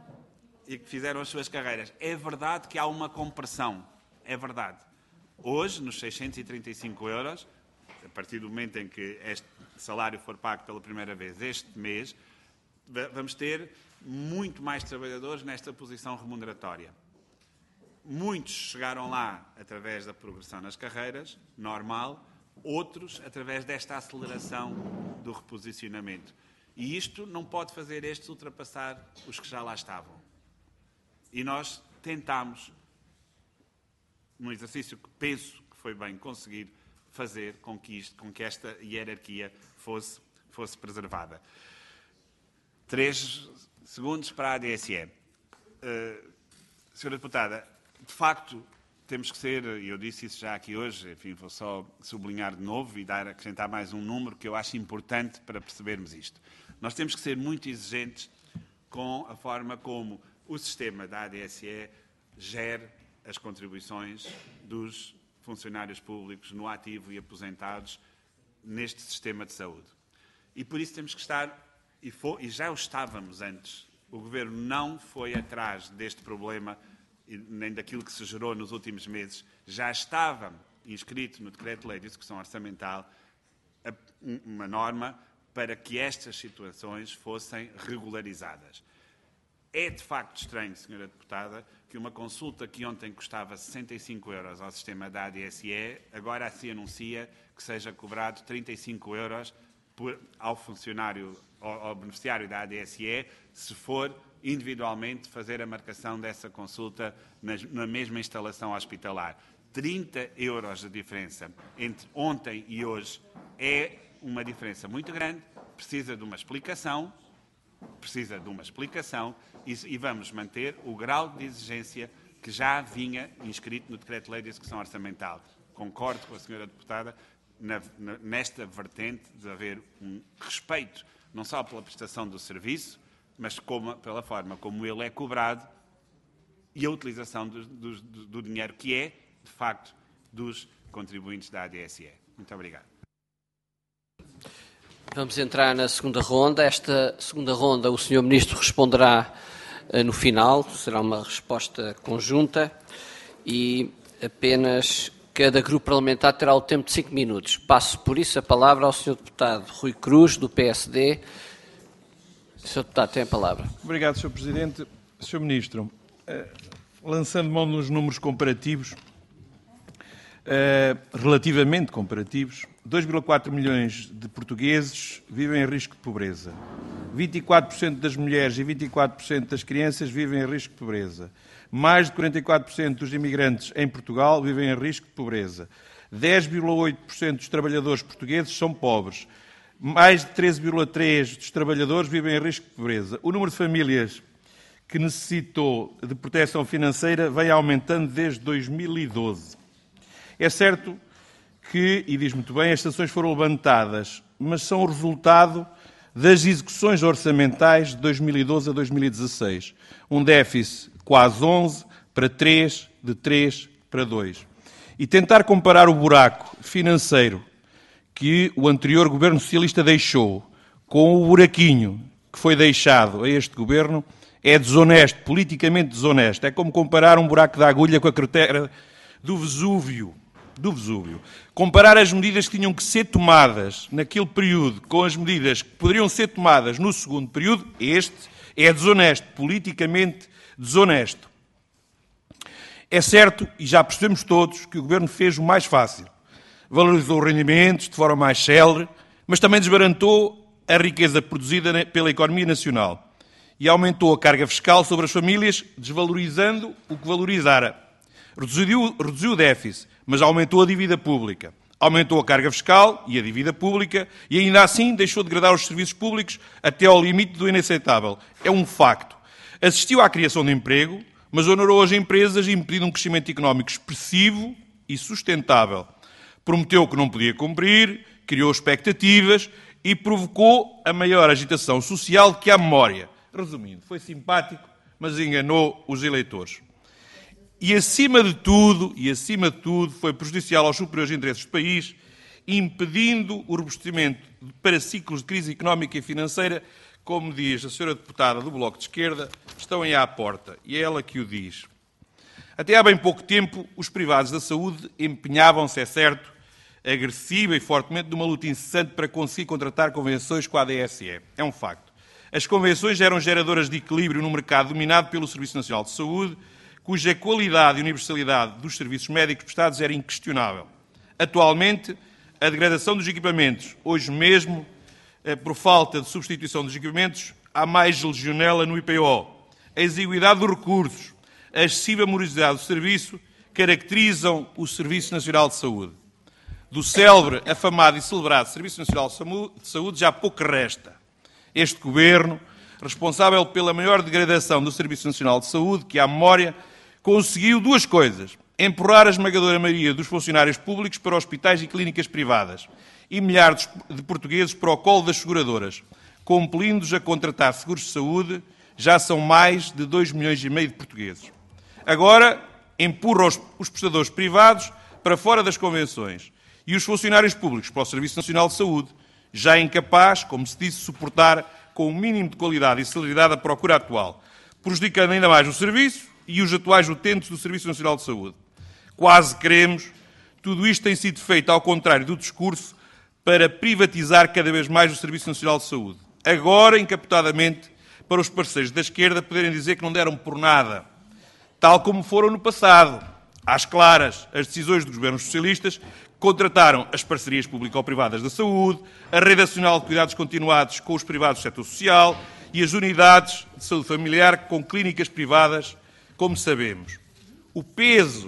É verdade que há uma compressão, é verdade. Hoje, nos 635 euros, a partir do momento em que este salário for pago pela primeira vez este mês, vamos ter muito mais trabalhadores nesta posição remuneratória. Muitos chegaram lá através da progressão nas carreiras, normal, outros através desta aceleração do reposicionamento. E isto não pode fazer estes ultrapassar os que já lá estavam. E nós tentámos, num exercício que penso que foi bem conseguir, fazer com que esta hierarquia fosse preservada. 3 segundos para a ADSE. Senhora Deputada, de facto, temos que ser, e eu disse isso já aqui hoje, enfim, vou só sublinhar de novo e acrescentar mais um número que eu acho importante para percebermos isto. Nós temos que ser muito exigentes com a forma como o sistema da ADSE gera as contribuições dos funcionários públicos no ativo e aposentados neste sistema de saúde. E por isso temos que estar, e já o estávamos antes, o Governo não foi atrás deste problema, nem daquilo que se gerou nos últimos meses, já estava inscrito no Decreto-Lei de Execução Orçamental uma norma para que estas situações fossem regularizadas. É de facto estranho, Sra. Deputada, que uma consulta que ontem custava 65 euros ao sistema da ADSE, agora se anuncia que seja cobrado 35 euros ao funcionário, ao beneficiário da ADSE, se for individualmente fazer a marcação dessa consulta na mesma instalação hospitalar. 30 euros de diferença entre ontem e hoje é uma diferença muito grande, precisa de uma explicação, e vamos manter o grau de exigência que já vinha inscrito no Decreto-Lei de Execução Orçamental. Concordo com a Sra. Deputada nesta vertente de haver um respeito, não só pela prestação do serviço, mas pela forma como ele é cobrado e a utilização do dinheiro que é, de facto, dos contribuintes da ADSE. Muito obrigado. Vamos entrar na segunda ronda. Esta segunda ronda o Sr. Ministro responderá no final, será uma resposta conjunta e apenas cada grupo parlamentar terá o tempo de 5 minutos. Passo por isso a palavra ao Sr. Deputado Rui Cruz, do PSD. Sr. Deputado, tem a palavra. Obrigado, Sr. Presidente. Sr. Ministro, lançando mão nos números comparativos, relativamente comparativos, 2,4 milhões de portugueses vivem em risco de pobreza. 24% das mulheres e 24% das crianças vivem em risco de pobreza. Mais de 44% dos imigrantes em Portugal vivem em risco de pobreza. 10,8% dos trabalhadores portugueses são pobres. Mais de 13,3% dos trabalhadores vivem em risco de pobreza. O número de famílias que necessitou de proteção financeira vem aumentando desde 2012. É certo que, e diz muito bem, as sanções foram levantadas, mas são o resultado das execuções orçamentais de 2012 a 2016. Um déficit quase 11 para 3, de 3 para 2. E tentar comparar o buraco financeiro que o anterior governo socialista deixou com o buraquinho que foi deixado a este governo é desonesto, politicamente desonesto. É como comparar um buraco de agulha com a cratera do Vesúvio. Comparar as medidas que tinham que ser tomadas naquele período com as medidas que poderiam ser tomadas no segundo período, este é desonesto, politicamente desonesto. É certo, e já percebemos todos, que o Governo fez o mais fácil. Valorizou os rendimentos de forma mais célere, mas também desbaratou a riqueza produzida pela economia nacional. e aumentou a carga fiscal sobre as famílias, desvalorizando o que valorizara. Reduziu o déficit, mas aumentou a dívida pública. Aumentou a carga fiscal e a dívida pública e ainda assim deixou de degradar os serviços públicos até ao limite do inaceitável. É um facto. Assistiu à criação de emprego, mas honorou as empresas impedindo um crescimento económico expressivo e sustentável. Prometeu que não podia cumprir, criou expectativas e provocou a maior agitação social que há memória. Resumindo, foi simpático, mas enganou os eleitores. E, acima de tudo, foi prejudicial aos superiores interesses do país, impedindo o robustecimento para ciclos de crise económica e financeira, como diz a senhora deputada do Bloco de Esquerda, estão aí à porta. E é ela que o diz. Até há bem pouco tempo, os privados da saúde empenhavam-se, é certo, agressiva e fortemente, numa luta incessante para conseguir contratar convenções com a ADSE. É um facto. As convenções eram geradoras de equilíbrio no mercado dominado pelo Serviço Nacional de Saúde, cuja qualidade e universalidade dos serviços médicos prestados era inquestionável. Atualmente, a degradação dos equipamentos, hoje mesmo, por falta de substituição dos equipamentos, há mais legionela no IPO. A exiguidade dos recursos, a excessiva morosidade do serviço caracterizam o Serviço Nacional de Saúde. Do célebre, afamado e celebrado Serviço Nacional de Saúde já pouco resta. Este Governo, responsável pela maior degradação do Serviço Nacional de Saúde, que há memória, conseguiu duas coisas: empurrar a esmagadora maioria dos funcionários públicos para hospitais e clínicas privadas e milhares de portugueses para o colo das seguradoras, compelindo-os a contratar seguros de saúde. Já são mais de 2,5 milhões de portugueses. Agora, empurra os prestadores privados para fora das convenções e os funcionários públicos para o Serviço Nacional de Saúde, já incapaz, como se disse, de suportar com o mínimo de qualidade e celeridade a procura atual, prejudicando ainda mais o serviço e os atuais utentes do Serviço Nacional de Saúde. Quase queremos, tudo isto tem sido feito ao contrário do discurso, para privatizar cada vez mais o Serviço Nacional de Saúde. Agora, encapotadamente, para os parceiros da esquerda poderem dizer que não deram por nada, tal como foram no passado. Às claras, as decisões dos governos socialistas que contrataram as parcerias público-privadas da saúde, a rede nacional de cuidados continuados com os privados do setor social e as unidades de saúde familiar com clínicas privadas, como sabemos. O peso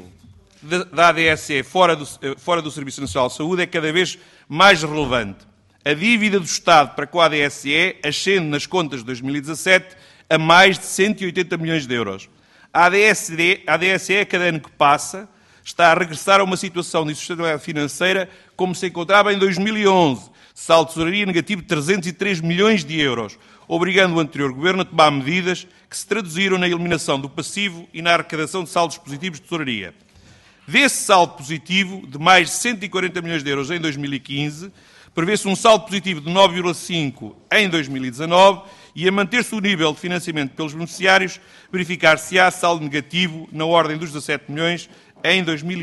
da ADSE fora do Serviço Nacional de Saúde é cada vez mais relevante. A dívida do Estado para com a ADSE ascende nas contas de 2017 a mais de 180 milhões de euros. A ADSE, a cada ano que passa, está a regressar a uma situação de insustentabilidade financeira como se encontrava em 2011, saldo de tesouraria negativo de 303 milhões de euros, obrigando o anterior Governo a tomar medidas que se traduziram na eliminação do passivo e na arrecadação de saldos positivos de tesouraria. Desse saldo positivo, de mais de 140 milhões de euros em 2015, prevê-se um saldo positivo de 9,5 em 2019 e, a manter-se o nível de financiamento pelos beneficiários, verificar-se-á saldo negativo na ordem dos 17 milhões em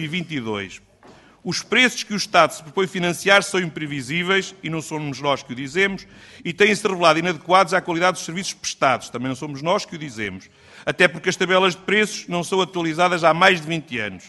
2022. Os preços que o Estado se propõe financiar são imprevisíveis, e não somos nós que o dizemos, e têm-se revelado inadequados à qualidade dos serviços prestados, também não somos nós que o dizemos, até porque as tabelas de preços não são atualizadas há mais de 20 anos.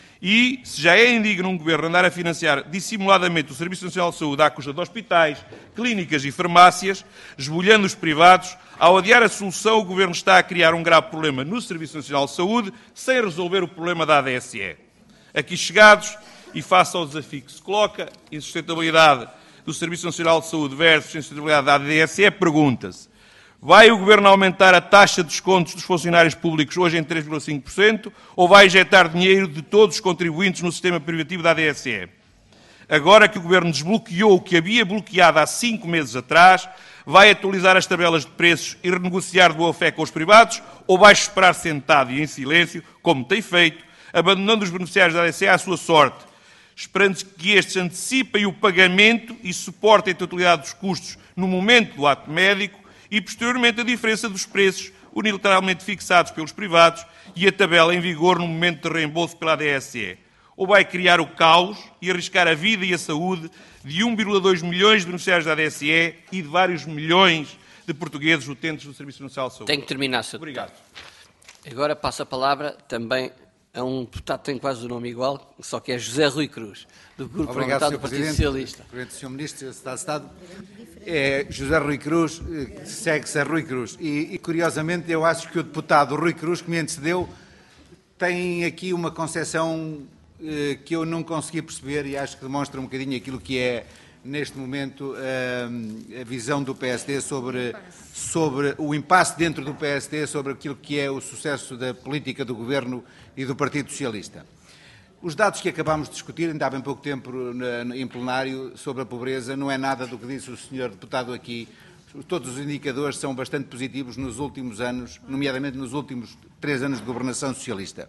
E, se já é indigno um Governo andar a financiar dissimuladamente o Serviço Nacional de Saúde à custa de hospitais, clínicas e farmácias, esbulhando os privados, ao adiar a solução, o Governo está a criar um grave problema no Serviço Nacional de Saúde, sem resolver o problema da ADSE. Aqui chegados, e face ao desafio que se coloca, insustentabilidade do Serviço Nacional de Saúde versus insustentabilidade da ADSE, pergunta-se: vai o Governo aumentar a taxa de descontos dos funcionários públicos hoje em 3,5% ou vai injetar dinheiro de todos os contribuintes no sistema privativo da ADSE? Agora que o Governo desbloqueou o que havia bloqueado há 5 meses atrás, vai atualizar as tabelas de preços e renegociar de boa fé com os privados ou vai esperar sentado e em silêncio, como tem feito, abandonando os beneficiários da ADSE à sua sorte, esperando que estes antecipem o pagamento e suportem a totalidade dos custos no momento do ato médico e, posteriormente, a diferença dos preços unilateralmente fixados pelos privados e a tabela em vigor no momento de reembolso pela ADSE? Ou vai criar o caos e arriscar a vida e a saúde de 1,2 milhões de beneficiários da ADSE e de vários milhões de portugueses utentes do Serviço Nacional de Saúde? Tenho que terminar, Sr. Obrigado. Agora passo a palavra também a um deputado que tem quase o nome igual, só que é José Rui Cruz, do Grupo Parlamentar do Partido Socialista. Obrigado, Sr. Ministro, Secretário de Estado. é José Rui Cruz, segue-se a Rui Cruz. E, curiosamente, eu acho que o deputado Rui Cruz, que me antecedeu, tem aqui uma concepção que eu não consegui perceber e acho que demonstra um bocadinho aquilo que é, neste momento, a visão do PSD sobre o impasse dentro do PSD, sobre aquilo que é o sucesso da política do Governo e do Partido Socialista. Os dados que acabámos de discutir, ainda há bem pouco tempo em plenário, sobre a pobreza, não é nada do que disse o Sr. Deputado aqui. Todos os indicadores são bastante positivos nos últimos anos, nomeadamente nos últimos 3 anos de governação socialista.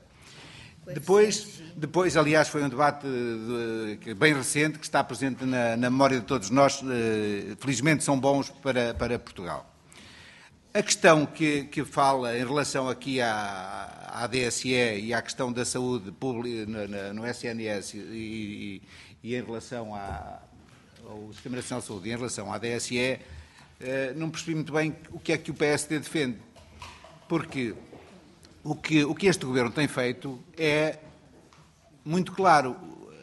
Depois, aliás, foi um debate bem recente, que está presente na memória de todos nós, felizmente são bons para Portugal. A questão que fala em relação aqui à DSE e à questão da saúde pública no SNS e em relação ao Sistema Nacional de Saúde e em relação à DSE, não percebi muito bem o que é que o PSD defende. Porque o que este Governo tem feito é muito claro.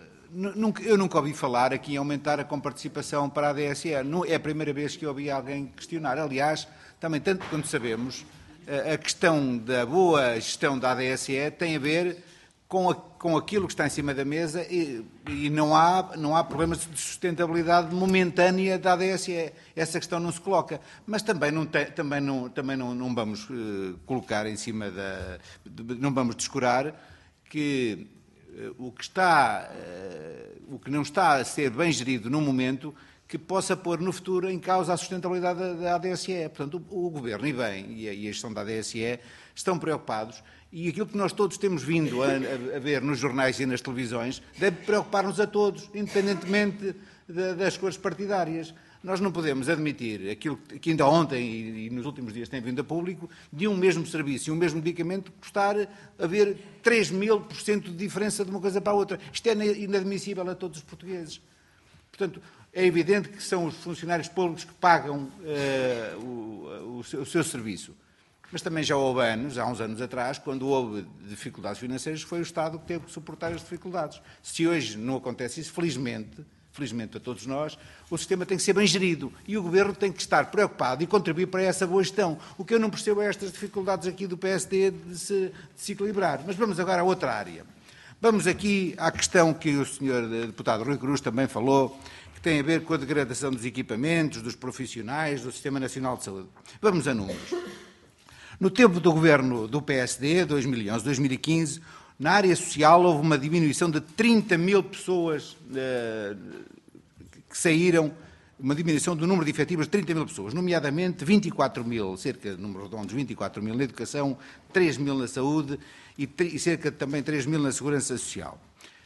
Eu nunca ouvi falar aqui em aumentar a comparticipação para a DSE. É a primeira vez que eu ouvi alguém questionar. Aliás, também, tanto quanto sabemos, a questão da boa gestão da ADSE tem a ver com aquilo que está em cima da mesa e não há problemas de sustentabilidade momentânea da ADSE. Essa questão não se coloca. Mas também não vamos colocar em cima não vamos descurar que o que não está a ser bem gerido no momento que possa pôr no futuro em causa a sustentabilidade da ADSE. Portanto, o Governo e a gestão da ADSE estão preocupados e aquilo que nós todos temos vindo a ver nos jornais e nas televisões deve preocupar-nos a todos, independentemente das cores partidárias. Nós não podemos admitir aquilo que ainda ontem e nos últimos dias tem vindo a público, de um mesmo serviço e um mesmo medicamento custar haver 3.000% de diferença de uma coisa para a outra. Isto é inadmissível a todos os portugueses. Portanto, é evidente que são os funcionários públicos que pagam o seu serviço. Mas também já houve anos, há uns anos atrás, quando houve dificuldades financeiras, foi o Estado que teve que suportar as dificuldades. Se hoje não acontece isso, felizmente a todos nós, o sistema tem que ser bem gerido e o Governo tem que estar preocupado e contribuir para essa boa gestão. O que eu não percebo é estas dificuldades aqui do PSD de se equilibrar. Mas vamos agora a outra área. Vamos aqui à questão que o Sr. Deputado Rui Cruz também falou, que tem a ver com a degradação dos equipamentos, dos profissionais, do Sistema Nacional de Saúde. Vamos a números. No tempo do Governo do PSD, 2011-2015, na área social houve uma diminuição de 30.000 pessoas que saíram, uma diminuição do número de efetivos de 30.000 pessoas, nomeadamente 24.000, cerca de números redondos, 24.000 na educação, 3.000 na saúde e cerca de também 3.000 na segurança social.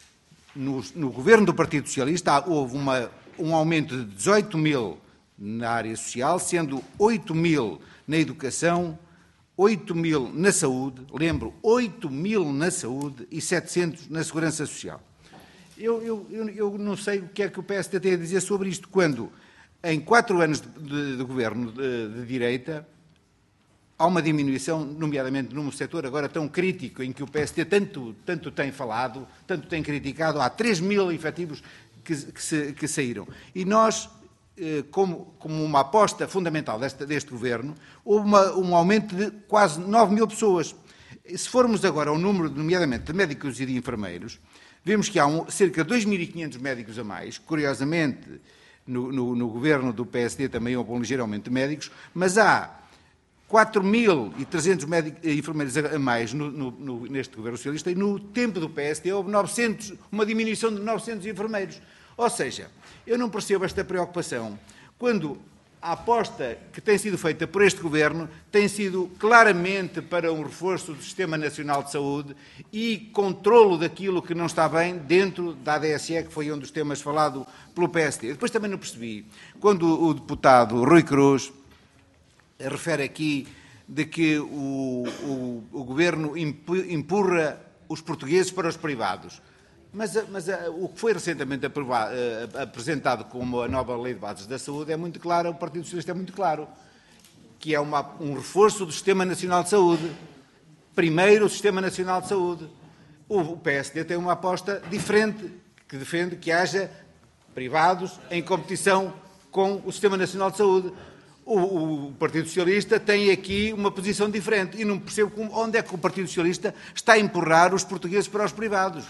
No governo do Partido Socialista houve um aumento de 18.000 na área social, sendo 8.000 na educação, 8.000 na saúde, lembro, 8.000 na saúde e 700 na segurança social. Eu não sei o que é que o PSD tem a dizer sobre isto, quando em 4 anos de governo de direita há uma diminuição, nomeadamente num setor agora tão crítico, em que o PSD tanto tem falado, tanto tem criticado, há 3.000 efetivos que saíram. E nós, como uma aposta fundamental deste Governo, houve um aumento de quase 9.000 pessoas. Se formos agora ao número, nomeadamente, de médicos e de enfermeiros, vemos que há cerca de 2.500 médicos a mais. Curiosamente, no Governo do PSD também houve um ligeiro aumento de médicos, mas há 4.300 enfermeiros a mais neste Governo Socialista e no tempo do PSD houve uma diminuição de 900 enfermeiros. Ou seja, eu não percebo esta preocupação quando a aposta que tem sido feita por este Governo tem sido claramente para um reforço do Sistema Nacional de Saúde e controlo daquilo que não está bem dentro da ADSE, que foi um dos temas falado pelo PSD. Depois também não percebi, quando o deputado Rui Cruz refere aqui de que o Governo empurra os portugueses para os privados. Mas o que foi recentemente apresentado como a nova Lei de Bases da Saúde é muito claro, o Partido Socialista é muito claro, que é um reforço do Sistema Nacional de Saúde. Primeiro, o Sistema Nacional de Saúde. O PSD tem uma aposta diferente, que defende que haja privados em competição com o Sistema Nacional de Saúde. O Partido Socialista tem aqui uma posição diferente e não percebo onde é que o Partido Socialista está a empurrar os portugueses para os privados.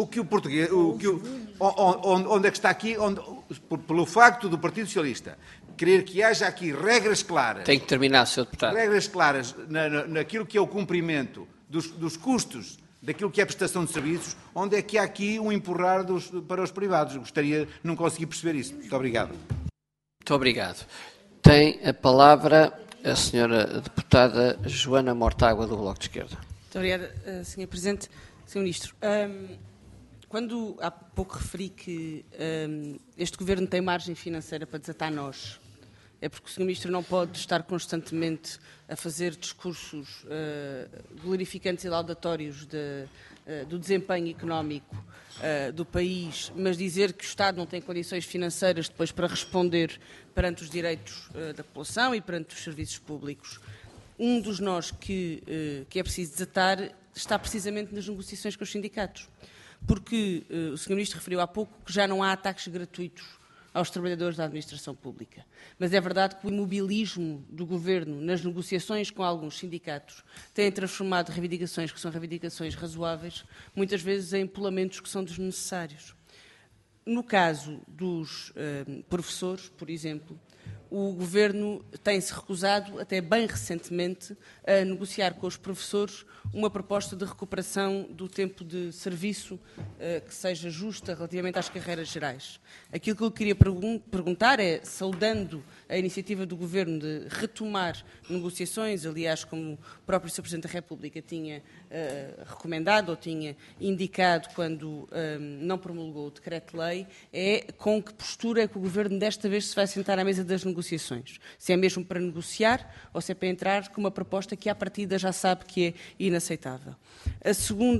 Onde é que está aqui? Pelo facto do Partido Socialista querer que haja aqui regras claras. Tem que terminar, Sr. Deputado. Regras claras naquilo que é o cumprimento dos custos daquilo que é a prestação de serviços, onde é que há aqui um empurrar para os privados. Gostaria, não consegui perceber isso. Muito obrigado. Muito obrigado. Tem a palavra a senhora deputada Joana Mortágua, do Bloco de Esquerda. Muito obrigada, Sr. Presidente. Sr. Ministro, quando há pouco referi que este Governo tem margem financeira para desatar nós, é porque o Sr. Ministro não pode estar constantemente a fazer discursos glorificantes e laudatórios do desempenho económico do país, mas dizer que o Estado não tem condições financeiras depois para responder perante os direitos da população e perante os serviços públicos. Um dos nós que é preciso desatar está precisamente nas negociações com os sindicatos, porque o Sr. Ministro referiu há pouco que já não há ataques gratuitos aos trabalhadores da administração pública. Mas é verdade que o imobilismo do Governo nas negociações com alguns sindicatos tem transformado reivindicações que são reivindicações razoáveis, muitas vezes em empolamentos que são desnecessários. No caso dos professores, por exemplo, o Governo tem-se recusado, até bem recentemente, a negociar com os professores uma proposta de recuperação do tempo de serviço que seja justa relativamente às carreiras gerais. Aquilo que eu queria perguntar é, saudando a iniciativa do Governo de retomar negociações, aliás, como o próprio Sr. Presidente da República tinha recomendado ou tinha indicado quando não promulgou o decreto-lei, é com que postura é que o Governo desta vez se vai sentar à mesa das negociações? Se é mesmo para negociar ou se é para entrar com uma proposta que à partida já sabe que é inaceitável. As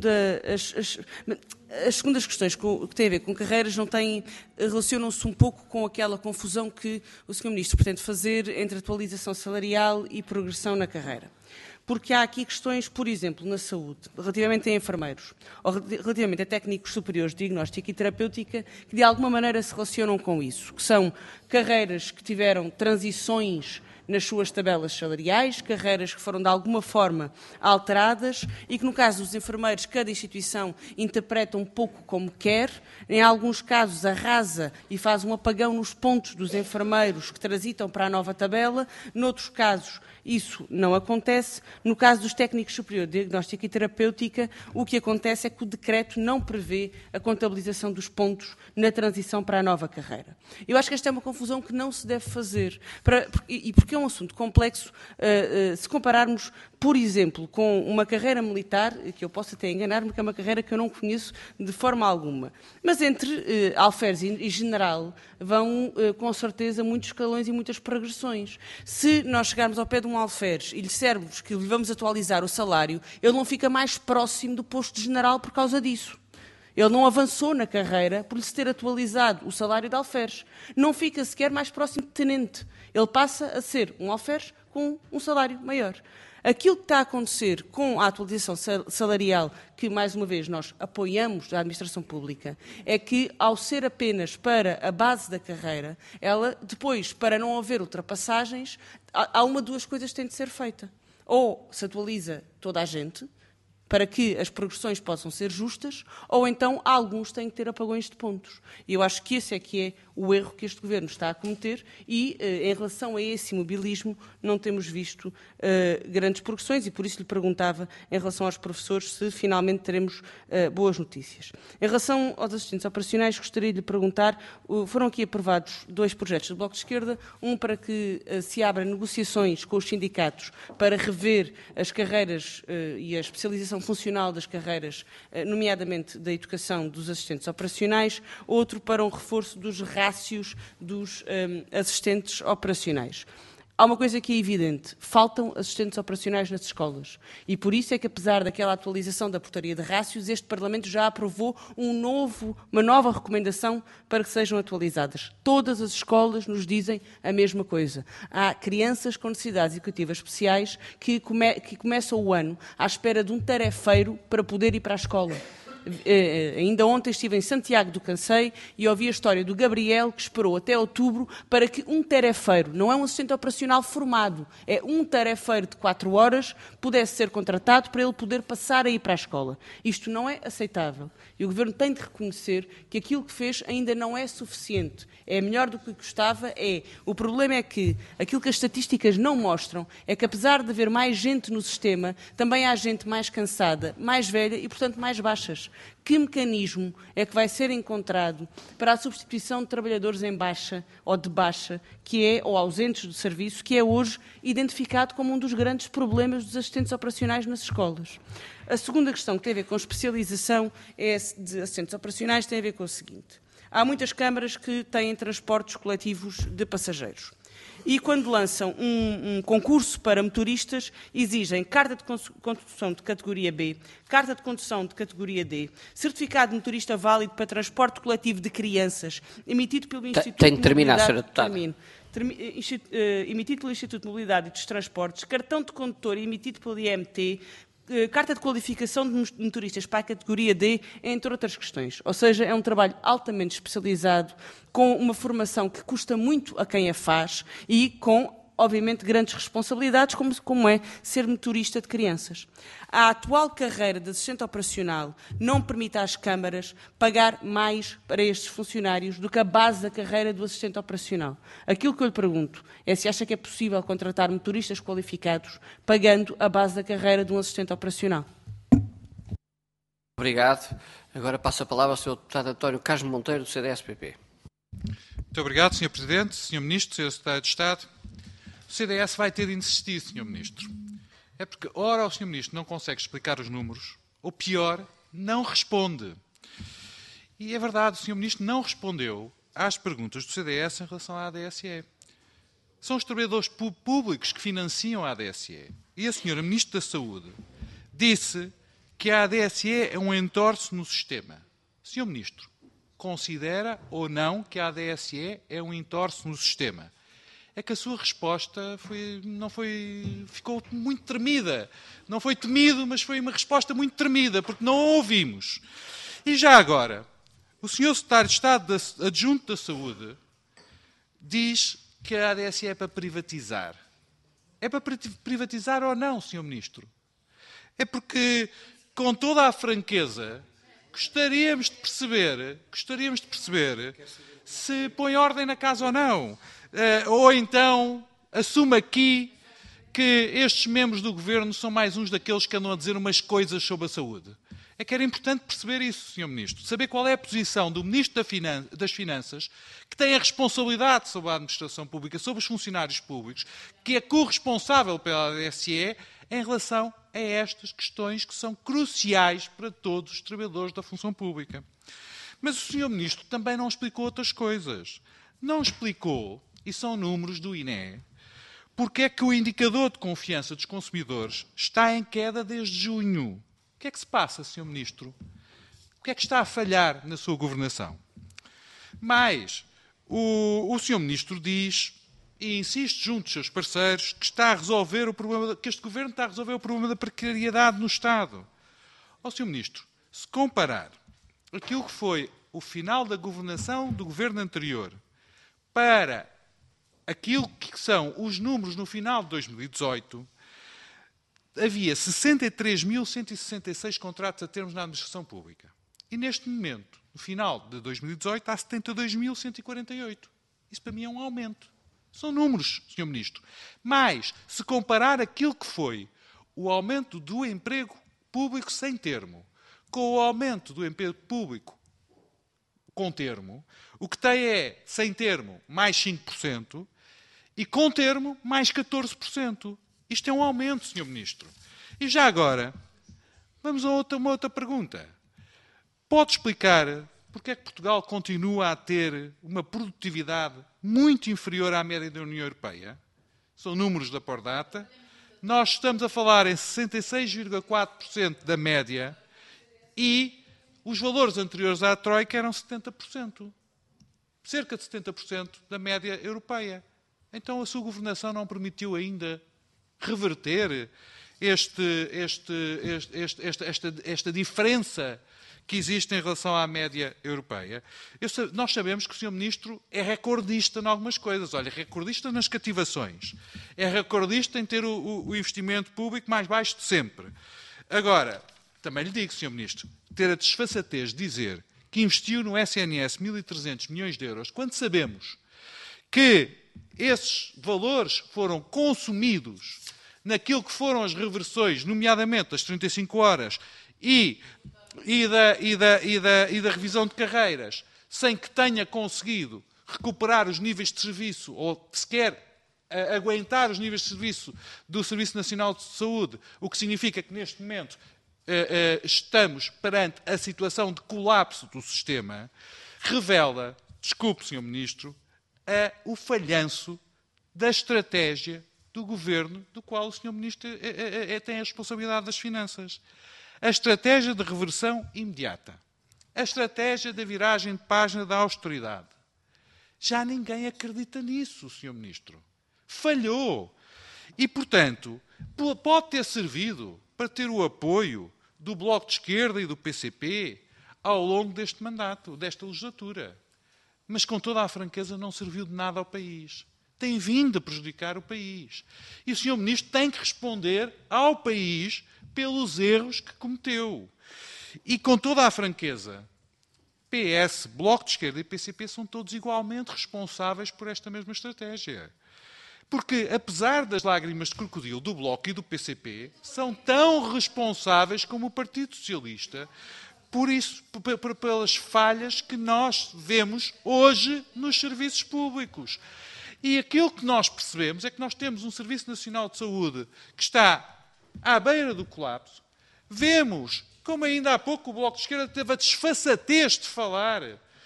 segundas questões que têm a ver com carreiras relacionam-se um pouco com aquela confusão que o Sr. Ministro pretende fazer entre atualização salarial e progressão na carreira. Porque há aqui questões, por exemplo, na saúde, relativamente a enfermeiros, ou relativamente a técnicos superiores de diagnóstica e terapêutica, que de alguma maneira se relacionam com isso, que são carreiras que tiveram transições nas suas tabelas salariais, carreiras que foram de alguma forma alteradas e que, no caso dos enfermeiros, cada instituição interpreta um pouco como quer, em alguns casos arrasa e faz um apagão nos pontos dos enfermeiros que transitam para a nova tabela, noutros casos isso não acontece. No caso dos técnicos superiores de diagnóstica e terapêutica, o que acontece é que o decreto não prevê a contabilização dos pontos na transição para a nova carreira. Eu acho que esta é uma confusão que não se deve fazer, porque é um assunto complexo. Se compararmos, por exemplo, com uma carreira militar, que eu posso até enganar-me, que é uma carreira que eu não conheço de forma alguma, mas entre alferes e general vão, com certeza, muitos escalões e muitas progressões. Se nós chegarmos ao pé de um alferes e lhe dissermos que lhe vamos atualizar o salário, ele não fica mais próximo do posto de general por causa disso. Ele não avançou na carreira por lhe ter atualizado o salário de alferes. Não fica sequer mais próximo de tenente. Ele passa a ser um alferes com um salário maior. Aquilo que está a acontecer com a atualização salarial, que, mais uma vez, nós apoiamos da administração pública, é que, ao ser apenas para a base da carreira, ela, depois, para não haver ultrapassagens, há duas coisas que têm de ser feitas. Ou se atualiza toda a gente, para que as progressões possam ser justas, ou então alguns têm que ter apagões de pontos. E eu acho que esse é que é o erro que este Governo está a cometer e, em relação a esse imobilismo, não temos visto grandes progressões e por isso lhe perguntava, em relação aos professores, se finalmente teremos boas notícias. Em relação aos assistentes operacionais, gostaria de lhe perguntar, foram aqui aprovados 2 projetos do Bloco de Esquerda, um para que se abra negociações com os sindicatos para rever as carreiras e a especialização funcional das carreiras, nomeadamente da educação dos assistentes operacionais, outro para um reforço dos rácios dos assistentes operacionais. Há uma coisa que é evidente, faltam assistentes operacionais nas escolas e por isso é que, apesar daquela atualização da portaria de rácios, este Parlamento já aprovou uma nova recomendação para que sejam atualizadas. Todas as escolas nos dizem a mesma coisa. Há crianças com necessidades educativas especiais que começam o ano à espera de um tarefeiro para poder ir para a escola. Ainda ontem estive em Santiago do Cacém e ouvi a história do Gabriel, que esperou até outubro para que um tarefeiro, não é um assistente operacional formado, é um tarefeiro de 4 horas, pudesse ser contratado para ele poder passar a ir para a escola. Isto não é aceitável. E o Governo tem de reconhecer que aquilo que fez ainda não é suficiente. É melhor do que gostava, é. O problema é que aquilo que as estatísticas não mostram é que, apesar de haver mais gente no sistema, também há gente mais cansada, mais velha e, portanto, mais baixas. Que mecanismo é que vai ser encontrado para a substituição de trabalhadores em baixa ou de baixa, ou ausentes do serviço, que é hoje identificado como um dos grandes problemas dos assistentes operacionais nas escolas? A segunda questão, que tem a ver com especialização de assistentes operacionais, tem a ver com o seguinte. Há muitas câmaras que têm transportes coletivos de passageiros. E quando lançam um concurso para motoristas, exigem carta de condução de categoria B, carta de condução de categoria D, certificado de motorista válido para transporte coletivo de crianças, emitido pelo Instituto Tem de terminar, de Sra. Deputada. Emitido pelo Instituto de Mobilidade e dos Transportes, cartão de condutor emitido pelo IMT, carta de qualificação de motoristas para a categoria D, entre outras questões. Ou seja, é um trabalho altamente especializado, com uma formação que custa muito a quem a faz e com, obviamente, grandes responsabilidades, como é ser motorista de crianças. A atual carreira de assistente operacional não permite às câmaras pagar mais para estes funcionários do que a base da carreira do assistente operacional. Aquilo que eu lhe pergunto é se acha que é possível contratar motoristas qualificados pagando a base da carreira de um assistente operacional. Obrigado. Agora passo a palavra ao Sr. Deputado António Carlos Monteiro, do CDS-PP. Muito obrigado, Sr. Presidente, Sr. Ministro, Sr. Secretário de Estado. O CDS vai ter de insistir, Sr. Ministro. É porque, ora, o Sr. Ministro não consegue explicar os números, ou pior, não responde. E é verdade, o Sr. Ministro não respondeu às perguntas do CDS em relação à ADSE. São os trabalhadores públicos que financiam a ADSE. E a Sra. Ministra da Saúde disse que a ADSE é um entorce no sistema. Sr. Ministro, considera ou não que a ADSE é um entorce no sistema? É que a sua resposta ficou muito tremida. Não foi temido, mas foi uma resposta muito tremida, porque não a ouvimos. E já agora, o Sr. Secretário de Estado Adjunto da Saúde diz que a ADSE é para privatizar. É para privatizar ou não, Sr. Ministro? É porque, com toda a franqueza, gostaríamos de perceber se põe ordem na casa ou não. Ou então assume aqui que estes membros do Governo são mais uns daqueles que andam a dizer umas coisas sobre a saúde. É que era importante perceber isso, Sr. Ministro. Saber qual é a posição do Ministro das Finanças, que tem a responsabilidade sobre a administração pública, sobre os funcionários públicos, que é corresponsável pela ADSE, em relação a estas questões que são cruciais para todos os trabalhadores da função pública. Mas o Sr. Ministro também não explicou outras coisas. Não explicou, e são números do INE, porque é que o indicador de confiança dos consumidores está em queda desde junho. O que é que se passa, Sr. Ministro? O que é que está a falhar na sua governação? Mas o Sr. Ministro diz, e insiste junto dos seus parceiros, que este Governo está a resolver o problema da precariedade no Estado. Ó, Sr. Ministro, se comparar aquilo que foi o final da governação do Governo anterior para aquilo que são os números no final de 2018, havia 63.166 contratos a termos na administração pública. E neste momento, no final de 2018, há 72.148. Isso para mim é um aumento. São números, Sr. Ministro. Mas, se comparar aquilo que foi o aumento do emprego público sem termo com o aumento do emprego público com termo, o que tem é, sem termo, mais 5% e com termo, mais 14%. Isto é um aumento, Sr. Ministro. E já agora, vamos a uma outra pergunta. Pode explicar porque é que Portugal continua a ter uma produtividade muito inferior à média da União Europeia? São números da Pordata. Nós estamos a falar em 66,4% da média e os valores anteriores à Troika eram 70%. Cerca de 70% da média europeia. Então a sua governação não permitiu ainda reverter esta diferença que existe em relação à média europeia. Nós sabemos que o Sr. Ministro é recordista em algumas coisas. Olha, recordista nas cativações. É recordista em ter o investimento público mais baixo de sempre. Agora, também lhe digo, Sr. Ministro, ter a desfaçatez de dizer que investiu no SNS 1.300 milhões de euros, quando sabemos que esses valores foram consumidos naquilo que foram as reversões, nomeadamente das 35 horas e da revisão de carreiras, sem que tenha conseguido recuperar os níveis de serviço ou sequer aguentar os níveis de serviço do Serviço Nacional de Saúde, o que significa que neste momento estamos perante a situação de colapso do sistema, revela, desculpe, Sr. Ministro, o falhanço da estratégia do Governo do qual o Sr. Ministro tem a responsabilidade das finanças. A estratégia de reversão imediata. A estratégia da viragem de página da austeridade. Já ninguém acredita nisso, Sr. Ministro. Falhou. E, portanto, pode ter servido para ter o apoio do Bloco de Esquerda e do PCP ao longo deste mandato, desta legislatura. Mas, com toda a franqueza, não serviu de nada ao país. Tem vindo a prejudicar o país. E o Sr. Ministro tem que responder ao país pelos erros que cometeu. E, com toda a franqueza, PS, Bloco de Esquerda e PCP são todos igualmente responsáveis por esta mesma estratégia. Porque, apesar das lágrimas de crocodilo do Bloco e do PCP, são tão responsáveis como o Partido Socialista por isso, pelas falhas que nós vemos hoje nos serviços públicos. E aquilo que nós percebemos é que nós temos um Serviço Nacional de Saúde que está à beira do colapso. Vemos, como ainda há pouco o Bloco de Esquerda teve a desfaçatez de falar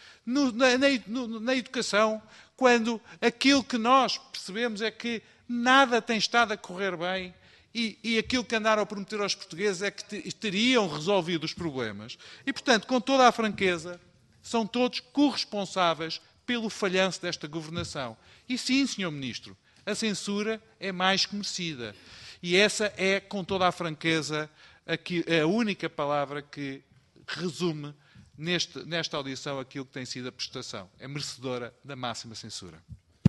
na educação, quando aquilo que nós percebemos é que nada tem estado a correr bem e aquilo que andaram a prometer aos portugueses é que teriam resolvido os problemas. E, portanto, com toda a franqueza, são todos corresponsáveis pelo falhanço desta governação. E sim, Sr. Ministro, a censura é mais que merecida. E essa é, com toda a franqueza, a única palavra que resume nesta audição aquilo que tem sido a prestação. É merecedora da máxima censura.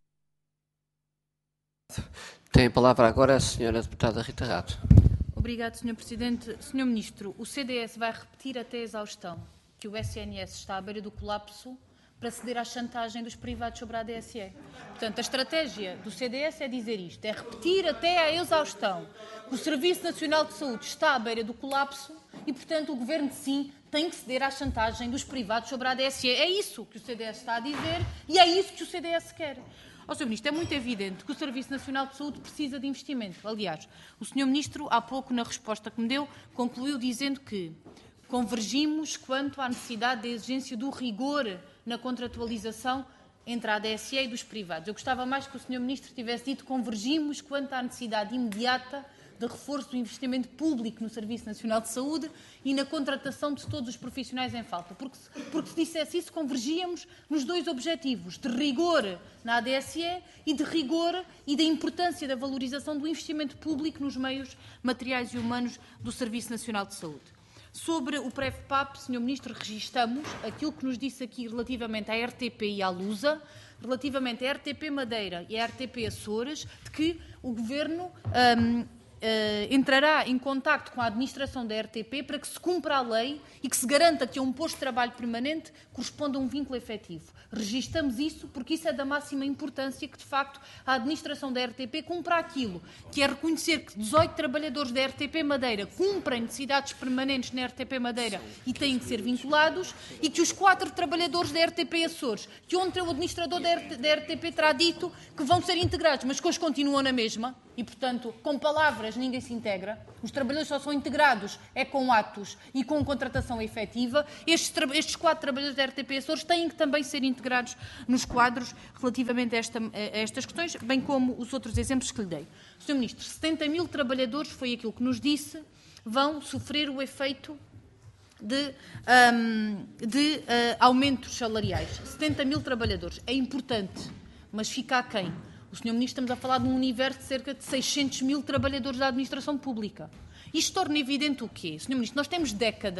Tem a palavra agora a Sra. Deputada Rita Rato. Obrigado, Sr. Presidente. Sr. Ministro, o CDS vai repetir até a exaustão que o SNS está à beira do colapso para ceder à chantagem dos privados sobre a ADSE. Portanto, a estratégia do CDS é dizer isto, é repetir até à exaustão que o Serviço Nacional de Saúde está à beira do colapso e, portanto, o Governo, sim, tem que ceder à chantagem dos privados sobre a ADSE. É isso que o CDS está a dizer e é isso que o CDS quer. Sr. Ministro, é muito evidente que o Serviço Nacional de Saúde precisa de investimento. Aliás, o Sr. Ministro, há pouco, na resposta que me deu, concluiu dizendo que convergimos quanto à necessidade da exigência do rigor na contratualização entre a ADSE e dos privados. Eu gostava mais que o Sr. Ministro tivesse dito convergimos quanto à necessidade imediata de reforço do investimento público no Serviço Nacional de Saúde e na contratação de todos os profissionais em falta. Porque se dissesse isso, convergíamos nos dois objetivos, de rigor na ADSE e de rigor e da importância da valorização do investimento público nos meios materiais e humanos do Serviço Nacional de Saúde. Sobre o PREV-PAP, Sr. Ministro, registamos aquilo que nos disse aqui relativamente à RTP e à Lusa, relativamente à RTP Madeira e à RTP Açores, de que o Governo entrará em contacto com a administração da RTP para que se cumpra a lei e que se garanta que a um posto de trabalho permanente corresponda a um vínculo efetivo. Registamos isso porque isso é da máxima importância que, de facto, a administração da RTP cumpra aquilo, que é reconhecer que 18 trabalhadores da RTP Madeira cumprem necessidades permanentes na RTP Madeira e têm que ser vinculados, e que os 4 trabalhadores da RTP Açores, que ontem o administrador da RTP terá dito que vão ser integrados, mas que hoje continuam na mesma, e, portanto, com palavras ninguém se integra, os trabalhadores só são integrados com atos e com contratação efetiva. Estes 4 trabalhadores da RTP Açores têm que também ser integrados nos quadros relativamente a estas questões, bem como os outros exemplos que lhe dei. Sr. Ministro, 70 mil trabalhadores, foi aquilo que nos disse, vão sofrer o efeito de aumentos salariais. 70 mil trabalhadores. É importante, mas fica aquém. O Sr. Ministro, estamos a falar de um universo de cerca de 600 mil trabalhadores da administração pública. Isto torna evidente o quê? Sr. Ministro, nós temos décadas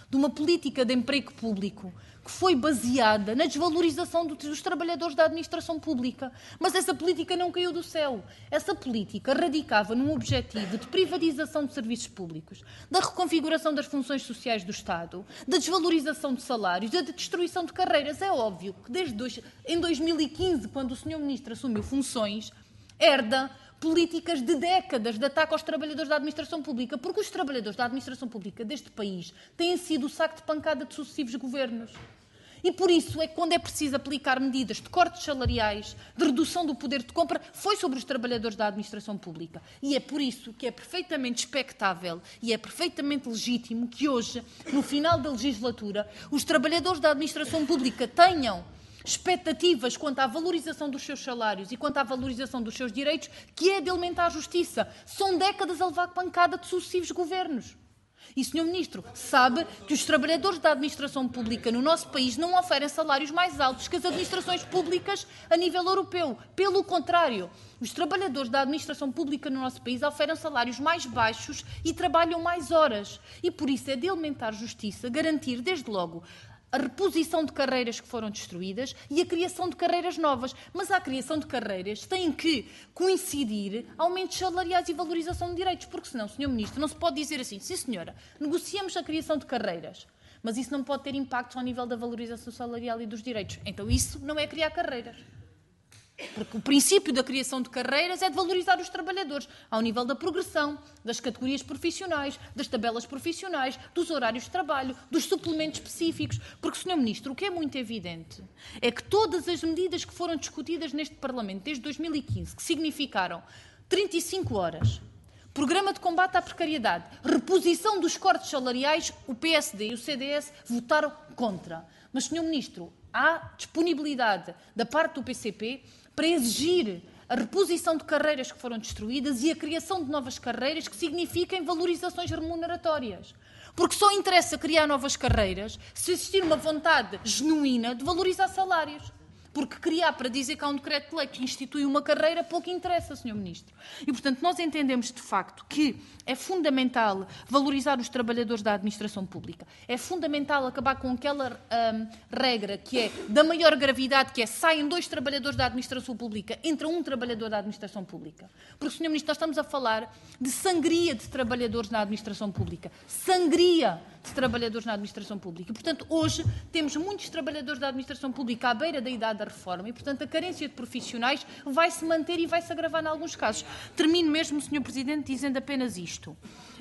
de uma política de emprego público que foi baseada na desvalorização dos trabalhadores da administração pública. Mas essa política não caiu do céu. Essa política radicava num objetivo de privatização de serviços públicos, da reconfiguração das funções sociais do Estado, da desvalorização de salários, da destruição de carreiras. É óbvio que em 2015, quando o Sr. Ministro assumiu funções, herda políticas de décadas de ataque aos trabalhadores da administração pública, porque os trabalhadores da administração pública deste país têm sido o saco de pancada de sucessivos governos. E por isso é que quando é preciso aplicar medidas de cortes salariais, de redução do poder de compra, foi sobre os trabalhadores da administração pública. E é por isso que é perfeitamente expectável e é perfeitamente legítimo que hoje, no final da legislatura, os trabalhadores da administração pública tenham expectativas quanto à valorização dos seus salários e quanto à valorização dos seus direitos, que é de alimentar a justiça. São décadas a levar pancada de sucessivos governos. E, Sr. Ministro, sabe que os trabalhadores da administração pública no nosso país não oferem salários mais altos que as administrações públicas a nível europeu. Pelo contrário, os trabalhadores da administração pública no nosso país oferem salários mais baixos e trabalham mais horas. E, por isso, é de alimentar justiça garantir, desde logo, a reposição de carreiras que foram destruídas e a criação de carreiras novas. Mas a criação de carreiras tem que coincidir aumentos salariais e valorização de direitos, porque senão, Sr. Ministro, não se pode dizer assim, sim senhora, negociamos a criação de carreiras, mas isso não pode ter impactos ao nível da valorização salarial e dos direitos. Então isso não é criar carreiras. Porque o princípio da criação de carreiras é de valorizar os trabalhadores ao nível da progressão, das categorias profissionais, das tabelas profissionais, dos horários de trabalho, dos suplementos específicos. Porque, Sr. Ministro, o que é muito evidente é que todas as medidas que foram discutidas neste Parlamento desde 2015, que significaram 35 horas, programa de combate à precariedade, reposição dos cortes salariais, o PSD e o CDS votaram contra. Mas, Sr. Ministro, há disponibilidade da parte do PCP para exigir a reposição de carreiras que foram destruídas e a criação de novas carreiras que signifiquem valorizações remuneratórias. Porque só interessa criar novas carreiras se existir uma vontade genuína de valorizar salários. Porque criar para dizer que há um decreto de lei que institui uma carreira pouco interessa, Sr. Ministro. E, portanto, nós entendemos de facto que é fundamental valorizar os trabalhadores da administração pública. É fundamental acabar com aquela regra que é da maior gravidade, que é saem 2 trabalhadores da administração pública, entra um trabalhador da administração pública. Porque, Sr. Ministro, nós estamos a falar de sangria de trabalhadores na administração pública. Sangria de trabalhadores na administração pública. E, portanto, hoje temos muitos trabalhadores da administração pública à beira da idade da reforma e, portanto, a carência de profissionais vai-se manter e vai-se agravar em alguns casos. Termino mesmo, Sr. Presidente, dizendo apenas isto.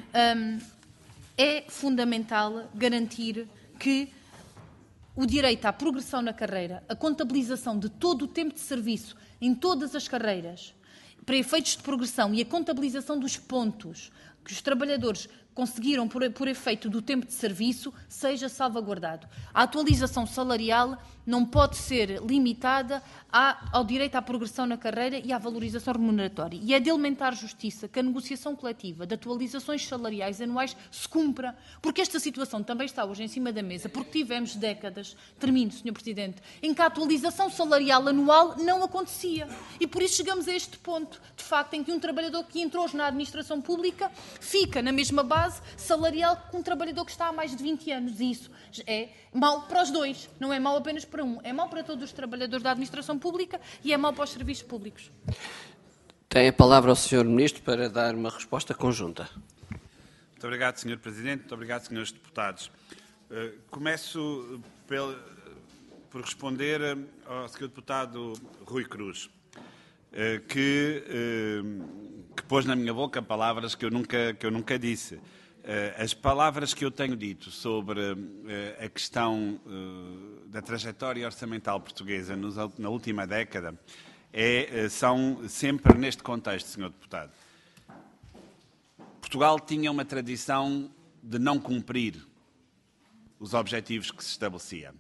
É fundamental garantir que o direito à progressão na carreira, a contabilização de todo o tempo de serviço em todas as carreiras, para efeitos de progressão e a contabilização dos pontos que os trabalhadores conseguiram por efeito do tempo de serviço, seja salvaguardado. A atualização salarial não pode ser limitada ao direito à progressão na carreira e à valorização remuneratória. E é de elementar justiça que a negociação coletiva de atualizações salariais anuais se cumpra, porque esta situação também está hoje em cima da mesa, porque tivemos décadas, termino, Sr. Presidente, em que a atualização salarial anual não acontecia. E por isso chegamos a este ponto, de facto, em que um trabalhador que entrou hoje na administração pública fica na mesma base salarial que um trabalhador que está há mais de 20 anos. E isso é mau para os dois, não é mau apenas para um. É mau para todos os trabalhadores da administração pública e é mau para os serviços públicos. Tem a palavra o Sr. Ministro para dar uma resposta conjunta. Muito obrigado, Sr. Presidente. Muito obrigado, Srs. Deputados. Começo por responder ao Sr. Deputado Rui Cruz, que pôs na minha boca palavras que eu nunca disse. As palavras que eu tenho dito sobre a questão da trajetória orçamental portuguesa na última década são sempre neste contexto, Sr. Deputado. Portugal tinha uma tradição de não cumprir os objetivos que se estabelecia.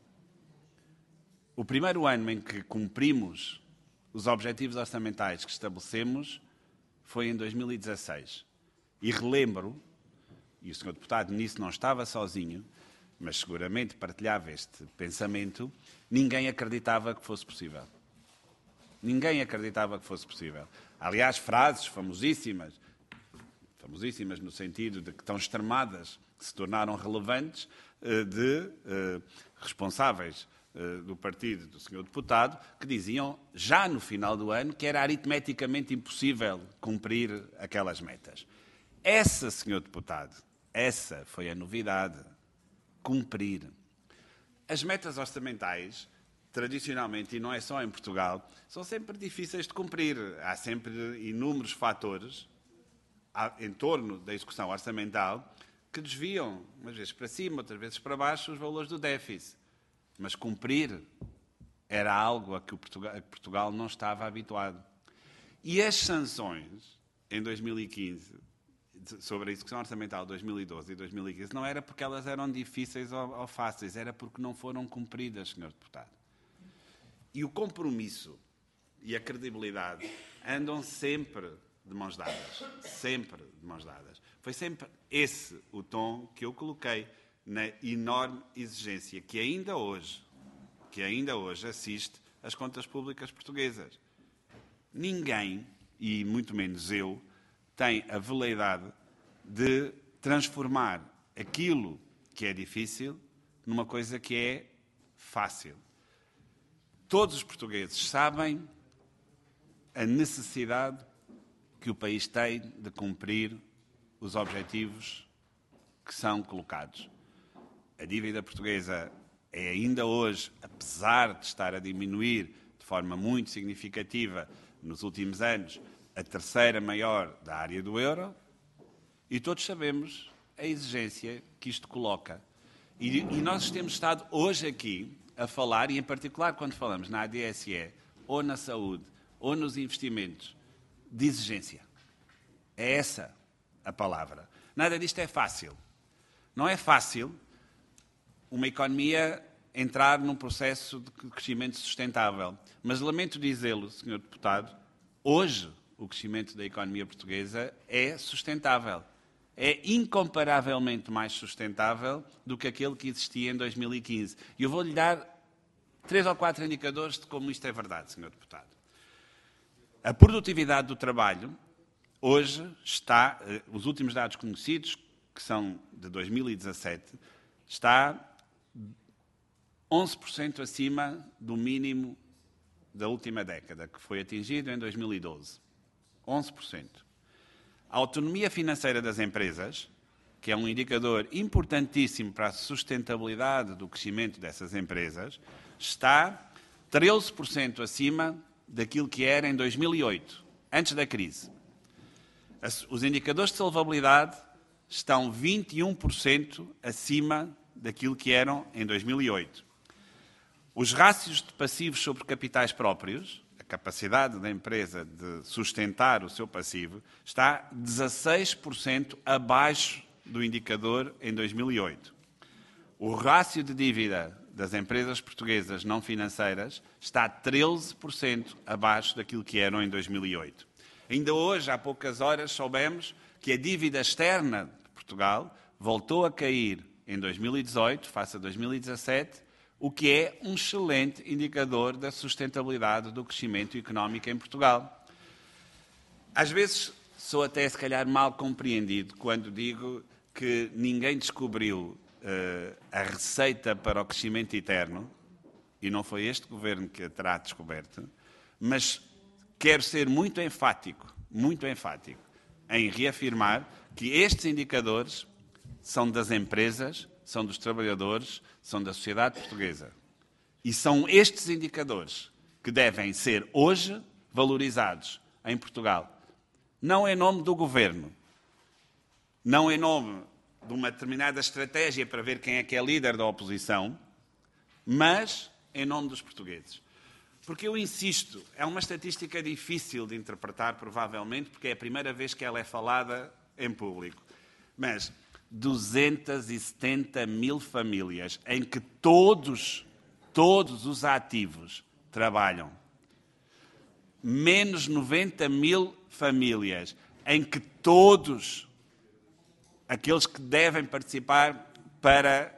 O primeiro ano em que cumprimos os objetivos orçamentais que estabelecemos foi em 2016. E relembro, e o Sr. Deputado nisso não estava sozinho, mas seguramente partilhava este pensamento, ninguém acreditava que fosse possível. Ninguém acreditava que fosse possível. Aliás, frases famosíssimas. famosíssimas no sentido de que tão extremadas que se tornaram relevantes, de responsáveis do partido do Sr. Deputado, que diziam, já no final do ano, que era aritmeticamente impossível cumprir aquelas metas. Essa, Sr. Deputado, essa foi a novidade. Cumprir. As metas orçamentais, tradicionalmente, e não é só em Portugal, são sempre difíceis de cumprir. Há sempre inúmeros fatores em torno da execução orçamental que desviam, umas vezes para cima, outras vezes para baixo, os valores do déficit. Mas cumprir era algo a que Portugal não estava habituado. E as sanções, em 2015, sobre a execução orçamental de 2012 e 2015, não era porque elas eram difíceis ou fáceis, era porque não foram cumpridas, Sr. Deputado. E o compromisso e a credibilidade andam sempre de mãos dadas. Sempre de mãos dadas. Foi sempre esse o tom que eu coloquei na enorme exigência que ainda hoje assiste às contas públicas portuguesas. Ninguém, e muito menos eu, tem a veleidade de transformar aquilo que é difícil numa coisa que é fácil. Todos os portugueses sabem a necessidade que o país tem de cumprir os objetivos que são colocados. A dívida portuguesa é ainda hoje, apesar de estar a diminuir de forma muito significativa nos últimos anos, a terceira maior da área do euro, e todos sabemos a exigência que isto coloca. E nós temos estado hoje aqui a falar, e em particular quando falamos na ADSE, ou na saúde, ou nos investimentos, de exigência. É essa a palavra. Nada disto é fácil. Não é fácil uma economia entrar num processo de crescimento sustentável. Mas lamento dizê-lo, Sr. Deputado, hoje o crescimento da economia portuguesa é sustentável. É incomparavelmente mais sustentável do que aquele que existia em 2015. E eu vou-lhe dar 3 ou 4 indicadores de como isto é verdade, Sr. Deputado. A produtividade do trabalho hoje está, os últimos dados conhecidos, que são de 2017, está 11% acima do mínimo da última década, que foi atingido em 2012. 11%. A autonomia financeira das empresas, que é um indicador importantíssimo para a sustentabilidade do crescimento dessas empresas, está 13% acima daquilo que era em 2008, antes da crise. Os indicadores de solvabilidade estão 21% acima daquilo que eram em 2008. Os rácios de passivos sobre capitais próprios, a capacidade da empresa de sustentar o seu passivo, está 16% abaixo do indicador em 2008. O rácio de dívida das empresas portuguesas não financeiras está 13% abaixo daquilo que eram em 2008. Ainda hoje, há poucas horas, soubemos que a dívida externa de Portugal voltou a cair em 2018, face a 2017, o que é um excelente indicador da sustentabilidade do crescimento económico em Portugal. Às vezes sou até, se calhar, mal compreendido quando digo que ninguém descobriu a receita para o crescimento eterno, e não foi este governo que a terá descoberto, mas quero ser muito enfático em reafirmar que estes indicadores são das empresas, são dos trabalhadores, são da sociedade portuguesa. E são estes indicadores que devem ser hoje valorizados em Portugal. Não em nome do governo, não em nome de uma determinada estratégia para ver quem é que é líder da oposição, mas em nome dos portugueses. Porque eu insisto, é uma estatística difícil de interpretar, provavelmente, porque é a primeira vez que ela é falada em público. Mas 270 mil famílias em que todos os ativos trabalham. Menos 90 mil famílias em que todos aqueles que devem participar para,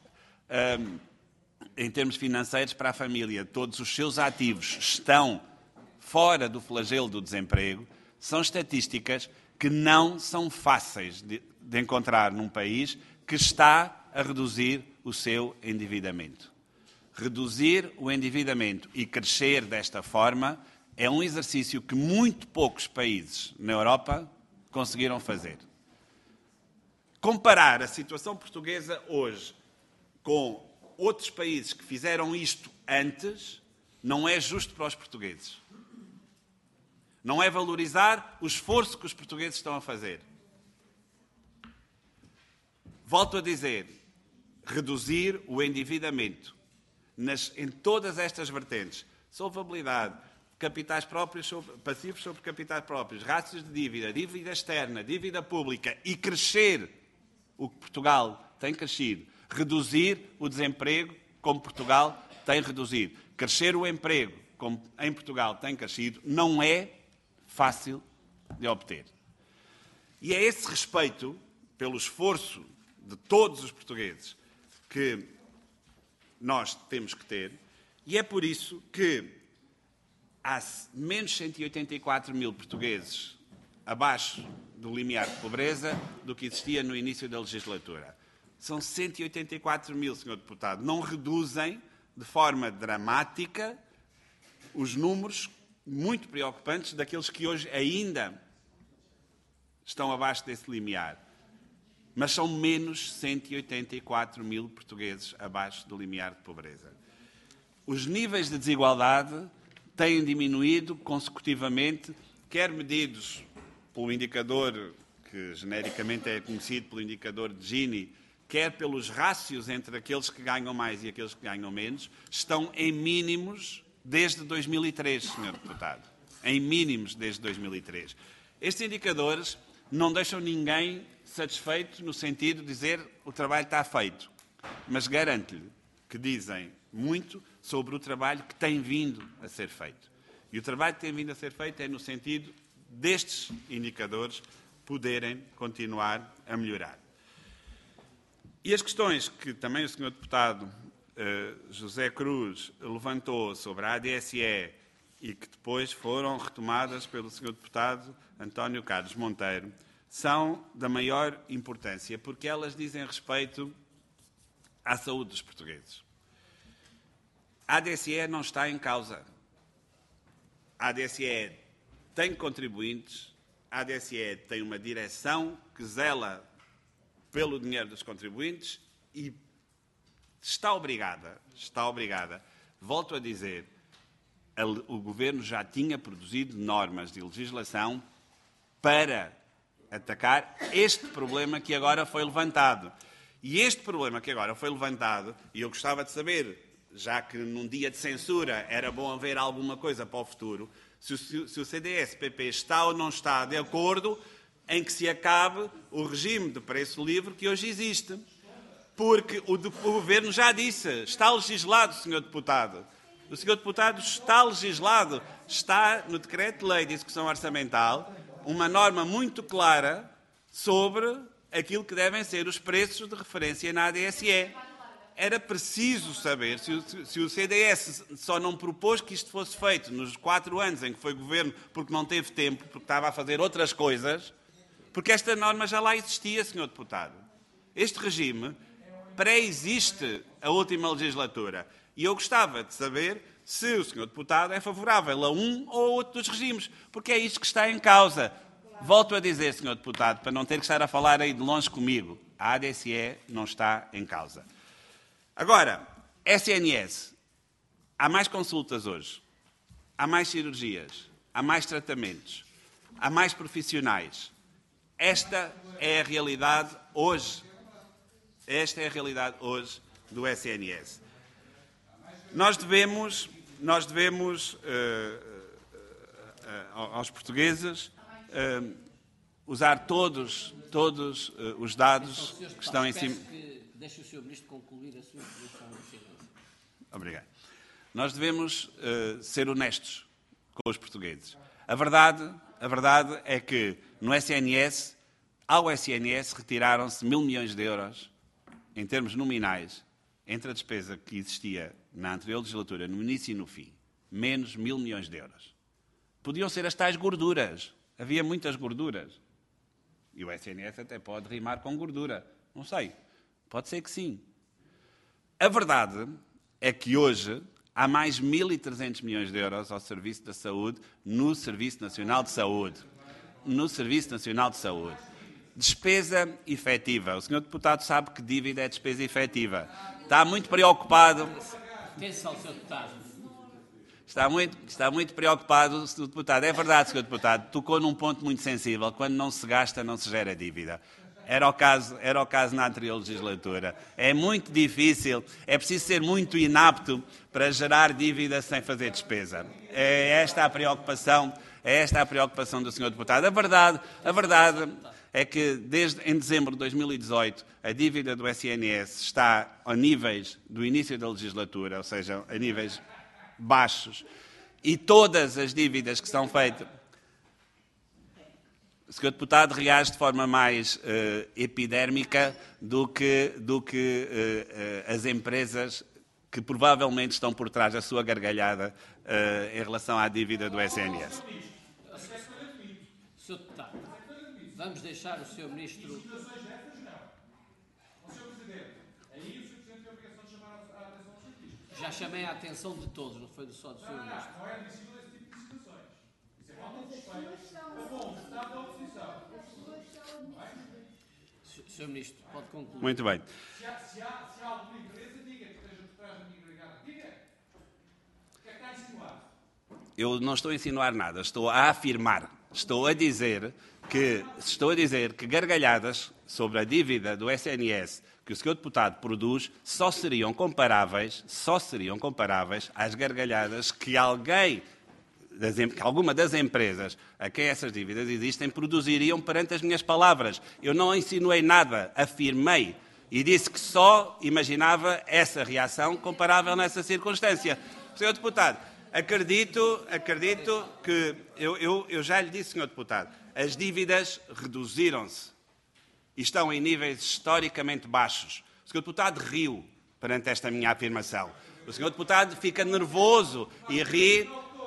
em termos financeiros, para a família, todos os seus ativos estão fora do flagelo do desemprego, são estatísticas que não são fáceis de encontrar num país que está a reduzir o seu endividamento. Reduzir o endividamento e crescer desta forma é um exercício que muito poucos países na Europa conseguiram fazer. Comparar a situação portuguesa hoje com outros países que fizeram isto antes não é justo para os portugueses. Não é valorizar o esforço que os portugueses estão a fazer. Volto a dizer, reduzir o endividamento em todas estas vertentes, solvabilidade, capitais próprios, passivos sobre capitais próprios, rácios de dívida, dívida externa, dívida pública e crescer o que Portugal tem crescido, reduzir o desemprego como Portugal tem reduzido, crescer o emprego como em Portugal tem crescido, não é fácil de obter. E é esse respeito pelo esforço de todos os portugueses que nós temos que ter, e é por isso que há menos 184 mil portugueses abaixo do limiar de pobreza do que existia no início da legislatura. São 184 mil, Sr. Deputado. Não reduzem de forma dramática os números muito preocupantes daqueles que hoje ainda estão abaixo desse limiar. Mas são menos 184 mil portugueses abaixo do limiar de pobreza. Os níveis de desigualdade têm diminuído consecutivamente, quer medidos pelo indicador que genericamente é conhecido pelo indicador de Gini, quer pelos rácios entre aqueles que ganham mais e aqueles que ganham menos, estão em mínimos desde 2003, Sr. Deputado. Em mínimos desde 2003. Estes indicadores não deixam ninguém satisfeito no sentido de dizer o trabalho está feito, mas garanto-lhe que dizem muito sobre o trabalho que tem vindo a ser feito. E o trabalho que tem vindo a ser feito é no sentido destes indicadores poderem continuar a melhorar. E as questões que também o Sr. Deputado José Cruz levantou sobre a ADSE e que depois foram retomadas pelo Sr. Deputado António Carlos Monteiro são da maior importância porque elas dizem respeito à saúde dos portugueses. A ADSE não está em causa. A ADSE tem contribuintes, a ADSE tem uma direção que zela pelo dinheiro dos contribuintes e está obrigada, volto a dizer, o Governo já tinha produzido normas de legislação para atacar este problema que agora foi levantado. E este problema que agora foi levantado, e eu gostava de saber, já que num dia de censura era bom haver alguma coisa para o futuro, se o CDS-PP está ou não está de acordo em que se acabe o regime de preço livre que hoje existe. Porque o Governo já disse, está legislado, Sr. Deputado. O Sr. Deputado está legislado, está no Decreto-Lei de Execução Orçamental uma norma muito clara sobre aquilo que devem ser os preços de referência na ADSE. Era preciso saber se o CDS só não propôs que isto fosse feito nos 4 anos em que foi Governo porque não teve tempo, porque estava a fazer outras coisas, porque esta norma já lá existia, Sr. Deputado. Este regime pré-existe a última legislatura. E eu gostava de saber se o Sr. Deputado é favorável a um ou outro dos regimes, porque é isto que está em causa. Volto a dizer, Sr. Deputado, para não ter que estar a falar aí de longe comigo, a ADSE não está em causa. Agora, SNS. Há mais consultas hoje, há mais cirurgias, há mais tratamentos, há mais profissionais. Esta é a realidade hoje. Esta é a realidade hoje do SNS. Nós devemos aos portugueses usar todos os dados que estão em cima. Deixe o Sr. Ministro concluir a sua posição. Obrigado. Nós devemos ser honestos com os portugueses. A verdade é que no SNS, ao SNS retiraram-se 1.000 milhões de euros em termos nominais, entre a despesa que existia na anterior legislatura, no início e no fim, menos 1.000 milhões de euros. Podiam ser as tais gorduras. Havia muitas gorduras. E o SNS até pode rimar com gordura. Não sei. Pode ser que sim. A verdade é que hoje há mais 1.300 milhões de euros ao Serviço da Saúde no Serviço Nacional de Saúde. No Serviço Nacional de Saúde. Despesa efetiva. O senhor deputado sabe que dívida é despesa efetiva. Está muito preocupado. Atenção, senhor deputado. Está muito preocupado o senhor deputado. É verdade, senhor deputado. Tocou num ponto muito sensível. Quando não se gasta, não se gera dívida. Era o caso na anterior legislatura. É muito difícil, é preciso ser muito inapto para gerar dívida sem fazer despesa. É esta a preocupação do senhor deputado. A verdade é que em dezembro de 2018 a dívida do SNS está a níveis do início da legislatura, ou seja, a níveis baixos, e todas as dívidas que são feitas... O senhor deputado reage de forma mais epidérmica do que as empresas que provavelmente estão por trás da sua gargalhada em relação à dívida do SNS. Senhor deputado, vamos deixar o senhor ministro... Já chamei a atenção de todos, não foi só do senhor ministro. Não é admissível esse tipo de situações. Isso é falta de respeito. É bom, está da oposição. Senhor ministro, pode concluir. Muito bem. Se há alguma empresa, diga que esteja por trás da minha agregada. Diga. O que é que está a insinuar? Eu não estou a insinuar nada, estou a afirmar. Estou a dizer que gargalhadas sobre a dívida do SNS que o senhor deputado produz só seriam comparáveis às gargalhadas que alguma das empresas a quem essas dívidas existem produziriam perante as minhas palavras. Eu não insinuei nada, afirmei e disse que só imaginava essa reação comparável nessa circunstância. Senhor deputado, acredito que eu já lhe disse, senhor deputado, as dívidas reduziram-se e estão em níveis historicamente baixos. O senhor deputado riu perante esta minha afirmação. O senhor deputado fica nervoso e ri...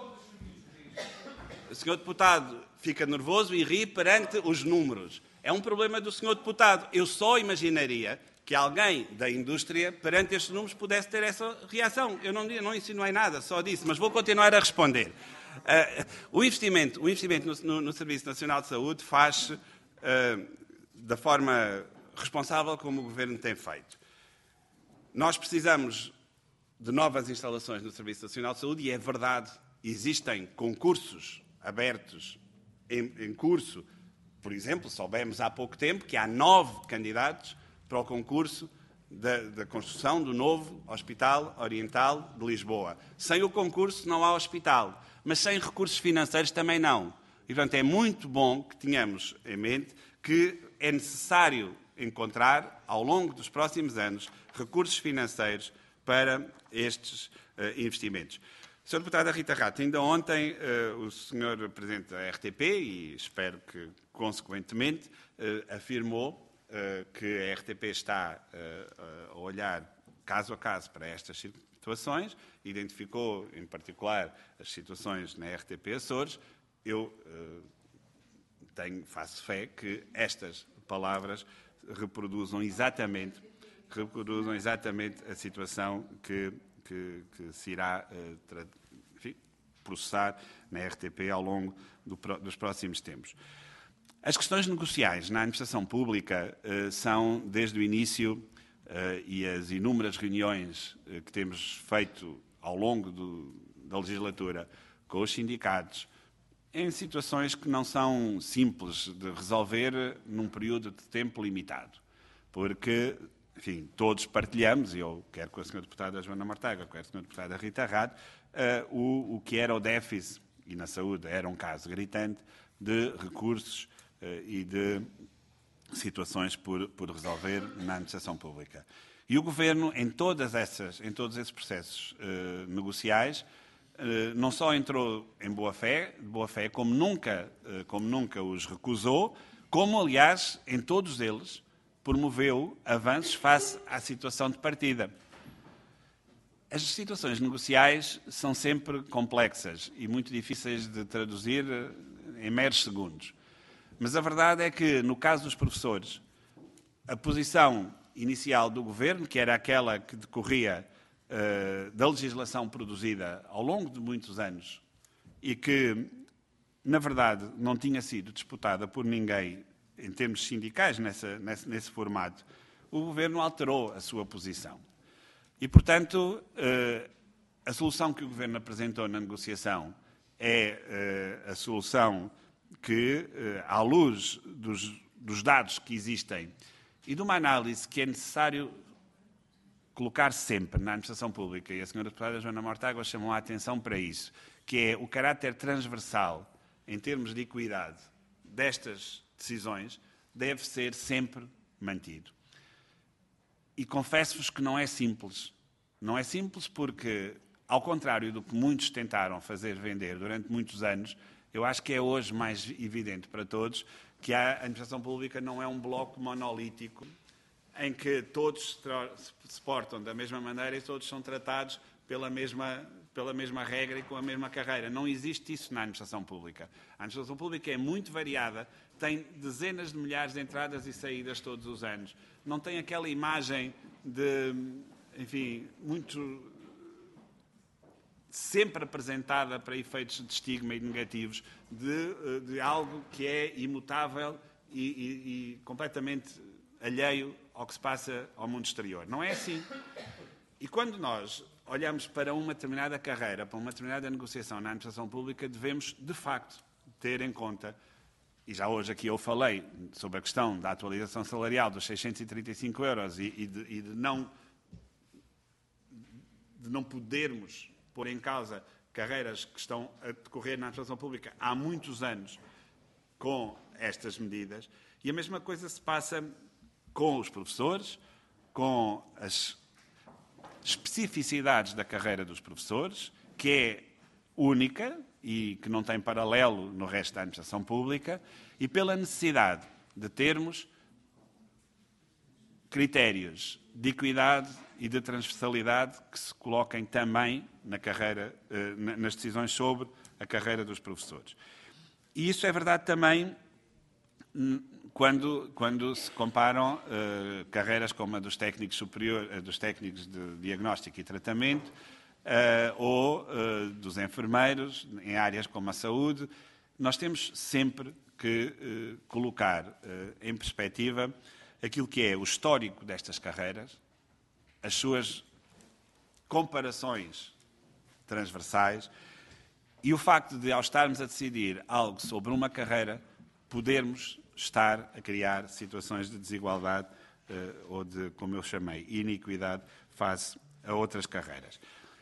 O senhor deputado fica nervoso e ri perante os números. É um problema do senhor deputado. Eu só imaginaria que alguém da indústria, perante estes números, pudesse ter essa reação. Eu não insinuei nada, só disse, mas vou continuar a responder. O investimento no Serviço Nacional de Saúde faz-se da forma responsável como o Governo tem feito. Nós precisamos de novas instalações no Serviço Nacional de Saúde e é verdade, existem concursos abertos em curso. Por exemplo, soubemos há pouco tempo que há 9 candidatos para o concurso da construção do novo Hospital Oriental de Lisboa. Sem o concurso não há hospital, mas sem recursos financeiros também não. E, portanto, é muito bom que tenhamos em mente que é necessário encontrar, ao longo dos próximos anos, recursos financeiros para estes investimentos. Sr. Deputada Rita Rato, ainda ontem o Sr. Presidente da RTP, e espero que consequentemente, afirmou que a RTP está a olhar caso a caso para estas situações, identificou em particular as situações na RTP Açores. Eu faço fé que estas palavras reproduzam exatamente a situação que se irá processar na RTP ao longo dos próximos tempos. As questões negociais na administração pública são, desde o início, e as inúmeras reuniões que temos feito ao longo da legislatura com os sindicatos, em situações que não são simples de resolver num período de tempo limitado. Porque, enfim, todos partilhamos, e eu quero com a Sra. Deputada Joana Mortágua, com a Sra. Deputada Rita Rato, o que era o déficit, e na saúde era um caso gritante, de recursos e de situações por resolver na administração pública. E o Governo, em todos esses processos negociais, não só entrou de boa fé, como nunca os recusou, como, aliás, em todos eles, promoveu avanços face à situação de partida. As situações negociais são sempre complexas e muito difíceis de traduzir em meros segundos. Mas a verdade é que, no caso dos professores, a posição inicial do Governo, que era aquela que decorria da legislação produzida ao longo de muitos anos e que, na verdade, não tinha sido disputada por ninguém em termos sindicais nesse formato, o Governo alterou a sua posição. E, portanto, a solução que o Governo apresentou na negociação é a solução que, à luz dos dados que existem e de uma análise que é necessário colocar sempre na administração pública, e a senhora deputada Joana Mortágua chamou a atenção para isso, que é o caráter transversal, em termos de equidade, destas decisões, deve ser sempre mantido. E confesso-vos que não é simples. Não é simples porque, ao contrário do que muitos tentaram fazer vender durante muitos anos, eu acho que é hoje mais evidente para todos que a administração pública não é um bloco monolítico em que todos se portam da mesma maneira e todos são tratados pela mesma regra e com a mesma carreira. Não existe isso na administração pública. A administração pública é muito variada, tem dezenas de milhares de entradas e saídas todos os anos. Não tem aquela imagem de, enfim, muito sempre apresentada para efeitos de estigma e negativos, de algo que é imutável e completamente alheio ao que se passa ao mundo exterior. Não é assim. E quando nós olhamos para uma determinada carreira, para uma determinada negociação na administração pública, devemos, de facto, ter em conta, e já hoje aqui eu falei sobre a questão da atualização salarial dos 635 euros e de não podermos pôr em causa carreiras que estão a decorrer na administração pública há muitos anos com estas medidas. E a mesma coisa se passa com os professores, com as especificidades da carreira dos professores, que é única e que não tem paralelo no resto da administração pública, e pela necessidade de termos critérios de equidade e de transversalidade que se coloquem também na carreira, nas decisões sobre a carreira dos professores. E isso é verdade também quando se comparam carreiras como a dos técnicos superiores, dos técnicos de diagnóstico e tratamento, ou dos enfermeiros em áreas como a saúde. Nós temos sempre que colocar em perspectiva aquilo que é o histórico destas carreiras, as suas comparações transversais e o facto de, ao estarmos a decidir algo sobre uma carreira, podermos estar a criar situações de desigualdade ou de, como eu chamei, iniquidade face a outras carreiras.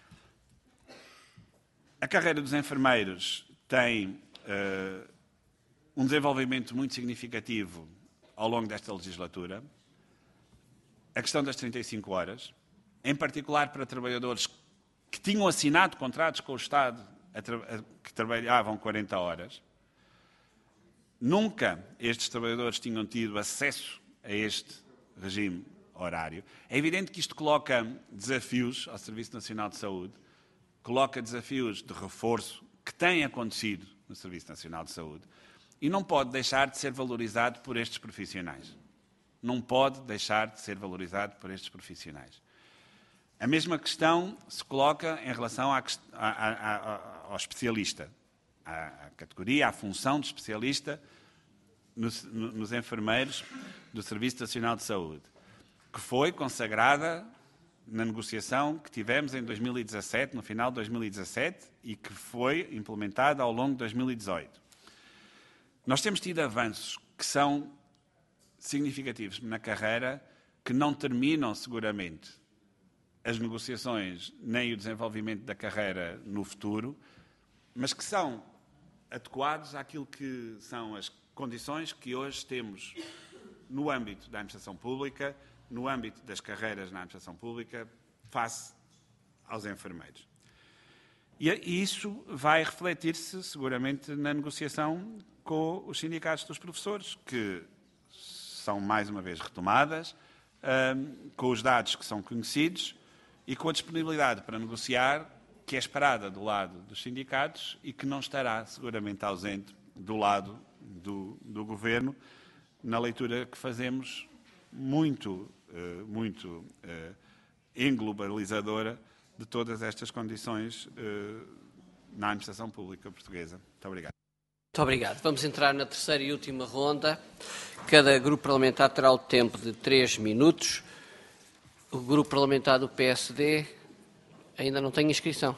A carreira dos enfermeiros tem um desenvolvimento muito significativo ao longo desta legislatura. A questão das 35 horas, em particular para trabalhadores que tinham assinado contratos com o Estado que trabalhavam 40 horas. Nunca estes trabalhadores tinham tido acesso a este regime horário. É evidente que isto coloca desafios ao Serviço Nacional de Saúde, coloca desafios de reforço que têm acontecido no Serviço Nacional de Saúde e não pode deixar de ser valorizado por estes profissionais. Não pode deixar de ser valorizado por estes profissionais. A mesma questão se coloca em relação ao especialista, à categoria, à função de especialista nos enfermeiros do Serviço Nacional de Saúde, que foi consagrada na negociação que tivemos em 2017, no final de 2017, e que foi implementada ao longo de 2018. Nós temos tido avanços que são significativos na carreira, que não terminam seguramente as negociações nem o desenvolvimento da carreira no futuro, mas que são adequados àquilo que são as condições que hoje temos no âmbito da administração pública, no âmbito das carreiras na administração pública, face aos enfermeiros. E isso vai refletir-se seguramente na negociação com os sindicatos dos professores, que são mais uma vez retomadas, com os dados que são conhecidos e com a disponibilidade para negociar que é esperada do lado dos sindicatos e que não estará seguramente ausente do lado do Governo, na leitura que fazemos muito englobalizadora de todas estas condições na administração pública portuguesa. Muito obrigado. Muito obrigado. Vamos entrar na terceira e última ronda. Cada grupo parlamentar terá o tempo de 3 minutos. O grupo parlamentar do PSD ainda não tem inscrição.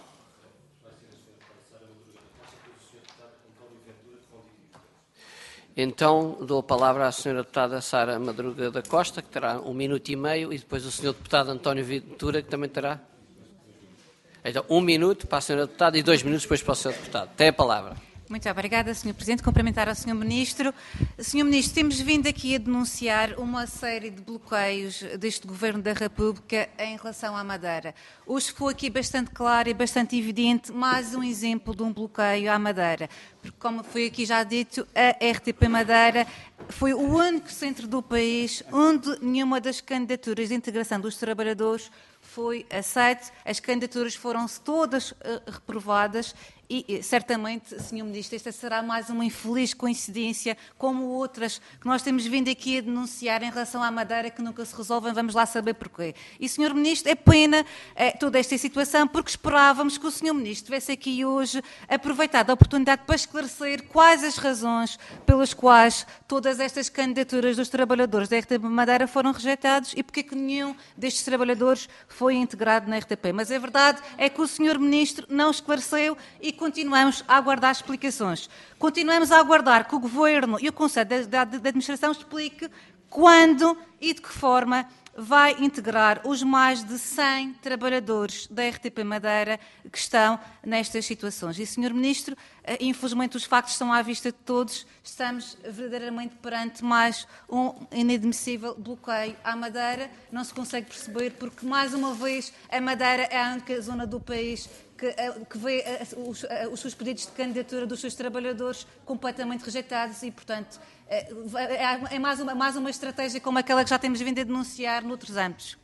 Então, dou a palavra à Sra. Deputada Sara Madruga da Costa, que terá 1 minuto e meio, e depois o Sr. Deputado António Ventura, que também terá. Então, 1 minuto para a Sra. Deputada e 2 minutos depois para o Sr. Deputado. Tem a palavra. Muito obrigada, Sr. Presidente. Cumprimentar ao Sr. Ministro. Sr. Ministro, temos vindo aqui a denunciar uma série de bloqueios deste Governo da República em relação à Madeira. Hoje foi aqui bastante claro e bastante evidente mais um exemplo de um bloqueio à Madeira. Porque, como foi aqui já dito, a RTP Madeira foi o único centro do país onde nenhuma das candidaturas de integração dos trabalhadores foi aceite. As candidaturas foram-se todas reprovadas e, certamente, Sr. Ministro, esta será mais uma infeliz coincidência, como outras que nós temos vindo aqui a denunciar em relação à Madeira, que nunca se resolvem, vamos lá saber porquê. E, Sr. Ministro, é pena toda esta situação, porque esperávamos que o Sr. Ministro tivesse aqui hoje aproveitado a oportunidade para esclarecer quais as razões pelas quais todas estas candidaturas dos trabalhadores da RTP Madeira foram rejeitados e porque é que nenhum destes trabalhadores foi integrado na RTP. Mas a verdade é que o Sr. Ministro não esclareceu e continuamos a aguardar explicações. Continuamos a aguardar que o Governo e o Conselho de Administração explique quando e de que forma vai integrar os mais de 100 trabalhadores da RTP Madeira que estão nestas situações. E, Sr. Ministro, infelizmente os factos estão à vista de todos, estamos verdadeiramente perante mais um inadmissível bloqueio à Madeira. Não se consegue perceber porque, mais uma vez, a Madeira é a única zona do país que vê os seus pedidos de candidatura dos seus trabalhadores completamente rejeitados e, portanto, é mais uma estratégia como aquela que já temos vindo a denunciar noutros âmbitos.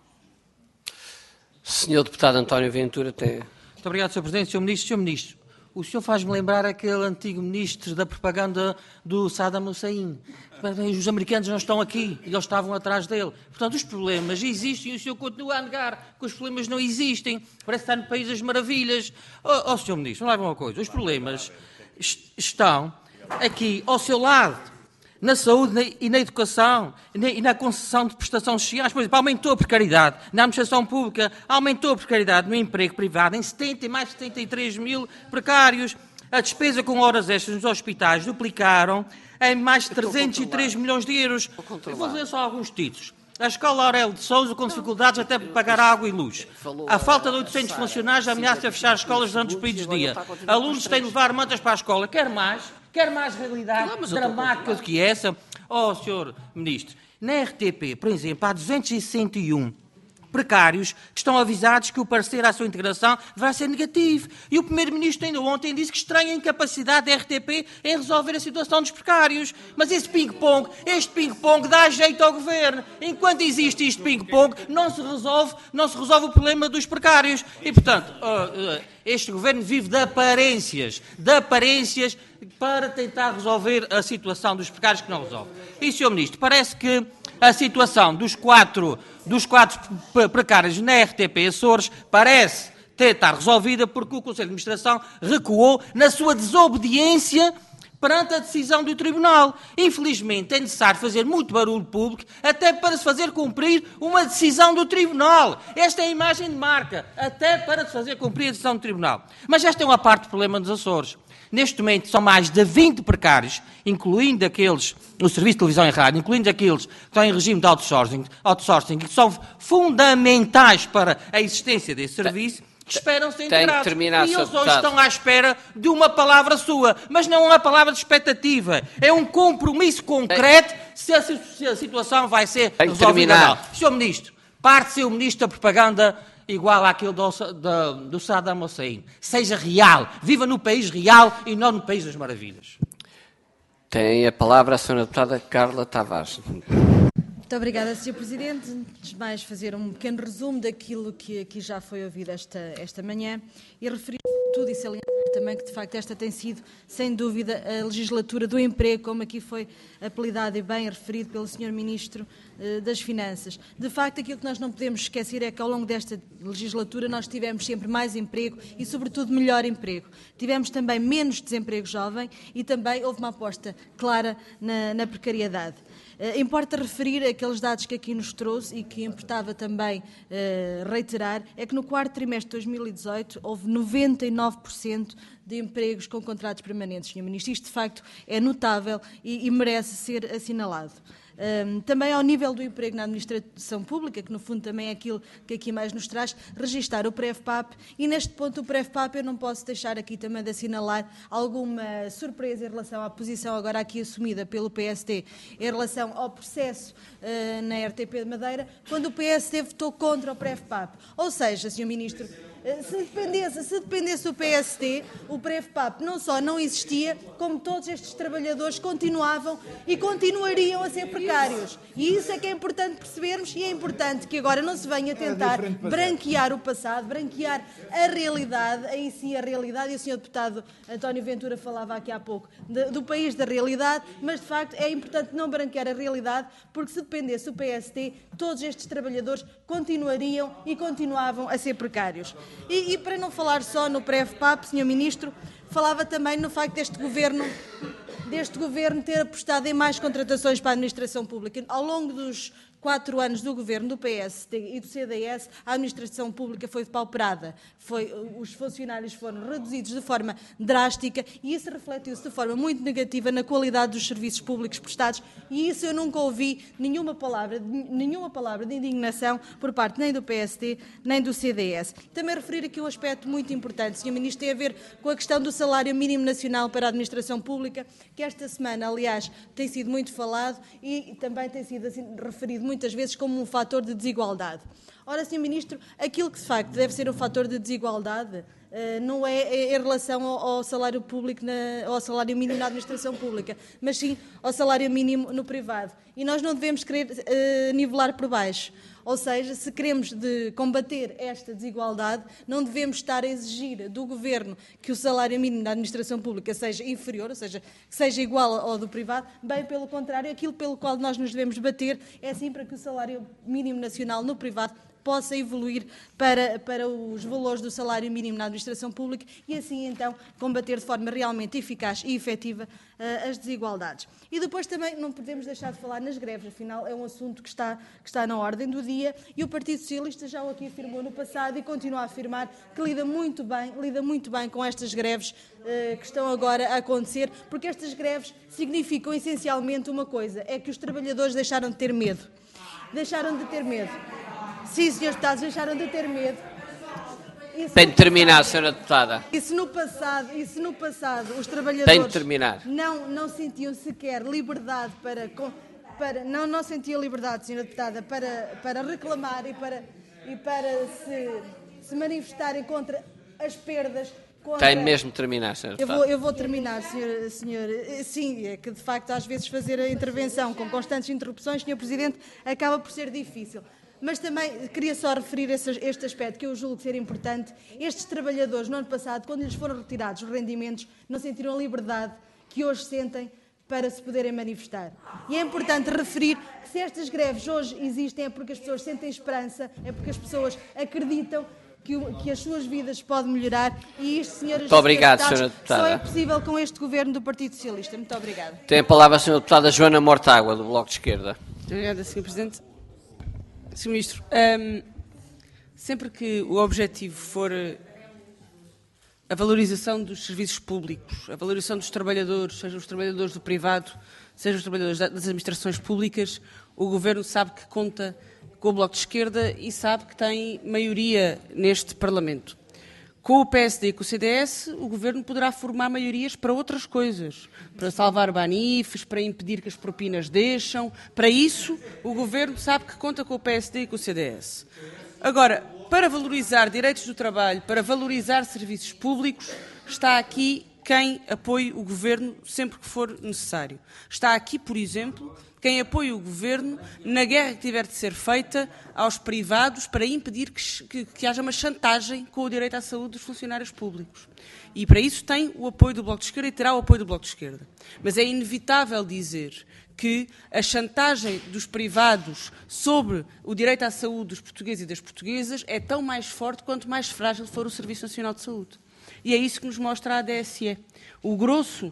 Sr. Deputado António Ventura tem... Muito obrigado, Sr. Presidente. Sr. Ministro, o senhor faz-me lembrar aquele antigo ministro da propaganda do Saddam Hussein. Os americanos não estão aqui, eles estavam atrás dele. Portanto, os problemas existem e o senhor continua a negar que os problemas não existem. Parece que está no País das Maravilhas. Sr. Ministro, não leva uma coisa. Os problemas estão aqui ao seu lado. Na saúde e na educação e na concessão de prestações sociais. Por exemplo, aumentou a precariedade na administração pública, aumentou a precariedade no emprego privado em mais de 73 mil precários. A despesa com horas extras nos hospitais duplicaram em mais de 303 milhões de euros. Vou ler só alguns títulos. A Escola Aurélio de Sousa com dificuldades até para pagar água e luz. A falta de 800 funcionários ameaça fechar escolas durante os períodos de dia. Alunos têm de levar mantas para a escola. Quer mais realidade dramática do que essa? Sr. Ministro, na RTP, por exemplo, há 261 precários que estão avisados que o parecer à sua integração vai ser negativo. E o Primeiro-Ministro ainda ontem disse que estranha a incapacidade da RTP em resolver a situação dos precários. Mas este ping-pong dá jeito ao Governo. Enquanto existe este ping-pong, não se resolve o problema dos precários. E, portanto, este Governo vive de aparências para tentar resolver a situação dos precários que não resolve. E, Sr. Ministro, parece que a situação dos quatro precários na RTP Açores parece estar resolvida porque o Conselho de Administração recuou na sua desobediência perante a decisão do Tribunal. Infelizmente, é necessário fazer muito barulho público até para se fazer cumprir uma decisão do Tribunal. Esta é a imagem de marca, até para se fazer cumprir a decisão do Tribunal. Mas esta é uma parte do problema dos Açores. Neste momento são mais de 20 precários, incluindo aqueles no Serviço de Televisão e Rádio, incluindo aqueles que estão em regime de outsourcing, que são fundamentais para a existência desse serviço, que esperam ser integrados. E eles hoje estão à espera de uma palavra sua, mas não uma palavra de expectativa. É um compromisso concreto se a situação vai ser resolvida ou não. Sr. Ministro, parte de ser o Ministro da Propaganda igual àquele do Saddam Hussein. Seja real. Viva no país real e não no País das Maravilhas. Tem a palavra a Sra. Deputada Carla Tavares. Muito obrigada, Sr. Presidente. Antes de mais, fazer um pequeno resumo daquilo que aqui já foi ouvido esta manhã e referir tudo e salientar também que de facto esta tem sido, sem dúvida, a legislatura do emprego, como aqui foi apelidado e bem referido pelo Sr. Ministro das Finanças. De facto, aquilo que nós não podemos esquecer é que ao longo desta legislatura nós tivemos sempre mais emprego e, sobretudo, melhor emprego. Tivemos também menos desemprego jovem e também houve uma aposta clara na precariedade. Importa referir aqueles dados que aqui nos trouxe e que importava também reiterar, é que no quarto trimestre de 2018 houve 99% de empregos com contratos permanentes, Sr. Ministro. Isto, de facto, é notável e merece ser assinalado. Também ao nível do emprego na administração pública, que no fundo também é aquilo que aqui mais nos traz, registar o PREVPAP, e neste ponto o PREVPAP eu não posso deixar aqui também de assinalar alguma surpresa em relação à posição agora aqui assumida pelo PSD em relação ao processo na RTP de Madeira, quando o PSD votou contra o PREVPAP. Ou seja, Sr. Ministro, se dependesse do PSD, o PREVPAP não só não existia, como todos estes trabalhadores continuavam e continuariam a ser precários. E isso é que é importante percebermos, e é importante que agora não se venha tentar branquear o passado, branquear a realidade, aí sim a realidade, e o Sr. Deputado António Ventura falava aqui há pouco do país da realidade, mas de facto é importante não branquear a realidade, porque se dependesse do PSD, todos estes trabalhadores continuariam e continuavam a ser precários. E para não falar só no PREVPAP, Sr. Ministro, falava também no facto deste Governo ter apostado em mais contratações para a administração pública. Ao longo dos 4 anos do Governo do PSD e do CDS, a administração pública foi depauperada. Os funcionários foram reduzidos de forma drástica e isso refletiu-se de forma muito negativa na qualidade dos serviços públicos prestados, e isso eu nunca ouvi nenhuma palavra de indignação por parte nem do PSD nem do CDS. Também referir aqui um aspecto muito importante, Sr. Ministro, tem a ver com a questão do salário mínimo nacional para a administração pública, que esta semana, aliás, tem sido muito falado e também tem sido assim, referido muitas vezes como um fator de desigualdade. Ora, Sr. Ministro, aquilo que de facto deve ser um fator de desigualdade não é em relação ao salário público, ao salário mínimo na administração pública, mas sim ao salário mínimo no privado. E nós não devemos querer nivelar por baixo. Ou seja, se queremos combater esta desigualdade, não devemos estar a exigir do Governo que o salário mínimo da administração pública seja inferior, ou seja, que seja igual ao do privado. Bem, pelo contrário, aquilo pelo qual nós nos devemos bater é sim para que o salário mínimo nacional no privado possa evoluir para os valores do salário mínimo na administração pública e assim então combater de forma realmente eficaz e efetiva as desigualdades. E depois também não podemos deixar de falar nas greves, afinal é um assunto que está na ordem do dia e o Partido Socialista já o aqui afirmou no passado e continua a afirmar que lida muito bem com estas greves que estão agora a acontecer, porque estas greves significam essencialmente uma coisa, é que os trabalhadores deixaram de ter medo. Deixaram de ter medo. Sim, Srs. Deputados, deixaram de ter medo. Tem de terminar, Sra. Deputada. E se no passado os trabalhadores Tem de terminar. Não sentiam sequer liberdade não sentiam liberdade, Sra. Deputada, para reclamar e para se manifestarem contra as perdas. Tem mesmo de terminar, Sra. Deputada. Eu vou terminar, senhor. Sim, é que de facto às vezes fazer a intervenção com constantes interrupções, Sr. Presidente, acaba por ser difícil. Mas também queria só referir este aspecto que eu julgo ser importante. Estes trabalhadores, no ano passado, quando lhes foram retirados os rendimentos, não sentiram a liberdade que hoje sentem para se poderem manifestar. E é importante referir que se estas greves hoje existem é porque as pessoas sentem esperança, é porque as pessoas acreditam que as suas vidas podem melhorar e isto, senhoras e senhores deputados, só é possível com este Governo do Partido Socialista. Muito obrigada. Tem a palavra a Sra. Deputada Joana Mortágua, do Bloco de Esquerda. Muito obrigada, Sr. Presidente. Sr. Ministro, sempre que o objetivo for a valorização dos serviços públicos, a valorização dos trabalhadores, sejam os trabalhadores do privado, sejam os trabalhadores das administrações públicas, o Governo sabe que conta com o Bloco de Esquerda e sabe que tem maioria neste Parlamento. Com o PSD e com o CDS, o Governo poderá formar maiorias para outras coisas, para salvar banifes, para impedir que as propinas deixam. Para isso, o Governo sabe que conta com o PSD e com o CDS. Agora, para valorizar direitos do trabalho, para valorizar serviços públicos, está aqui quem apoie o Governo sempre que for necessário. Está aqui, por exemplo, quem apoia o Governo na guerra que tiver de ser feita aos privados para impedir que haja uma chantagem com o direito à saúde dos funcionários públicos. E para isso tem o apoio do Bloco de Esquerda e terá o apoio do Bloco de Esquerda. Mas é inevitável dizer que a chantagem dos privados sobre o direito à saúde dos portugueses e das portuguesas é tão mais forte quanto mais frágil for o Serviço Nacional de Saúde. E é isso que nos mostra a DSE. O grosso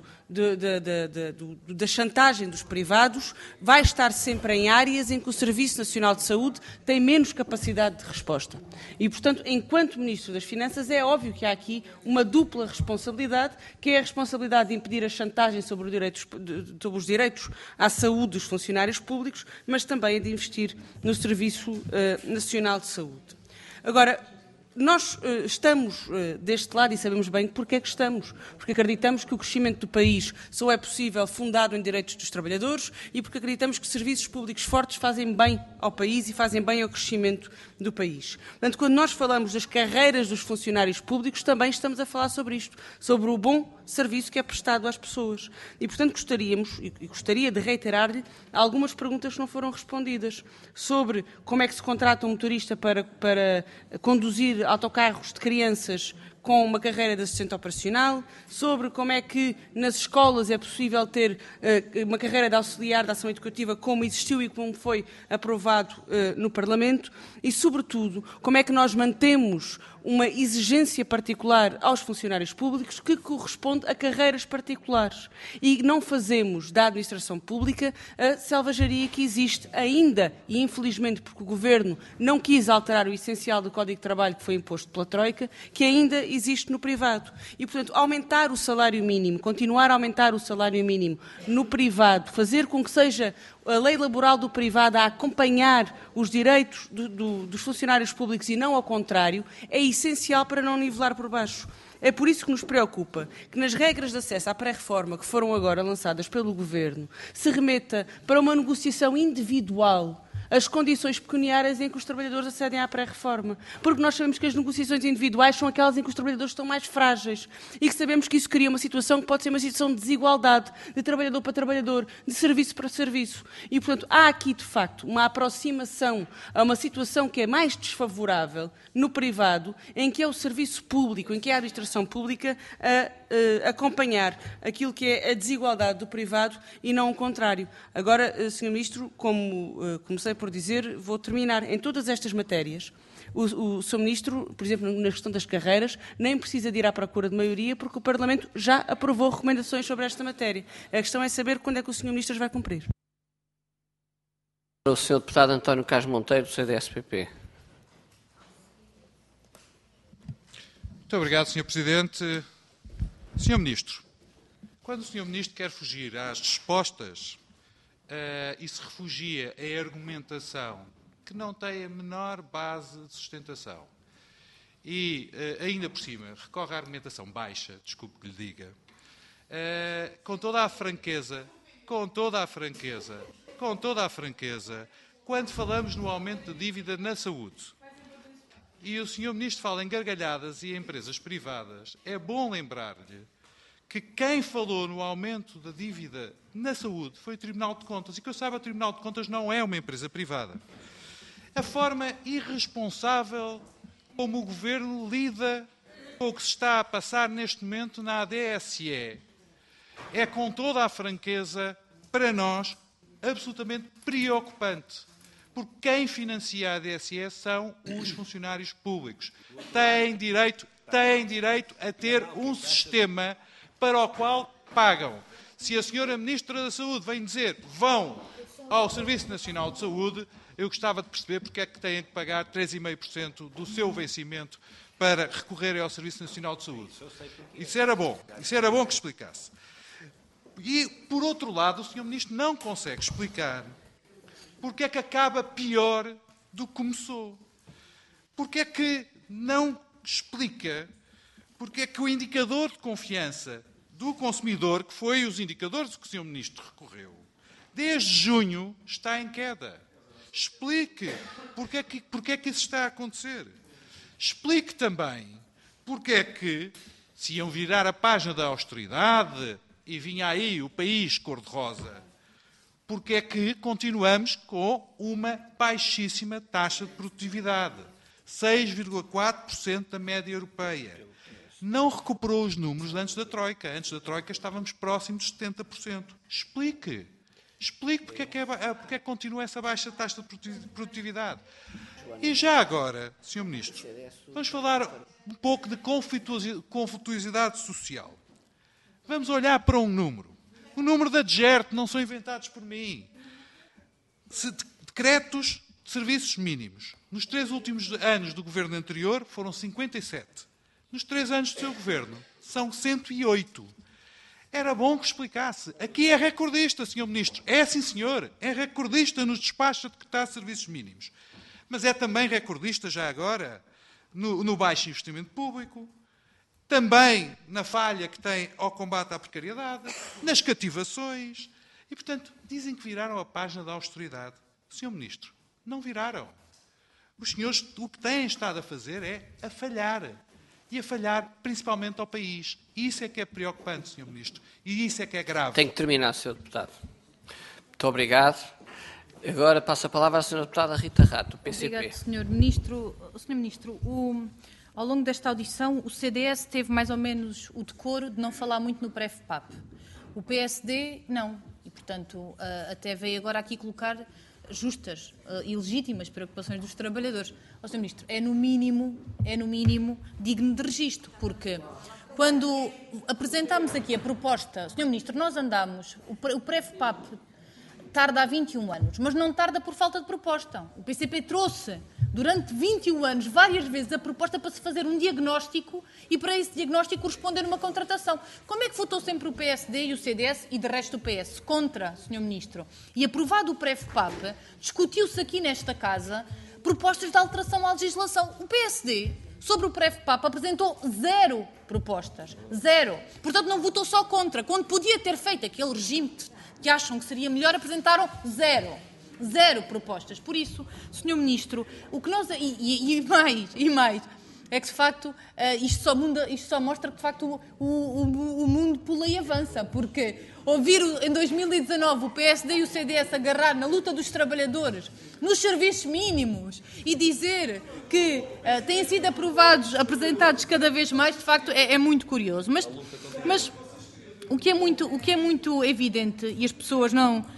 da chantagem dos privados vai estar sempre em áreas em que o Serviço Nacional de Saúde tem menos capacidade de resposta. E, portanto, enquanto Ministro das Finanças, é óbvio que há aqui uma dupla responsabilidade, que é a responsabilidade de impedir a chantagem sobre os direitos à saúde dos funcionários públicos, mas também a de investir no Serviço Nacional de Saúde. Agora, nós estamos deste lado e sabemos bem porque é que estamos. Porque acreditamos que o crescimento do país só é possível fundado em direitos dos trabalhadores e porque acreditamos que serviços públicos fortes fazem bem ao país e fazem bem ao crescimento do país. Portanto, quando nós falamos das carreiras dos funcionários públicos, também estamos a falar sobre isto, sobre o bom serviço que é prestado às pessoas. E, portanto, gostaria de reiterar-lhe algumas perguntas que não foram respondidas sobre como é que se contrata um motorista para conduzir autocarros de crianças com uma carreira de assistente operacional, sobre como é que nas escolas é possível ter uma carreira de auxiliar de ação educativa como existiu e como foi aprovado no Parlamento e, sobretudo, como é que nós mantemos uma exigência particular aos funcionários públicos que corresponde a carreiras particulares e não fazemos da administração pública a selvageria que existe ainda e, infelizmente, porque o Governo não quis alterar o essencial do Código de Trabalho que foi imposto pela Troika, que ainda existe no privado. E, portanto, aumentar o salário mínimo, continuar a aumentar o salário mínimo no privado, fazer com que seja a lei laboral do privado a acompanhar os direitos dos funcionários públicos e não ao contrário, é essencial para não nivelar por baixo. É por isso que nos preocupa que nas regras de acesso à pré-reforma que foram agora lançadas pelo Governo se remeta para uma negociação individual as condições pecuniárias em que os trabalhadores acedem à pré-reforma. Porque nós sabemos que as negociações individuais são aquelas em que os trabalhadores estão mais frágeis e que sabemos que isso cria uma situação que pode ser uma situação de desigualdade, de trabalhador para trabalhador, de serviço para serviço. E, portanto, há aqui, de facto, uma aproximação a uma situação que é mais desfavorável no privado, em que é o serviço público, em que é a administração pública a acompanhar aquilo que é a desigualdade do privado e não o contrário. Agora, Sr. Ministro, como comecei por dizer, vou terminar. Em todas estas matérias, o Sr. Ministro, por exemplo, na questão das carreiras, nem precisa de ir à procura de maioria porque o Parlamento já aprovou recomendações sobre esta matéria. A questão é saber quando é que o Sr. Ministro as vai cumprir. O Sr. Deputado António Carlos Monteiro, do CDS-PP. Muito obrigado, Sr. Presidente. Sr. Ministro, quando o Sr. Ministro quer fugir às respostas e se refugia em argumentação que não tem a menor base de sustentação e, ainda por cima, recorre à argumentação baixa, desculpe que lhe diga, com toda a franqueza, quando falamos no aumento de dívida na saúde, e o Sr. Ministro fala em gargalhadas e em empresas privadas, é bom lembrar-lhe que quem falou no aumento da dívida na saúde foi o Tribunal de Contas. E que eu saiba, o Tribunal de Contas não é uma empresa privada. A forma irresponsável como o Governo lida com o que se está a passar neste momento na ADSE é, com toda a franqueza, para nós, absolutamente preocupante. Porque quem financia a ADSE são os funcionários públicos. Têm direito a ter um sistema para o qual pagam. Se a senhora Ministra da Saúde vem dizer vão ao Serviço Nacional de Saúde, eu gostava de perceber porque é que têm que pagar 3,5% do seu vencimento para recorrerem ao Serviço Nacional de Saúde. Isso era bom que explicasse. E, por outro lado, o Sr. Ministro não consegue explicar porque é que acaba pior do que começou. Porque é que não explica porque é que o indicador de confiança do consumidor, que foi os indicadores que o Sr. Ministro recorreu, desde junho está em queda. Explique porque é que isso está a acontecer. Explique também porque é que se iam virar a página da austeridade e vinha aí o país cor-de-rosa, porque é que continuamos com uma baixíssima taxa de produtividade, 6,4% da média europeia. Não recuperou os números de antes da Troika. Antes da Troika estávamos próximos de 70%. Explique porque é que continua essa baixa taxa de produtividade. E já agora, Sr. Ministro, vamos falar um pouco de conflituosidade social. Vamos olhar para um número. O número da DGERT não são inventados por mim. Decretos de serviços mínimos. Nos 3 últimos anos do governo anterior foram 57. Nos 3 anos do seu governo são 108. Era bom que explicasse. Aqui é recordista, Sr. Ministro. É, sim, senhor. É recordista nos despachos de decretar serviços mínimos. Mas é também recordista, já agora, no baixo investimento público, também na falha que tem ao combate à precariedade, nas cativações. E, portanto, dizem que viraram a página da austeridade. Sr. Ministro, não viraram. Os senhores o que têm estado a fazer é a falhar. E a falhar principalmente ao país. E isso é que é preocupante, Sr. Ministro. E isso é que é grave. Tenho que terminar, Sr. Deputado. Muito obrigado. Agora passo a palavra à Sra. Deputada Rita Rato, do PCP. Obrigado, Sr. Ministro. Sr. Ministro, ao longo desta audição, o CDS teve mais ou menos o decoro de não falar muito no PREF-PAP. O PSD, não. E, portanto, até veio agora aqui colocar justas e legítimas preocupações dos trabalhadores. Sr. Ministro, é no mínimo digno de registro, porque quando apresentámos aqui a proposta, Sr. Ministro, nós andámos, o PREF-PAP tarda há 21 anos, mas não tarda por falta de proposta. O PCP trouxe durante 21 anos várias vezes a proposta para se fazer um diagnóstico e para esse diagnóstico corresponder uma contratação. Como é que votou sempre o PSD e o CDS e de resto o PS? Contra, Sr. Ministro. E aprovado o PREF-PAP, discutiu-se aqui nesta Casa propostas de alteração à legislação. O PSD, sobre o PREF-PAP, apresentou 0 propostas. 0. Portanto, não votou só contra. Quando podia ter feito aquele regime que acham que seria melhor, apresentaram 0 propostas. Por isso, Sr. Ministro, o que nós... E mais, é que, de facto, isto só mostra que, de facto, o mundo pula e avança, porque ouvir em 2019 o PSD e o CDS agarrar na luta dos trabalhadores, nos serviços mínimos, e dizer que têm sido apresentados cada vez mais, de facto, é muito curioso. Mas o que é muito evidente, e as pessoas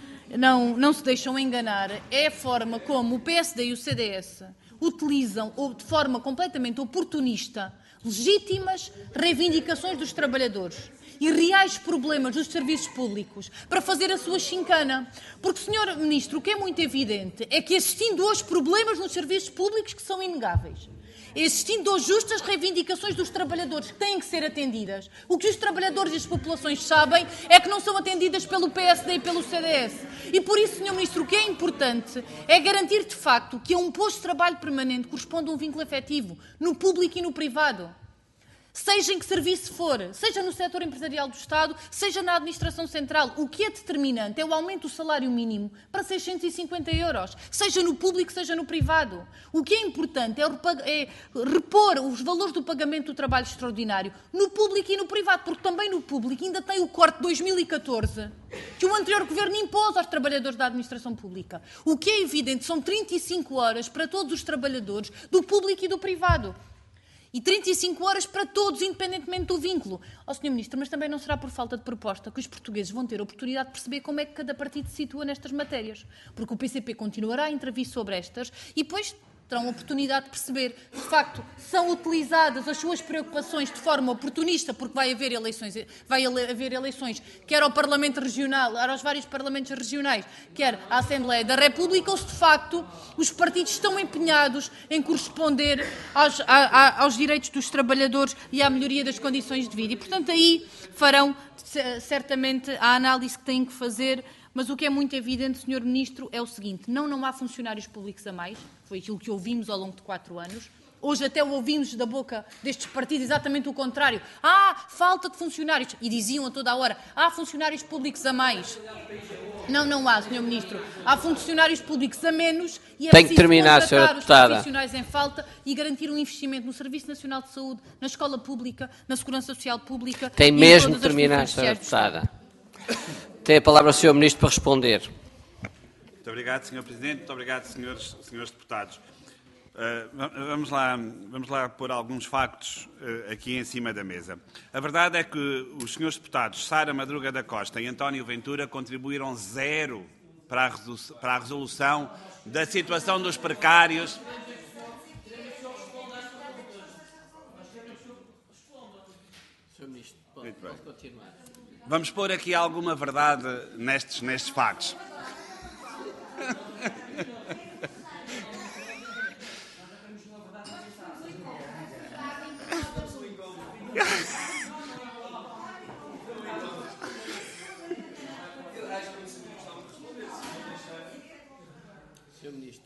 não se deixam enganar, é a forma como o PSD e o CDS utilizam, de forma completamente oportunista, legítimas reivindicações dos trabalhadores e reais problemas dos serviços públicos para fazer a sua chincana. Porque, Sr. Ministro, o que é muito evidente é que, existindo hoje problemas nos serviços públicos que são inegáveis, existindo hoje justas reivindicações dos trabalhadores que têm que ser atendidas, o que os trabalhadores e as populações sabem é que não são atendidas pelo PSD e pelo CDS. E por isso, Sr. Ministro, o que é importante é garantir de facto que a um posto de trabalho permanente corresponde a um vínculo efetivo no público e no privado. Seja em que serviço for, seja no setor empresarial do Estado, seja na administração central, o que é determinante é o aumento do salário mínimo para 650 €, seja no público, seja no privado. O que é importante é repor os valores do pagamento do trabalho extraordinário no público e no privado, porque também no público ainda tem o corte de 2014 que o anterior governo impôs aos trabalhadores da administração pública. O que é evidente são 35 horas para todos os trabalhadores do público e do privado. E 35 horas para todos, independentemente do vínculo. Sr. Ministro, mas também não será por falta de proposta que os portugueses vão ter a oportunidade de perceber como é que cada partido se situa nestas matérias. Porque o PCP continuará a intervir sobre estas e depois terão a oportunidade de perceber, de facto, são utilizadas as suas preocupações de forma oportunista, porque vai haver eleições quer ao Parlamento Regional, quer aos vários Parlamentos Regionais, quer à Assembleia da República, ou se de facto os partidos estão empenhados em corresponder aos direitos dos trabalhadores e à melhoria das condições de vida. E, portanto, aí farão certamente a análise que têm que fazer. Mas o que é muito evidente, Sr. Ministro, é o seguinte: não há funcionários públicos a mais, foi aquilo que ouvimos ao longo de 4 anos, Hoje até ouvimos da boca destes partidos exatamente o contrário. Falta de funcionários. E diziam a toda a hora, há funcionários públicos a mais. Não há, Sr. Ministro. Há funcionários públicos a menos e é preciso contratar os profissionais em falta e garantir um investimento no Serviço Nacional de Saúde, na escola pública, na segurança social pública. Tem mesmo de terminar, Sra. Deputada. Tem a palavra o Sr. Ministro para responder. Muito obrigado, Sr. Presidente. Muito obrigado, senhores deputados. Vamos lá pôr alguns factos aqui em cima da mesa. A verdade é que os senhores deputados Sara Madruga da Costa e António Ventura contribuíram 0 para a resolução da situação dos precários. Sr. Ministro, pode continuar. Vamos pôr aqui alguma verdade nestes factos. Sr. Ministro.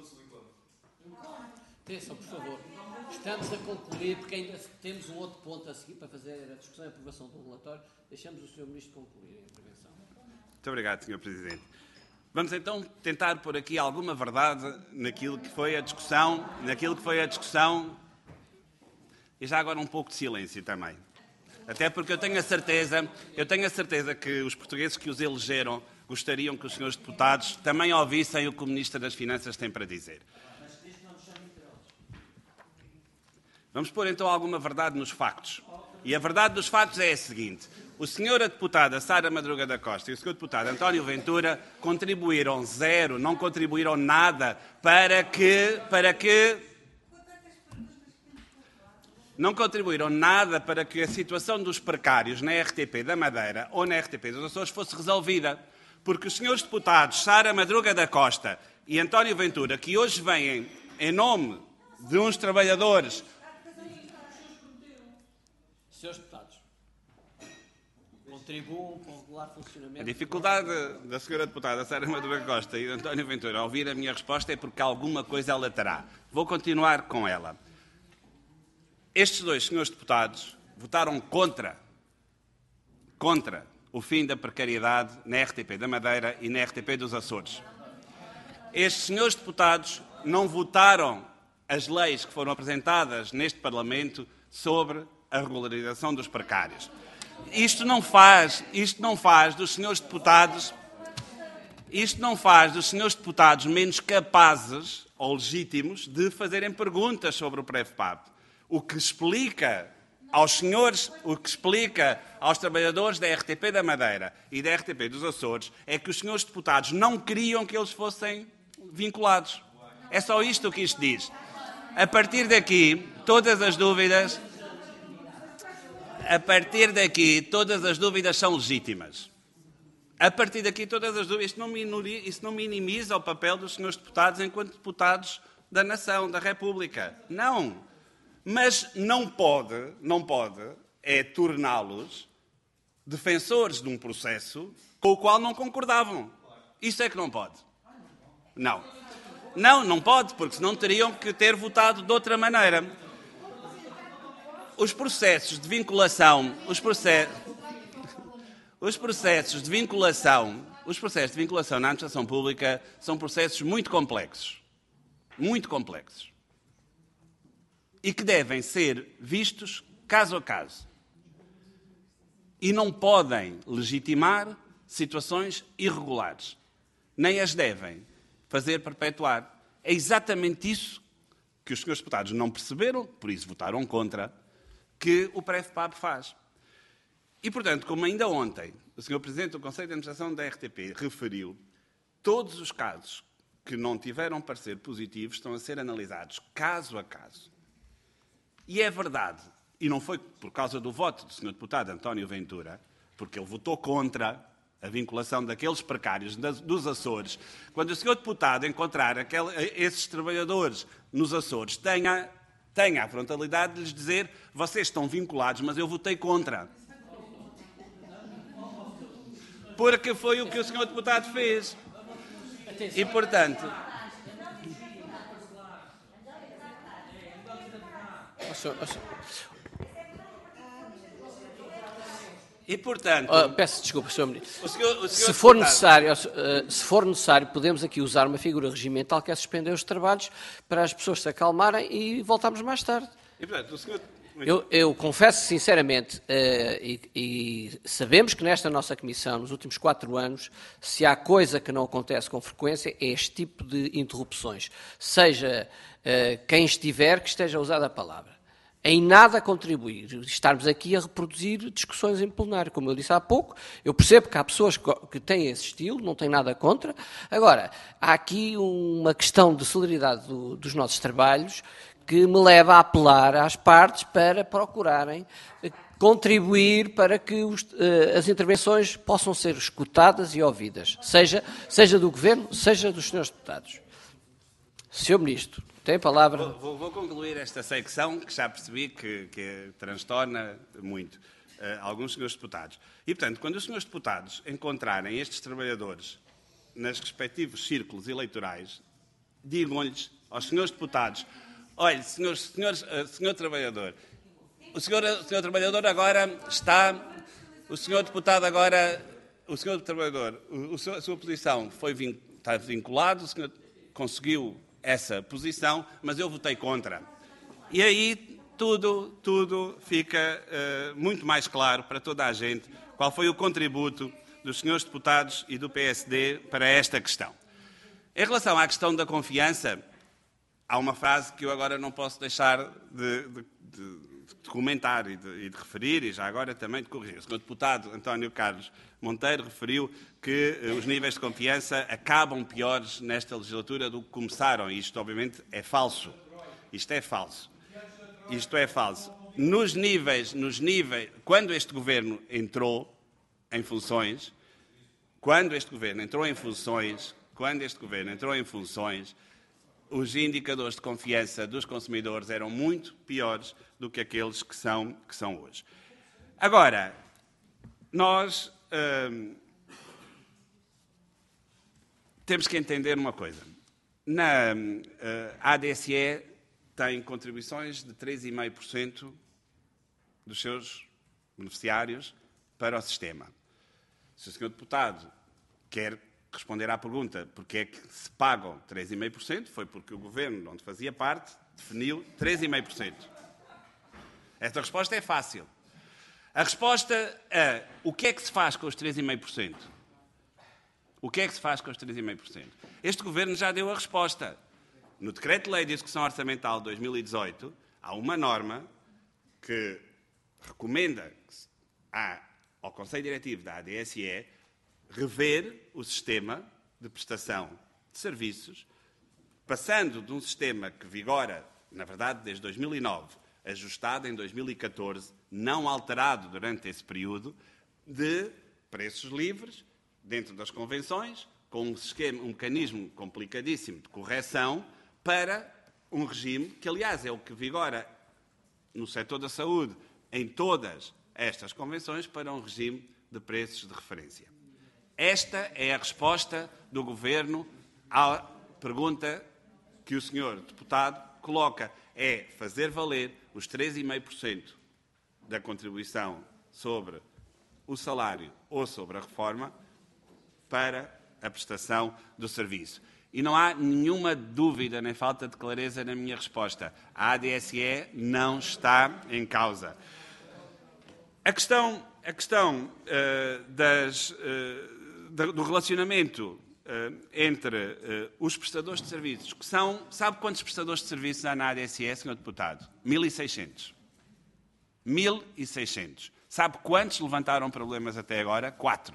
Atenção, por favor. Estamos a concluir, porque ainda temos um outro ponto a seguir para fazer a discussão e a aprovação do relatório. Deixamos o Sr. Ministro concluir a intervenção. Muito obrigado, Sr. Presidente. Vamos então tentar pôr aqui alguma verdade naquilo que foi a discussão, e já agora um pouco de silêncio também. Até porque eu tenho a certeza que os portugueses que os elegeram gostariam que os senhores deputados também ouvissem o que o Ministro das Finanças tem para dizer. Vamos pôr então alguma verdade nos factos. E a verdade dos factos é a seguinte. O senhora deputada Sara Madruga da Costa e o senhor deputado António Ventura contribuíram 0, não contribuíram nada para que não contribuíram nada para que a situação dos precários na RTP da Madeira ou na RTP dos Açores fosse resolvida. Porque os senhores deputados Sara Madruga da Costa e António Ventura, que hoje vêm em nome de uns trabalhadores... Senhores deputados, contribuam para o regular funcionamento... A dificuldade da senhora deputada Sara Madruga Costa e de António Ventura a ouvir a minha resposta é porque alguma coisa ela terá. Vou continuar com ela. Estes dois senhores deputados votaram contra o fim da precariedade na RTP da Madeira e na RTP dos Açores. Estes senhores deputados não votaram as leis que foram apresentadas neste Parlamento sobre a regularização dos precários. Isto não faz dos senhores deputados menos capazes ou legítimos de fazerem perguntas sobre o PREVPAP. O que explica aos trabalhadores da RTP da Madeira e da RTP dos Açores é que os senhores deputados não queriam que eles fossem vinculados. É só isto que isto diz. A partir daqui, todas as dúvidas são legítimas. A partir daqui, todas as dúvidas, isso não minimiza o papel dos senhores deputados enquanto deputados da nação, da República. Não. Mas não pode torná-los defensores de um processo com o qual não concordavam. Isso é que não pode. Não pode, porque senão teriam que ter votado de outra maneira. Os processos de vinculação na administração pública são processos muito complexos. E que devem ser vistos caso a caso. E não podem legitimar situações irregulares. Nem as devem fazer perpetuar. É exatamente isso que os senhores deputados não perceberam, por isso votaram contra, que o PREVPAP faz. E, portanto, como ainda ontem o Sr. Presidente do Conselho de Administração da RTP referiu, todos os casos que não tiveram parecer positivo estão a ser analisados caso a caso. E é verdade, e não foi por causa do voto do Sr. Deputado António Ventura, porque ele votou contra a vinculação daqueles precários dos Açores, quando o Sr. Deputado encontrar esses trabalhadores nos Açores, tenha a frontalidade de lhes dizer: vocês estão vinculados, mas eu votei contra. Porque foi o que o Sr. Deputado fez. E, portanto... E, portanto... peço desculpa, Sr. Ministro. Se for necessário, podemos aqui usar uma figura regimental que é suspender os trabalhos para as pessoas se acalmarem e voltarmos mais tarde. E, portanto, o senhor... Eu confesso sinceramente, e sabemos que nesta nossa Comissão, nos últimos 4 anos, se há coisa que não acontece com frequência, é este tipo de interrupções. Seja quem estiver que esteja a usar a palavra. Em nada contribuir, estarmos aqui a reproduzir discussões em plenário. Como eu disse há pouco, eu percebo que há pessoas que têm esse estilo, não tenho nada contra. Agora, há aqui uma questão de celeridade dos nossos trabalhos que me leva a apelar às partes para procurarem contribuir para que as intervenções possam ser escutadas e ouvidas, seja do Governo, seja dos senhores deputados. Sr. Ministro, tem a palavra. Vou concluir esta secção, que já percebi que transtorna muito alguns senhores deputados. E, portanto, quando os senhores deputados encontrarem estes trabalhadores nos respectivos círculos eleitorais, digam-lhes aos senhores deputados: olha, senhor trabalhador, o senhor trabalhador agora está, o senhor deputado agora, o senhor trabalhador, a sua posição está vinculado, o senhor conseguiu essa posição, mas eu votei contra. E aí tudo fica muito mais claro para toda a gente qual foi o contributo dos senhores deputados e do PSD para esta questão. Em relação à questão da confiança, há uma frase que eu agora não posso deixar de comentar e de referir, e já agora também de corrigir. O senhor deputado António Carlos Monteiro referiu que os níveis de confiança acabam piores nesta legislatura do que começaram, e isto obviamente é falso. Isto é falso. Nos níveis, quando este Governo entrou em funções, os indicadores de confiança dos consumidores eram muito piores do que aqueles que são hoje. Agora, nós temos que entender uma coisa. A ADSE tem contribuições de 3,5% dos seus beneficiários para o sistema. Se o senhor deputado quer responder à pergunta porque é que se pagam 3,5%, foi porque o Governo, onde fazia parte, definiu 3,5%. Esta resposta é fácil. A resposta é: o que é que se faz com os 3,5%? O que é que se faz com os 3,5%? Este Governo já deu a resposta. No Decreto-Lei de Execução Orçamental de 2018, há uma norma que recomenda ao Conselho Diretivo da ADSE rever o sistema de prestação de serviços, passando de um sistema que vigora, na verdade, desde 2009, ajustado em 2014, não alterado durante esse período, de preços livres, dentro das convenções, com um mecanismo complicadíssimo de correção, para um regime que, aliás, é o que vigora no setor da saúde, em todas estas convenções, para um regime de preços de referência. Esta é a resposta do Governo à pergunta que o senhor deputado coloca. É fazer valer os 3,5% da contribuição sobre o salário ou sobre a reforma para a prestação do serviço. E não há nenhuma dúvida nem falta de clareza na minha resposta. A ADSE não está em causa. A questão do relacionamento entre os prestadores de serviços, que são... Sabe quantos prestadores de serviços há na ADSE, Sr. Deputado? 1.600. 1.600. Sabe quantos levantaram problemas até agora? 4.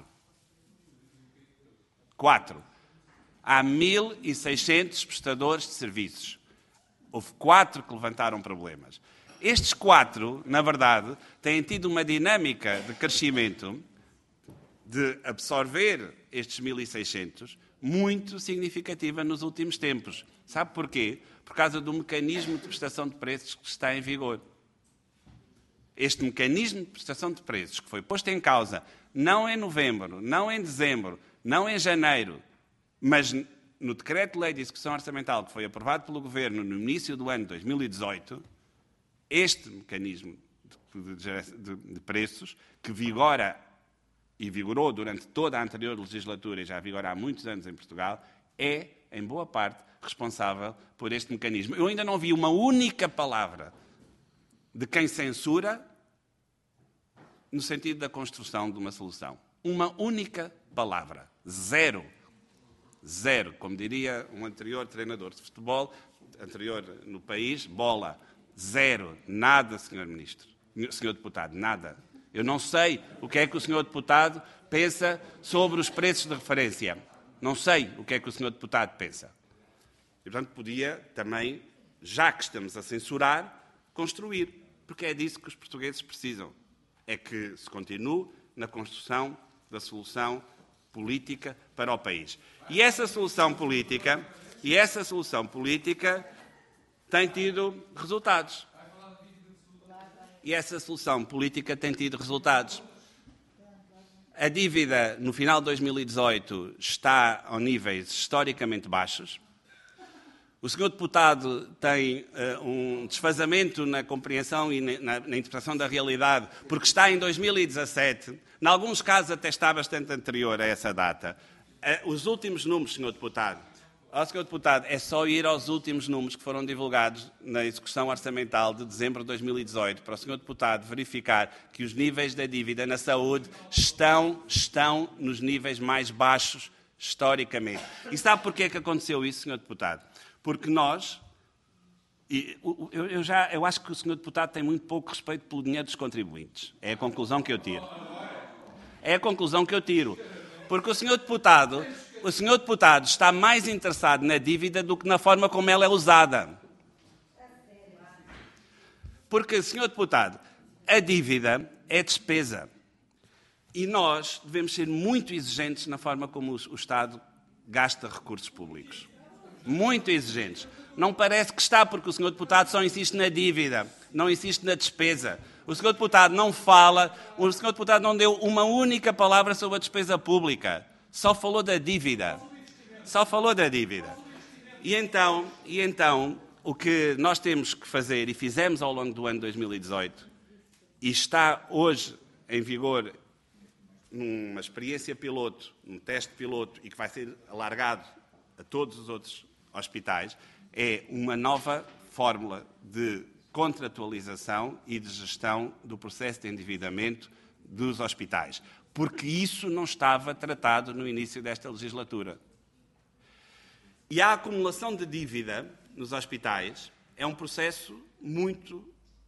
Há 1.600 prestadores de serviços. Houve 4 que levantaram problemas. Estes 4, na verdade, têm tido uma dinâmica de crescimento, de absorver estes 1.600, muito significativa nos últimos tempos. Sabe porquê? Por causa do mecanismo de prestação de preços que está em vigor. Este mecanismo de prestação de preços, que foi posto em causa não em novembro, não em dezembro, não em janeiro, mas no Decreto-Lei de Execução Orçamental que foi aprovado pelo Governo no início do ano de 2018, este mecanismo de preços, que vigora e vigorou durante toda a anterior legislatura e já vigora há muitos anos em Portugal, é, em boa parte, responsável por este mecanismo. Eu ainda não vi uma única palavra de quem censura no sentido da construção de uma solução. Uma única palavra. Zero. Zero. Como diria um anterior treinador de futebol, anterior no país, bola. Zero. Nada, Sr. Ministro. Sr. Deputado, nada. Eu não sei o que é que o Sr. Deputado pensa sobre os preços de referência. Não sei o que é que o Sr. Deputado pensa. E, portanto, podia também, já que estamos a censurar, construir. Porque é disso que os portugueses precisam. É que se continue na construção da solução política para o país. E essa solução política tem tido resultados. A dívida, no final de 2018, está a níveis historicamente baixos. O Sr. Deputado tem um desfazamento na compreensão e na interpretação da realidade, porque está em 2017, em alguns casos até está bastante anterior a essa data. Os últimos números, Sr. Deputado, Sr. Deputado, é só ir aos últimos números que foram divulgados na execução orçamental de dezembro de 2018 para o Sr. Deputado verificar que os níveis da dívida na saúde estão nos níveis mais baixos historicamente. E sabe porquê é que aconteceu isso, Sr. Deputado? Porque nós, eu acho que o Sr. Deputado tem muito pouco respeito pelo dinheiro dos contribuintes. É a conclusão que eu tiro. Porque o Sr. Deputado está mais interessado na dívida do que na forma como ela é usada. Porque, Sr. Deputado, a dívida é despesa. E nós devemos ser muito exigentes na forma como o Estado gasta recursos públicos. Muito exigentes. Não parece que está, porque o Sr. Deputado só insiste na dívida, não insiste na despesa. O Sr. Deputado não fala, o Sr. Deputado não deu uma única palavra sobre a despesa pública. Só falou da dívida. E então, o que nós temos que fazer, e fizemos ao longo do ano 2018, e está hoje em vigor numa experiência piloto, num teste piloto, e que vai ser alargado a todos os outros hospitais, é uma nova fórmula de contratualização e de gestão do processo de endividamento dos hospitais. Porque isso não estava tratado no início desta legislatura. E a acumulação de dívida nos hospitais é um processo muito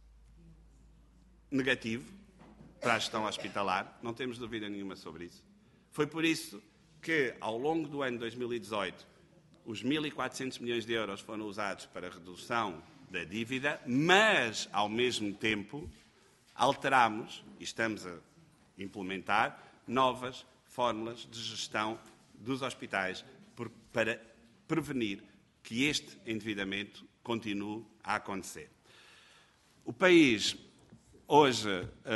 negativo para a gestão hospitalar, não temos dúvida nenhuma sobre isso. Foi por isso que, ao longo do ano 2018, os 1.400 milhões de euros foram usados para a redução da dívida, mas, ao mesmo tempo, alterámos, e estamos a implementar, novas fórmulas de gestão dos hospitais para prevenir que este endividamento continue a acontecer. O país hoje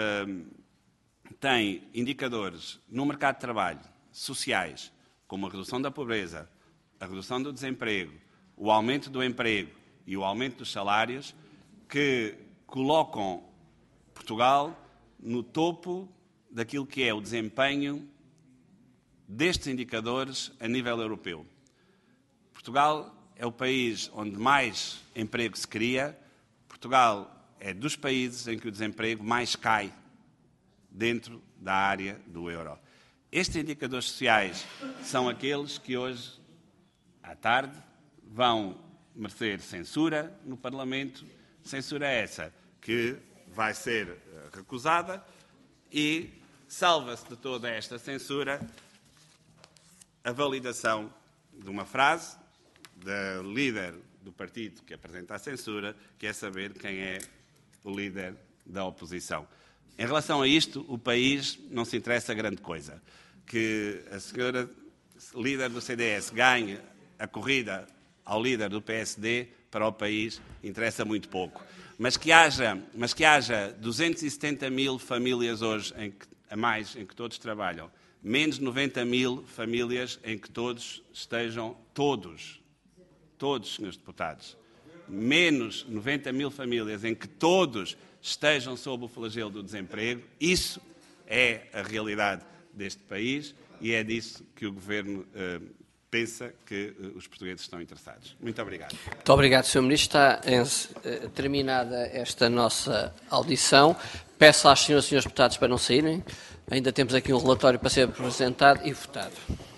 tem indicadores no mercado de trabalho sociais, como a redução da pobreza, a redução do desemprego, o aumento do emprego e o aumento dos salários, que colocam Portugal no topo daquilo que é o desempenho destes indicadores a nível europeu. Portugal é o país onde mais emprego se cria. Portugal é dos países em que o desemprego mais cai dentro da área do euro. Estes indicadores sociais são aqueles que hoje, à tarde, vão merecer censura no Parlamento, censura essa que vai ser recusada e salva-se de toda esta censura a validação de uma frase da líder do partido que apresenta a censura, que é saber quem é o líder da oposição. Em relação a isto, o país não se interessa grande coisa. Que a senhora líder do CDS ganhe a corrida ao líder do PSD, para o país interessa muito pouco. Mas que haja 270 mil famílias hoje a mais em que todos trabalham, menos 90 mil famílias em que todos estejam, todos, senhores deputados, menos 90 mil famílias em que todos estejam sob o flagelo do desemprego. Isso é a realidade deste país e é disso que o Governo pensa que os portugueses estão interessados. Muito obrigado. Muito obrigado, Sr. Ministro. Está terminada esta nossa audição. Peço às senhoras e senhores deputados para não saírem. Ainda temos aqui um relatório para ser apresentado e votado.